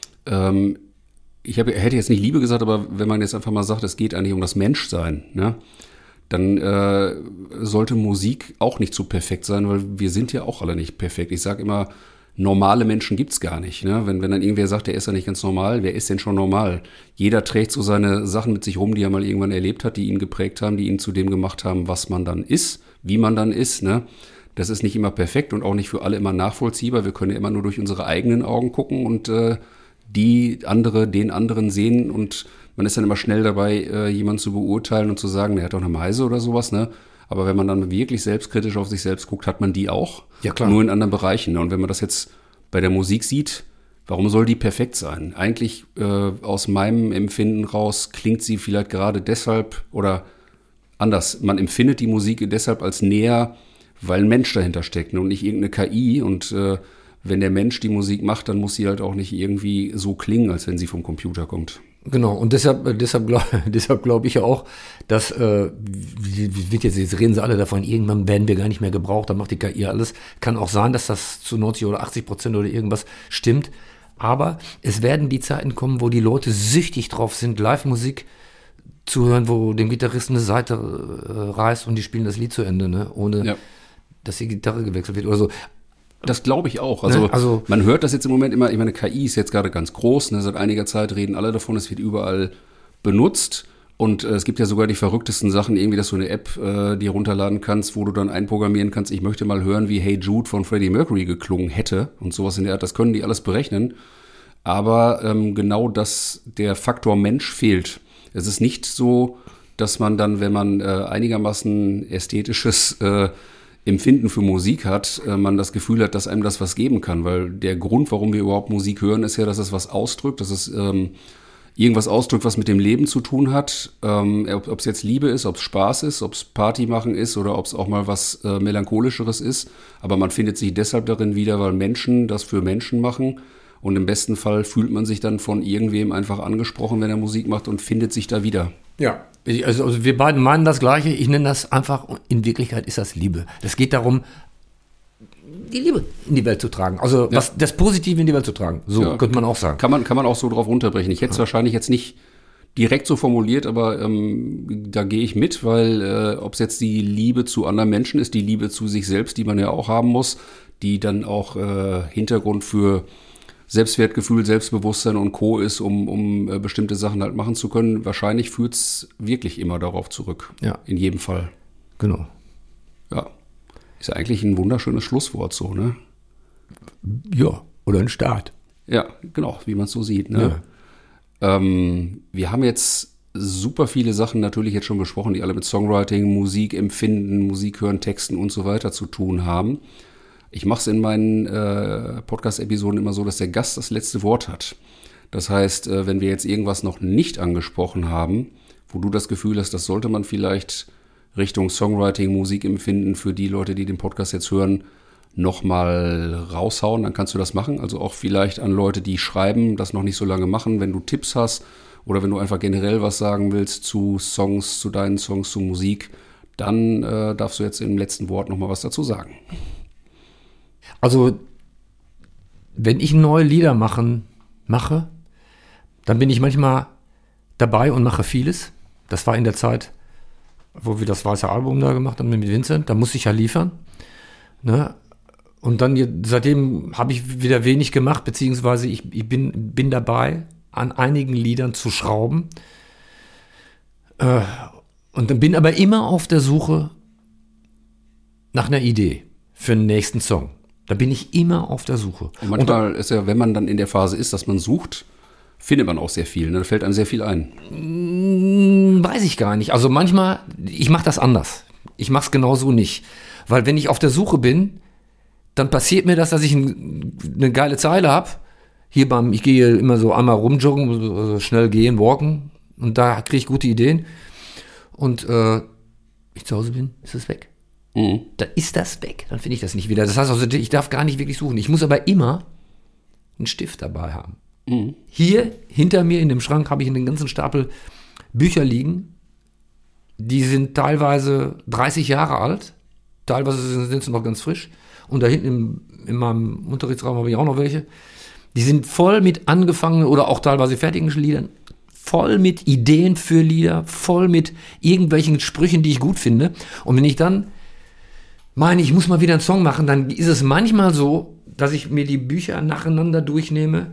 ähm, ich hab, hätte jetzt nicht Liebe gesagt, aber wenn man jetzt einfach mal sagt, es geht eigentlich um das Menschsein, ne? Dann äh, sollte Musik auch nicht zu perfekt sein, weil wir sind ja auch alle nicht perfekt. Ich sage immer, normale Menschen gibt's gar nicht. Ne? Wenn, wenn dann irgendwer sagt, der ist ja nicht ganz normal, wer ist denn schon normal? Jeder trägt so seine Sachen mit sich rum, die er mal irgendwann erlebt hat, die ihn geprägt haben, die ihn zu dem gemacht haben, was man dann ist, wie man dann ist. Ne? Das ist nicht immer perfekt und auch nicht für alle immer nachvollziehbar. Wir können ja immer nur durch unsere eigenen Augen gucken und äh, die andere, den anderen sehen und man ist dann immer schnell dabei, äh, jemanden zu beurteilen und zu sagen, der hat doch eine Meise oder sowas, ne? Aber wenn man dann wirklich selbstkritisch auf sich selbst guckt, hat man die auch. Ja, klar. Nur in anderen Bereichen. Ne? Und wenn man das jetzt bei der Musik sieht, warum soll die perfekt sein? Eigentlich äh, aus meinem Empfinden raus klingt sie vielleicht gerade deshalb oder anders. Man empfindet die Musik deshalb als näher, weil ein Mensch dahinter steckt, ne? Und nicht irgendeine K I. Und äh, wenn der Mensch die Musik macht, dann muss sie halt auch nicht irgendwie so klingen, als wenn sie vom Computer kommt. Genau, und deshalb, deshalb glaube deshalb glaub ich ja auch, dass, äh, wie, wie wird jetzt, jetzt reden sie alle davon, irgendwann werden wir gar nicht mehr gebraucht, dann macht die K I alles. Kann auch sein, dass das zu neunzig oder achtzig Prozent oder irgendwas stimmt. Aber es werden die Zeiten kommen, wo die Leute süchtig drauf sind, Live-Musik zu hören, wo dem Gitarristen eine Seite äh, reißt und die spielen das Lied zu Ende, ne? Ohne Ja. dass die Gitarre gewechselt wird oder so. Das glaube ich auch. Also, Ne, also- man hört das jetzt im Moment immer, ich meine, K I ist jetzt gerade ganz groß, ne, seit einiger Zeit reden alle davon, es wird überall benutzt Und äh, es gibt ja sogar die verrücktesten Sachen, irgendwie, dass du eine App äh, dir runterladen kannst, wo du dann einprogrammieren kannst, ich möchte mal hören, wie Hey Jude von Freddie Mercury geklungen hätte und sowas in der Art. Das können die alles berechnen. Aber ähm, genau das, der Faktor Mensch fehlt. Es ist nicht so, dass man dann, wenn man äh, einigermaßen ästhetisches äh, Empfinden für Musik hat, äh, man das Gefühl hat, dass einem das was geben kann. Weil der Grund, warum wir überhaupt Musik hören, ist ja, dass es was ausdrückt, dass es ähm, irgendwas ausdrückt, was mit dem Leben zu tun hat. Ähm, ob es jetzt Liebe ist, ob es Spaß ist, ob es Party machen ist oder ob es auch mal was äh, Melancholischeres ist. Aber man findet sich deshalb darin wieder, weil Menschen das für Menschen machen. Und im besten Fall fühlt man sich dann von irgendwem einfach angesprochen, wenn er Musik macht und findet sich da wieder. Ja, also, also wir beiden meinen das Gleiche. Ich nenne das einfach, in Wirklichkeit ist das Liebe. Es geht darum, die Liebe in die Welt zu tragen. Also Ja. was, das Positive in die Welt zu tragen. So Ja. könnte man auch sagen. Kann man, kann man auch so drauf runterbrechen. Ich hätte es wahrscheinlich jetzt nicht direkt so formuliert, aber ähm, da gehe ich mit, weil äh, ob es jetzt die Liebe zu anderen Menschen ist, die Liebe zu sich selbst, die man ja auch haben muss, die dann auch äh, Hintergrund für Selbstwertgefühl, Selbstbewusstsein und Co. ist, um, um äh, bestimmte Sachen halt machen zu können. Wahrscheinlich führt es wirklich immer darauf zurück. Ja. In jedem Fall. Genau. Ja. Ist ja eigentlich ein wunderschönes Schlusswort so, ne? Ja, oder ein Staat. Ja, genau, wie man es so sieht, ne? Ähm, wir haben jetzt super viele Sachen natürlich jetzt schon besprochen, die alle mit Songwriting, Musik empfinden, Musik hören, Texten und so weiter zu tun haben. Ich mache es in meinen äh, Podcast-Episoden immer so, dass der Gast das letzte Wort hat. Das heißt, äh, wenn wir jetzt irgendwas noch nicht angesprochen haben, wo du das Gefühl hast, das sollte man vielleicht Richtung Songwriting, Musik empfinden für die Leute, die den Podcast jetzt hören, nochmal raushauen, dann kannst du das machen. Also auch vielleicht an Leute, die schreiben, das noch nicht so lange machen, wenn du Tipps hast oder wenn du einfach generell was sagen willst zu Songs, zu deinen Songs, zu Musik, dann äh, darfst du jetzt im letzten Wort nochmal was dazu sagen. Also, wenn ich neue Lieder machen, mache, dann bin ich manchmal dabei und mache vieles. Das war in der Zeit, wo wir das weiße Album da gemacht haben mit Vincent. Da musste ich ja liefern. Ne? Und dann, seitdem habe ich wieder wenig gemacht, beziehungsweise ich, ich bin, bin dabei, an einigen Liedern zu schrauben. Äh, und dann bin aber immer auf der Suche nach einer Idee für den nächsten Song. Da bin ich immer auf der Suche. Und manchmal ist ja, wenn man dann in der Phase ist, dass man sucht, findet man auch sehr viel. Ne? Da fällt einem sehr viel ein. Hm, weiß ich gar nicht. Also manchmal, ich mache das anders. Ich mache es genau so nicht. Weil wenn ich auf der Suche bin, dann passiert mir das, dass ich ein, eine geile Zeile habe. Hier beim, ich gehe immer so einmal rumjoggen, so schnell gehen, walken. Und da kriege ich gute Ideen. Und äh, ich zu Hause bin, ist es weg. Mhm. Da ist das weg. Dann finde ich das nicht wieder. Das heißt also, ich darf gar nicht wirklich suchen. Ich muss aber immer einen Stift dabei haben. Mhm. Hier hinter mir in dem Schrank habe ich einen ganzen Stapel Bücher liegen. Die sind teilweise dreißig Jahre alt. Teilweise sind sie noch ganz frisch. Und da hinten im, in meinem Unterrichtsraum habe ich auch noch welche. Die sind voll mit angefangenen oder auch teilweise fertigen Liedern. Voll mit Ideen für Lieder. Voll mit irgendwelchen Sprüchen, die ich gut finde. Und wenn ich dann meine, ich muss mal wieder einen Song machen, dann ist es manchmal so, dass ich mir die Bücher nacheinander durchnehme.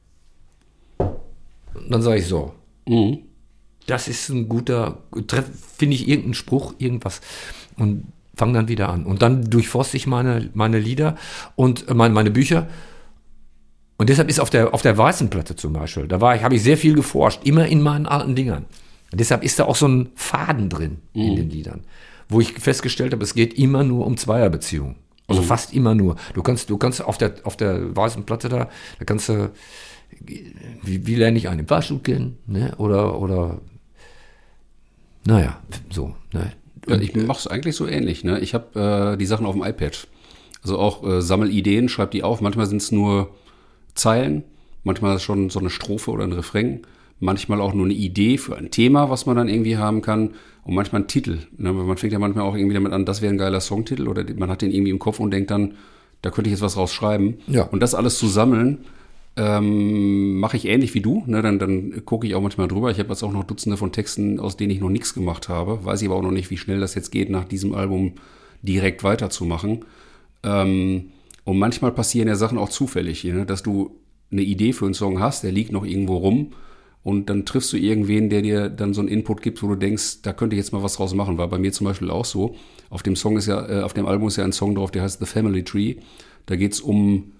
Und dann sage ich so, Mhm. das ist ein guter, finde ich irgendeinen Spruch, irgendwas und fange dann wieder an. Und dann durchforste ich meine, meine Lieder und meine, meine Bücher. Und deshalb ist auf der, auf der weißen Platte zum Beispiel, da war ich, habe ich sehr viel geforscht, immer in meinen alten Dingern. Und deshalb ist da auch so ein Faden drin Mhm. in den Liedern, wo ich festgestellt habe, es geht immer nur um Zweierbeziehungen. Also fast immer nur. Du kannst, du kannst auf der, auf der weißen Platte da, da kannst du, wie, wie lerne ich einen im Fahrstuhl kennen, ne? Oder, oder, naja, so, ne? Ja, ich mache es eigentlich so ähnlich. Ne? Ich habe äh, die Sachen auf dem iPad. Also auch äh, sammel Ideen, schreib die auf. Manchmal sind es nur Zeilen, manchmal ist schon so eine Strophe oder ein Refrain, manchmal auch nur eine Idee für ein Thema, was man dann irgendwie haben kann und manchmal ein Titel. Ne? Man fängt ja manchmal auch irgendwie damit an, das wäre ein geiler Songtitel oder man hat den irgendwie im Kopf und denkt dann, da könnte ich jetzt was rausschreiben. Ja. Und das alles zu sammeln, ähm, mache ich ähnlich wie du. Ne? Dann, dann gucke ich auch manchmal drüber. Ich habe jetzt auch noch Dutzende von Texten, aus denen ich noch nichts gemacht habe. Weiß ich aber auch noch nicht, wie schnell das jetzt geht, nach diesem Album direkt weiterzumachen. Ähm, und manchmal passieren ja Sachen auch zufällig, ne? Dass du eine Idee für einen Song hast, der liegt noch irgendwo rum Und dann triffst du irgendwen, der dir dann so einen Input gibt, wo du denkst, da könnte ich jetzt mal was draus machen. War bei mir zum Beispiel auch so. Auf dem Song ist ja, äh, auf dem Album ist ja ein Song drauf, der heißt The Family Tree. Da geht's um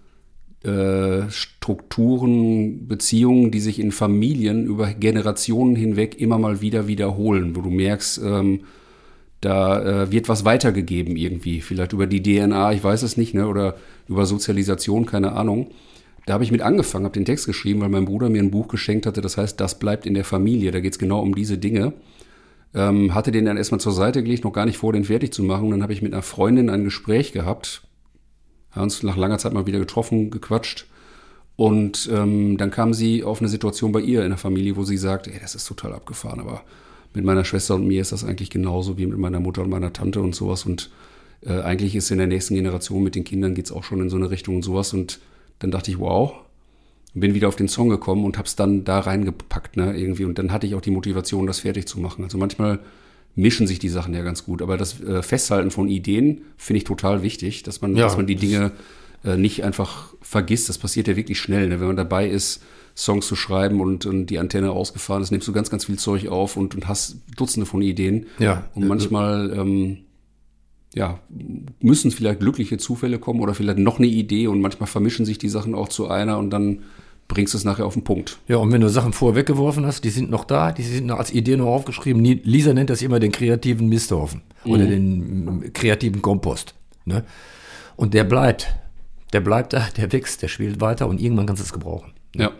äh, Strukturen, Beziehungen, die sich in Familien über Generationen hinweg immer mal wieder wiederholen, wo du merkst, ähm, da äh, wird was weitergegeben irgendwie. Vielleicht über die D N A, ich weiß es nicht, ne? Oder über Sozialisation, keine Ahnung. Da habe ich mit angefangen, habe den Text geschrieben, weil mein Bruder mir ein Buch geschenkt hatte, das heißt, das bleibt in der Familie. Da geht es genau um diese Dinge. Ähm, hatte den dann erstmal zur Seite gelegt, noch gar nicht vor, den fertig zu machen. Und dann habe ich mit einer Freundin ein Gespräch gehabt, haben uns nach langer Zeit mal wieder getroffen, gequatscht. Und ähm, dann kam sie auf eine Situation bei ihr in der Familie, wo sie sagt, ey, das ist total abgefahren, aber mit meiner Schwester und mir ist das eigentlich genauso wie mit meiner Mutter und meiner Tante und sowas. Und äh, eigentlich ist in der nächsten Generation mit den Kindern geht's auch schon in so eine Richtung und sowas. Und dann dachte ich, wow, bin wieder auf den Song gekommen und hab's dann da reingepackt, ne, irgendwie. Und dann hatte ich auch die Motivation, das fertig zu machen. Also manchmal mischen sich die Sachen ja ganz gut. Aber das äh, Festhalten von Ideen finde ich total wichtig, dass man, Ja, dass man die Dinge äh, nicht einfach vergisst. Das passiert ja wirklich schnell, ne? Wenn man dabei ist, Songs zu schreiben und, und die Antenne ausgefahren ist, nimmst du ganz, ganz viel Zeug auf und, und hast Dutzende von Ideen. Ja. Und manchmal ähm, ja, müssen vielleicht glückliche Zufälle kommen oder vielleicht noch eine Idee und manchmal vermischen sich die Sachen auch zu einer und dann bringst du es nachher auf den Punkt. Ja, und wenn du Sachen vorher weggeworfen hast, die sind noch da, die sind noch als Idee noch aufgeschrieben. Nie- Lisa nennt das immer den kreativen Misthaufen oder den mm, kreativen Kompost. Ne? Und der bleibt. Der bleibt da, der wächst, der spielt weiter und irgendwann kannst du es gebrauchen. Ja.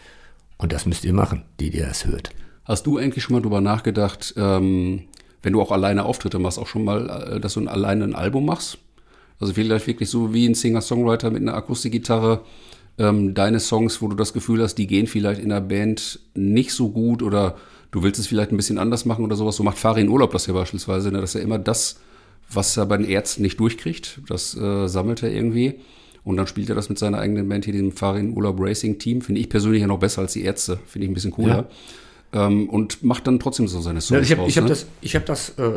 Und das müsst ihr machen, die, die das hört. Hast du eigentlich schon mal drüber nachgedacht, ähm, wenn du auch alleine Auftritte machst, auch schon mal, äh, dass du ein, alleine ein Album machst? Also vielleicht wirklich so wie ein Singer-Songwriter mit einer Akustikgitarre, ähm, deine Songs, wo du das Gefühl hast, die gehen vielleicht in der Band nicht so gut oder du willst es vielleicht ein bisschen anders machen oder sowas. So macht Farin Urlaub das ja beispielsweise, ne? Dass er immer das, was er bei den Ärzten nicht durchkriegt, das äh, sammelt er irgendwie. Und dann spielt er das mit seiner eigenen Band hier, diesem Farin Urlaub Racing Team. Finde ich persönlich ja noch besser als die Ärzte. Finde ich ein bisschen cooler. Ja. Ähm, und macht dann trotzdem so seine Songs Ja, ich habe raus, ich hab ne? das, ich hab das äh,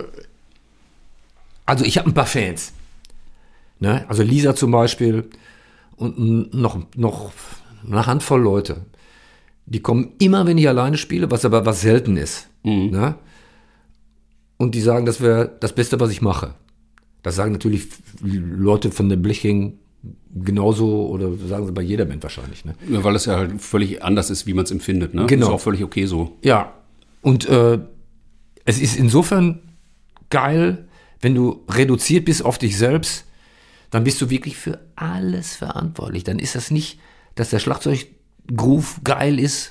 also ich habe ein paar Fans. Ne? Also Lisa zum Beispiel und n- noch, noch eine Handvoll Leute. Die kommen immer, wenn ich alleine spiele, was aber was selten ist. Mhm. Ne? Und die sagen, das wäre das Beste, was ich mache. Das sagen natürlich Leute von der Bleching genauso oder sagen sie bei jeder Band wahrscheinlich. Ne? Ja, weil es ja halt völlig anders ist, wie man es empfindet. Ne? Genau. Ist auch völlig okay so. Ja, und äh, es ist insofern geil, wenn du reduziert bist auf dich selbst, dann bist du wirklich für alles verantwortlich. Dann ist das nicht, dass der Schlagzeuggroove geil ist,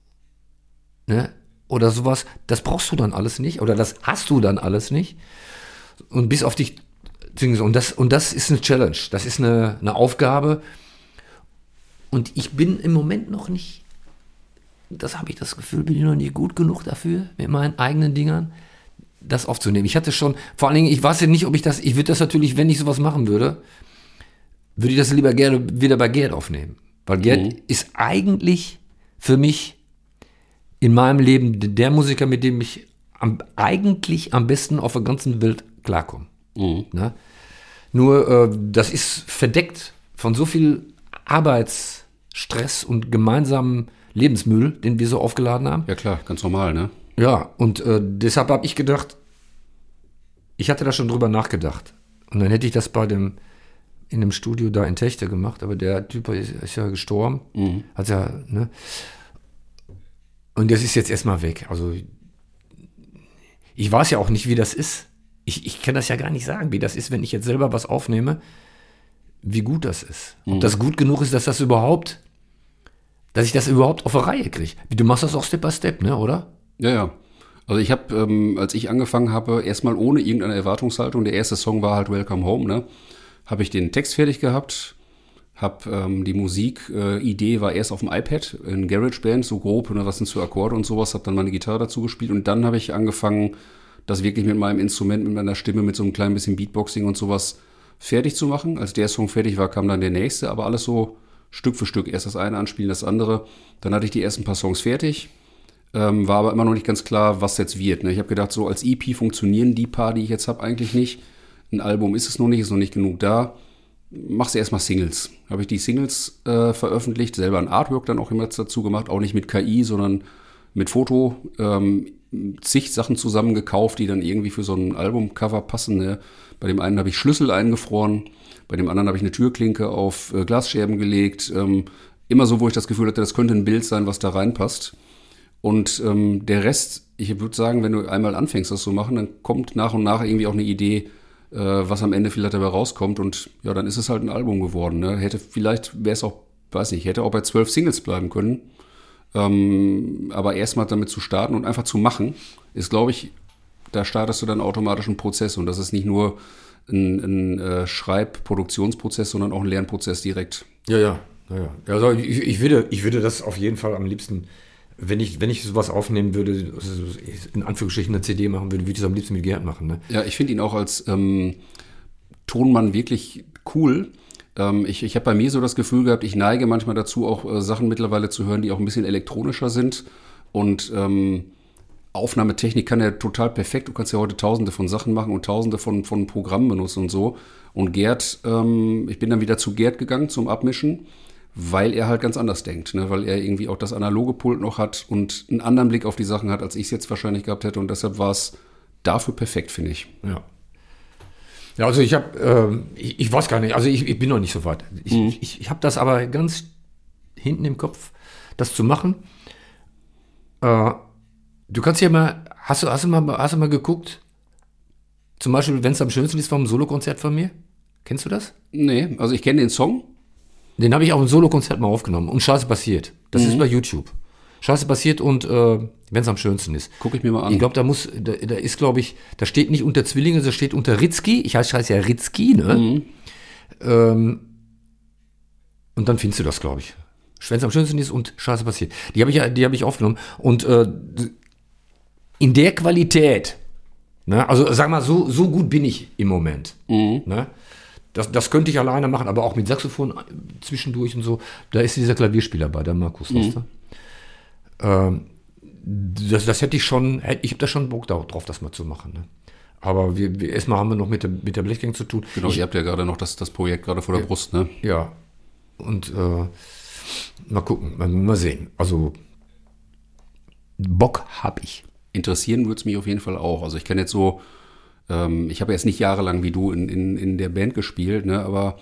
ne? Oder sowas. Das brauchst du dann alles nicht oder das hast du dann alles nicht und bis auf dich. Und das, und das ist eine Challenge, das ist eine, eine Aufgabe. Und ich bin im Moment noch nicht, das habe ich das Gefühl, bin ich noch nicht gut genug dafür, mit meinen eigenen Dingern das aufzunehmen. Ich hatte schon, vor allen Dingen, ich weiß ja nicht, ob ich das, ich würde das natürlich, wenn ich sowas machen würde, würde ich das lieber gerne wieder bei Gerd aufnehmen. Weil Gerd Mhm. ist eigentlich für mich in meinem Leben der Musiker, mit dem ich am, eigentlich am besten auf der ganzen Welt klarkomme. Mhm. Ne? Nur, äh, das ist verdeckt von so viel Arbeitsstress und gemeinsamen Lebensmüll, den wir so aufgeladen haben. Ja klar, ganz normal, ne? Ja, und äh, deshalb habe ich gedacht, ich hatte da schon drüber nachgedacht. Und dann hätte ich das bei dem, in dem Studio da in Techte gemacht, aber der Typ ist, ist ja gestorben. Mhm. Hat ja, ne? Und das ist jetzt erstmal weg. Also, ich weiß ja auch nicht, wie das ist. Ich, ich kann das ja gar nicht sagen, wie das ist, wenn ich jetzt selber was aufnehme, wie gut das ist. Ob Mhm. das gut genug ist, dass das überhaupt, dass ich das überhaupt auf die Reihe kriege. Du machst das auch Step by Step, ne, oder? Ja, ja. Also ich habe, ähm, als ich angefangen habe, erstmal ohne irgendeine Erwartungshaltung, der erste Song war halt Welcome Home, ne? Habe ich den Text fertig gehabt, habe ähm, die Musikidee äh, war erst auf dem iPad in GarageBand, so grob, ne, was sind so Akkorde und sowas, habe dann meine Gitarre dazu gespielt und dann habe ich angefangen, das wirklich mit meinem Instrument, mit meiner Stimme, mit so einem kleinen bisschen Beatboxing und sowas fertig zu machen. Als der Song fertig war, kam dann der nächste, aber alles so Stück für Stück. Erst das eine anspielen, das andere. Dann hatte ich die ersten paar Songs fertig, ähm, war aber immer noch nicht ganz klar, was jetzt wird. Ne? Ich habe gedacht, so als E P funktionieren die paar, die ich jetzt habe, eigentlich nicht. Ein Album ist es noch nicht, ist noch nicht genug da. Machst du erstmal Singles. Habe ich die Singles äh, veröffentlicht, selber ein Artwork dann auch immer dazu gemacht, auch nicht mit K I, sondern mit Foto, ähm, zig Sachen zusammengekauft, die dann irgendwie für so ein Albumcover passen. Ne? Bei dem einen habe ich Schlüssel eingefroren, bei dem anderen habe ich eine Türklinke auf äh, Glasscherben gelegt. Ähm, immer so, wo ich das Gefühl hatte, das könnte ein Bild sein, was da reinpasst. Und ähm, der Rest, ich würde sagen, wenn du einmal anfängst, das zu machen, dann kommt nach und nach irgendwie auch eine Idee, äh, was am Ende vielleicht dabei rauskommt. Und ja, dann ist es halt ein Album geworden. Ne? Hätte vielleicht, wäre es auch, weiß nicht, hätte auch bei zwölf Singles bleiben können. Ähm, aber erstmal damit zu starten und einfach zu machen, ist, glaube ich, da startest du dann automatisch einen Prozess. Und das ist nicht nur ein, ein äh, Schreib-Produktionsprozess, sondern auch ein Lernprozess direkt. Ja, ja, ja, ja. Also ich, ich würde, ich würde das auf jeden Fall am liebsten, wenn ich, wenn ich sowas aufnehmen würde, in Anführungsstrichen eine C D machen würde, würde ich es am liebsten mit Gerd machen. Ne? Ja, ich finde ihn auch als ähm, Tonmann wirklich cool. Ähm, ich ich habe bei mir so das Gefühl gehabt, ich neige manchmal dazu, auch äh, Sachen mittlerweile zu hören, die auch ein bisschen elektronischer sind. Und ähm, Aufnahmetechnik kann ja total perfekt. Du kannst ja heute tausende von Sachen machen und tausende von, von Programmen benutzen und so. Und Gerd, ähm, ich bin dann wieder zu Gerd gegangen zum Abmischen, weil er halt ganz anders denkt, ne? Weil er irgendwie auch das analoge Pult noch hat und einen anderen Blick auf die Sachen hat, als ich es jetzt wahrscheinlich gehabt hätte. Und deshalb war es dafür perfekt, finde ich. Ja. Ja, also ich habe, ähm, ich, ich weiß gar nicht, also ich, ich bin noch nicht so weit. Ich, Mhm. ich, ich habe das aber ganz hinten im Kopf, das zu machen. Äh, du kannst ja mal, hast du, hast du mal, hast du mal geguckt, zum Beispiel, wenn es am schönsten ist, vom Solokonzert von mir? Kennst du das? Nee, also ich kenne den Song. Den habe ich auf einem Solokonzert mal aufgenommen und Scheiße passiert. Das ist bei YouTube. Scheiße passiert und äh, wenn es am schönsten ist. Guck ich mir mal an. Ich glaube, da muss, da, da ist, glaube ich, da steht nicht unter Zwillinge, da steht unter Ritzky. Ich heiße heißt ja Ritzky, ne? Mhm. Ähm, und dann findest du das, glaube ich. Wenn es am schönsten ist und Scheiße passiert. Die habe ich ja, die habe ich aufgenommen. Und äh, in der Qualität, ne? Also sag mal, so, so gut bin ich im Moment. Mhm. Ne? Das, das könnte ich alleine machen, aber auch mit Saxophon zwischendurch und so. Da ist dieser Klavierspieler bei, der Markus. Mhm. Weißt du? ähm, das, das hätte ich schon, hätte- ich habe da schon Bock da- drauf, das mal zu machen. Ne? Aber wir, wir, erstmal haben wir noch mit der, mit der Blechgang zu tun. Genau, ich, ihr habt ja gerade noch das, das Projekt gerade vor der Ja. Brust, ne? Ja. Und äh, mal gucken, mal, mal sehen. Also Bock habe ich. Interessieren würde es mich auf jeden Fall auch. Also ich kann jetzt so, ähm, ich habe jetzt nicht jahrelang wie du in, in, in der Band gespielt, ne? Aber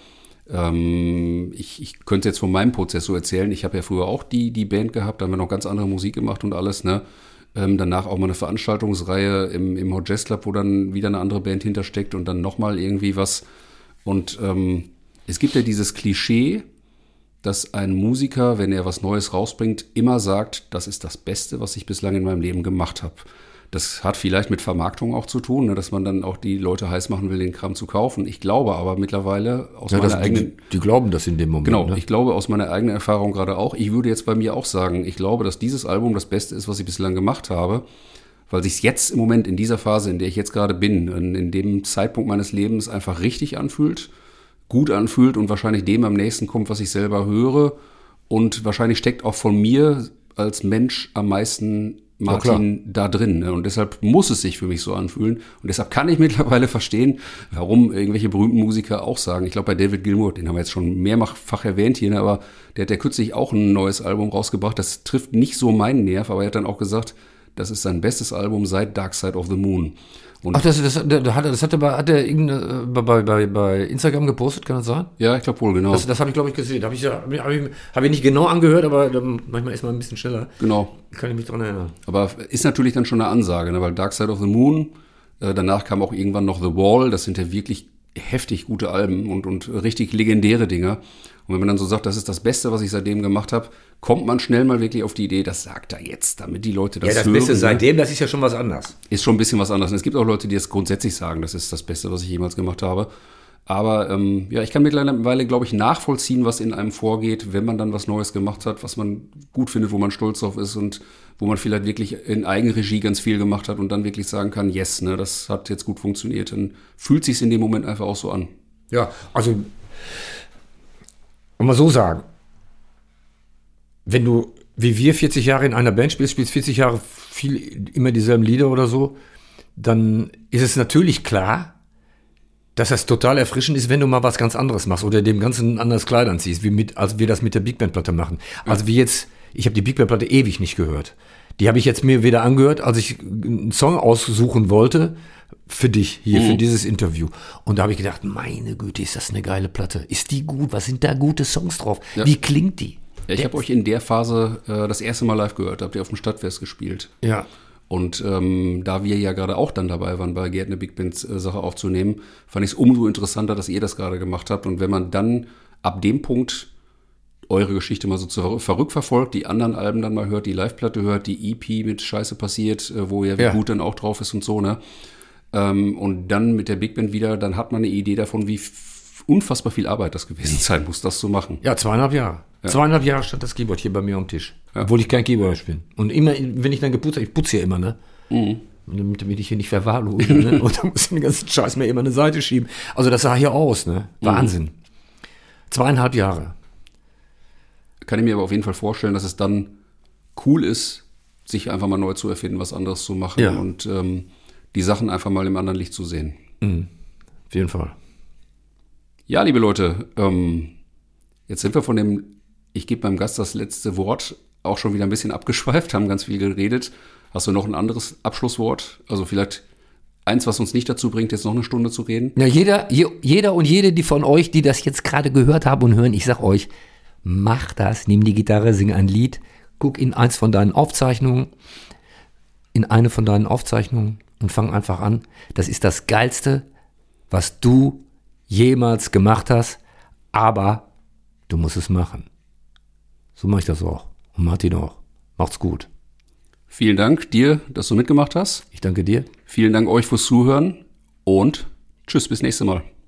ähm, ich, ich könnte jetzt von meinem Prozess so erzählen. Ich habe ja früher auch die, die Band gehabt, da haben wir noch ganz andere Musik gemacht und alles, ne? Ähm, danach auch mal eine Veranstaltungsreihe im, im Hot Jazz Club, wo dann wieder eine andere Band hintersteckt und dann nochmal irgendwie was. Und ähm, es gibt ja dieses Klischee, dass ein Musiker, wenn er was Neues rausbringt, immer sagt, das ist das Beste, was ich bislang in meinem Leben gemacht habe. Das hat vielleicht mit Vermarktung auch zu tun, ne, dass man dann auch die Leute heiß machen will, den Kram zu kaufen. Ich glaube aber mittlerweile aus Ja, meiner das, eigenen... die, die glauben das in dem Moment. Genau, ne? ich glaube aus meiner eigenen Erfahrung gerade auch. Ich würde jetzt bei mir auch sagen, ich glaube, dass dieses Album das Beste ist, was ich bislang gemacht habe, weil sich jetzt im Moment in dieser Phase, in der ich jetzt gerade bin, in, in dem Zeitpunkt meines Lebens einfach richtig anfühlt, gut anfühlt und wahrscheinlich dem am nächsten kommt, was ich selber höre. Und wahrscheinlich steckt auch von mir als Mensch am meisten Martin da drin. Ne? Und deshalb muss es sich für mich so anfühlen. Und deshalb kann ich mittlerweile verstehen, warum irgendwelche berühmten Musiker auch sagen. Ich glaube, bei David Gilmour, den haben wir jetzt schon mehrfach erwähnt hier, ne? Aber der hat ja kürzlich auch ein neues Album rausgebracht. Das trifft nicht so meinen Nerv, aber er hat dann auch gesagt, das ist sein bestes Album seit Dark Side of the Moon. Und Ach, das, das, das, hat, er- das hat er bei, hat er irgendeine, bei, bei, bei, bei Instagram gepostet, kann das sein? ja, ich glaube wohl, genau. Das, das habe ich, glaube ich, gesehen. Habe ich, ja- hab ich, hab ich, hab ich nicht genau angehört, aber ähm, manchmal ist man ein bisschen schneller. genau. Kann ich mich dran erinnern. Aber ist natürlich dann schon eine Ansage, ne? Weil Dark Side of the Moon, äh, danach kam auch irgendwann noch The Wall, das sind ja wirklich heftig gute Alben und, und richtig legendäre Dinger. Und wenn man dann so sagt, das ist das Beste, was ich seitdem gemacht habe, kommt man schnell mal wirklich auf die Idee, das sagt er jetzt, damit die Leute das Ja, das hören. Beste ne? seitdem, das ist ja schon was anderes. Ist schon ein bisschen was anderes. Und es gibt auch Leute, die es grundsätzlich sagen, das ist das Beste, was ich jemals gemacht habe. Aber ähm, ja, ich kann mittlerweile, glaube ich, nachvollziehen, was in einem vorgeht, wenn man dann was Neues gemacht hat, was man gut findet, wo man stolz drauf ist und wo man vielleicht wirklich in Eigenregie ganz viel gemacht hat und dann wirklich sagen kann, yes, ne, das hat jetzt gut funktioniert. Dann fühlt sich's in dem Moment einfach auch so an. Ja, also, mal so sagen, wenn du, wie wir, vierzig Jahre in einer Band spielst, spielst vierzig Jahre viel, immer dieselben Lieder oder so, dann ist es natürlich klar, dass das total erfrischend ist, wenn du mal was ganz anderes machst oder dem Ganzen ein anderes Kleid anziehst, wie mit, als wir das mit der Big Band Platte machen. Also wie jetzt, ich habe die Big Band Platte ewig nicht gehört. Die habe ich jetzt mir wieder angehört, als ich einen Song aussuchen wollte für dich hier, Mhm. für dieses Interview. Und da habe ich gedacht, meine Güte, ist das eine geile Platte. Ist die gut? Was sind da gute Songs drauf? Ja. Wie klingt die? Ja, ich habe euch in der Phase äh, das erste Mal live gehört, habt ihr auf dem Stadtfest gespielt. Ja. Und ähm, da wir ja gerade auch dann dabei waren, bei Gerd eine Big Band äh, Sache aufzunehmen, fand ich es umso interessanter, dass ihr das gerade gemacht habt. Und wenn man dann ab dem Punkt eure Geschichte mal so zu verrückt verfolgt, die anderen Alben dann mal hört, die Live-Platte hört, die E P mit Scheiße passiert, äh, wo ja wie Ja. gut dann auch drauf ist und so, ne? Ähm, und dann mit der Big Band wieder, dann hat man eine Idee davon, wie f- unfassbar viel Arbeit das gewesen sein muss, das zu machen. Ja, zweieinhalb Jahre. Zweieinhalb Jahre stand das Keyboard hier bei mir am Tisch. Obwohl ich kein Keyboard bin. Und immer, wenn ich dann geputzt habe, ich putze hier immer, ne? Mhm. Und damit, damit ich hier nicht verwahrlose, ne? Und dann muss ich den ganzen Scheiß mir immer eine Seite schieben. Also das sah hier aus, ne? Wahnsinn. Zweieinhalb Jahre. Kann ich mir aber auf jeden Fall vorstellen, dass es dann cool ist, sich einfach mal neu zu erfinden, was anderes zu machen Ja. und ähm, die Sachen einfach mal im anderen Licht zu sehen. Auf jeden Fall. Ja, liebe Leute, ähm, jetzt sind wir von dem, ich gebe meinem Gast das letzte Wort, auch schon wieder ein bisschen abgeschweift, haben ganz viel geredet. Hast du noch ein anderes Abschlusswort? Also vielleicht eins, was uns nicht dazu bringt, jetzt noch eine Stunde zu reden? Ja, jeder, je, jeder und jede, die von euch, die das jetzt gerade gehört haben und hören, ich sag euch, mach das, nimm die Gitarre, sing ein Lied, guck in eins von deinen Aufzeichnungen, in eine von deinen Aufzeichnungen und fang einfach an. Das ist das Geilste, was du jemals gemacht hast, aber du musst es machen. So mache ich das auch. Und Martin auch. Macht's gut. Vielen Dank dir, dass du mitgemacht hast. Ich danke dir. Vielen Dank euch fürs Zuhören und tschüss, bis nächstes Mal.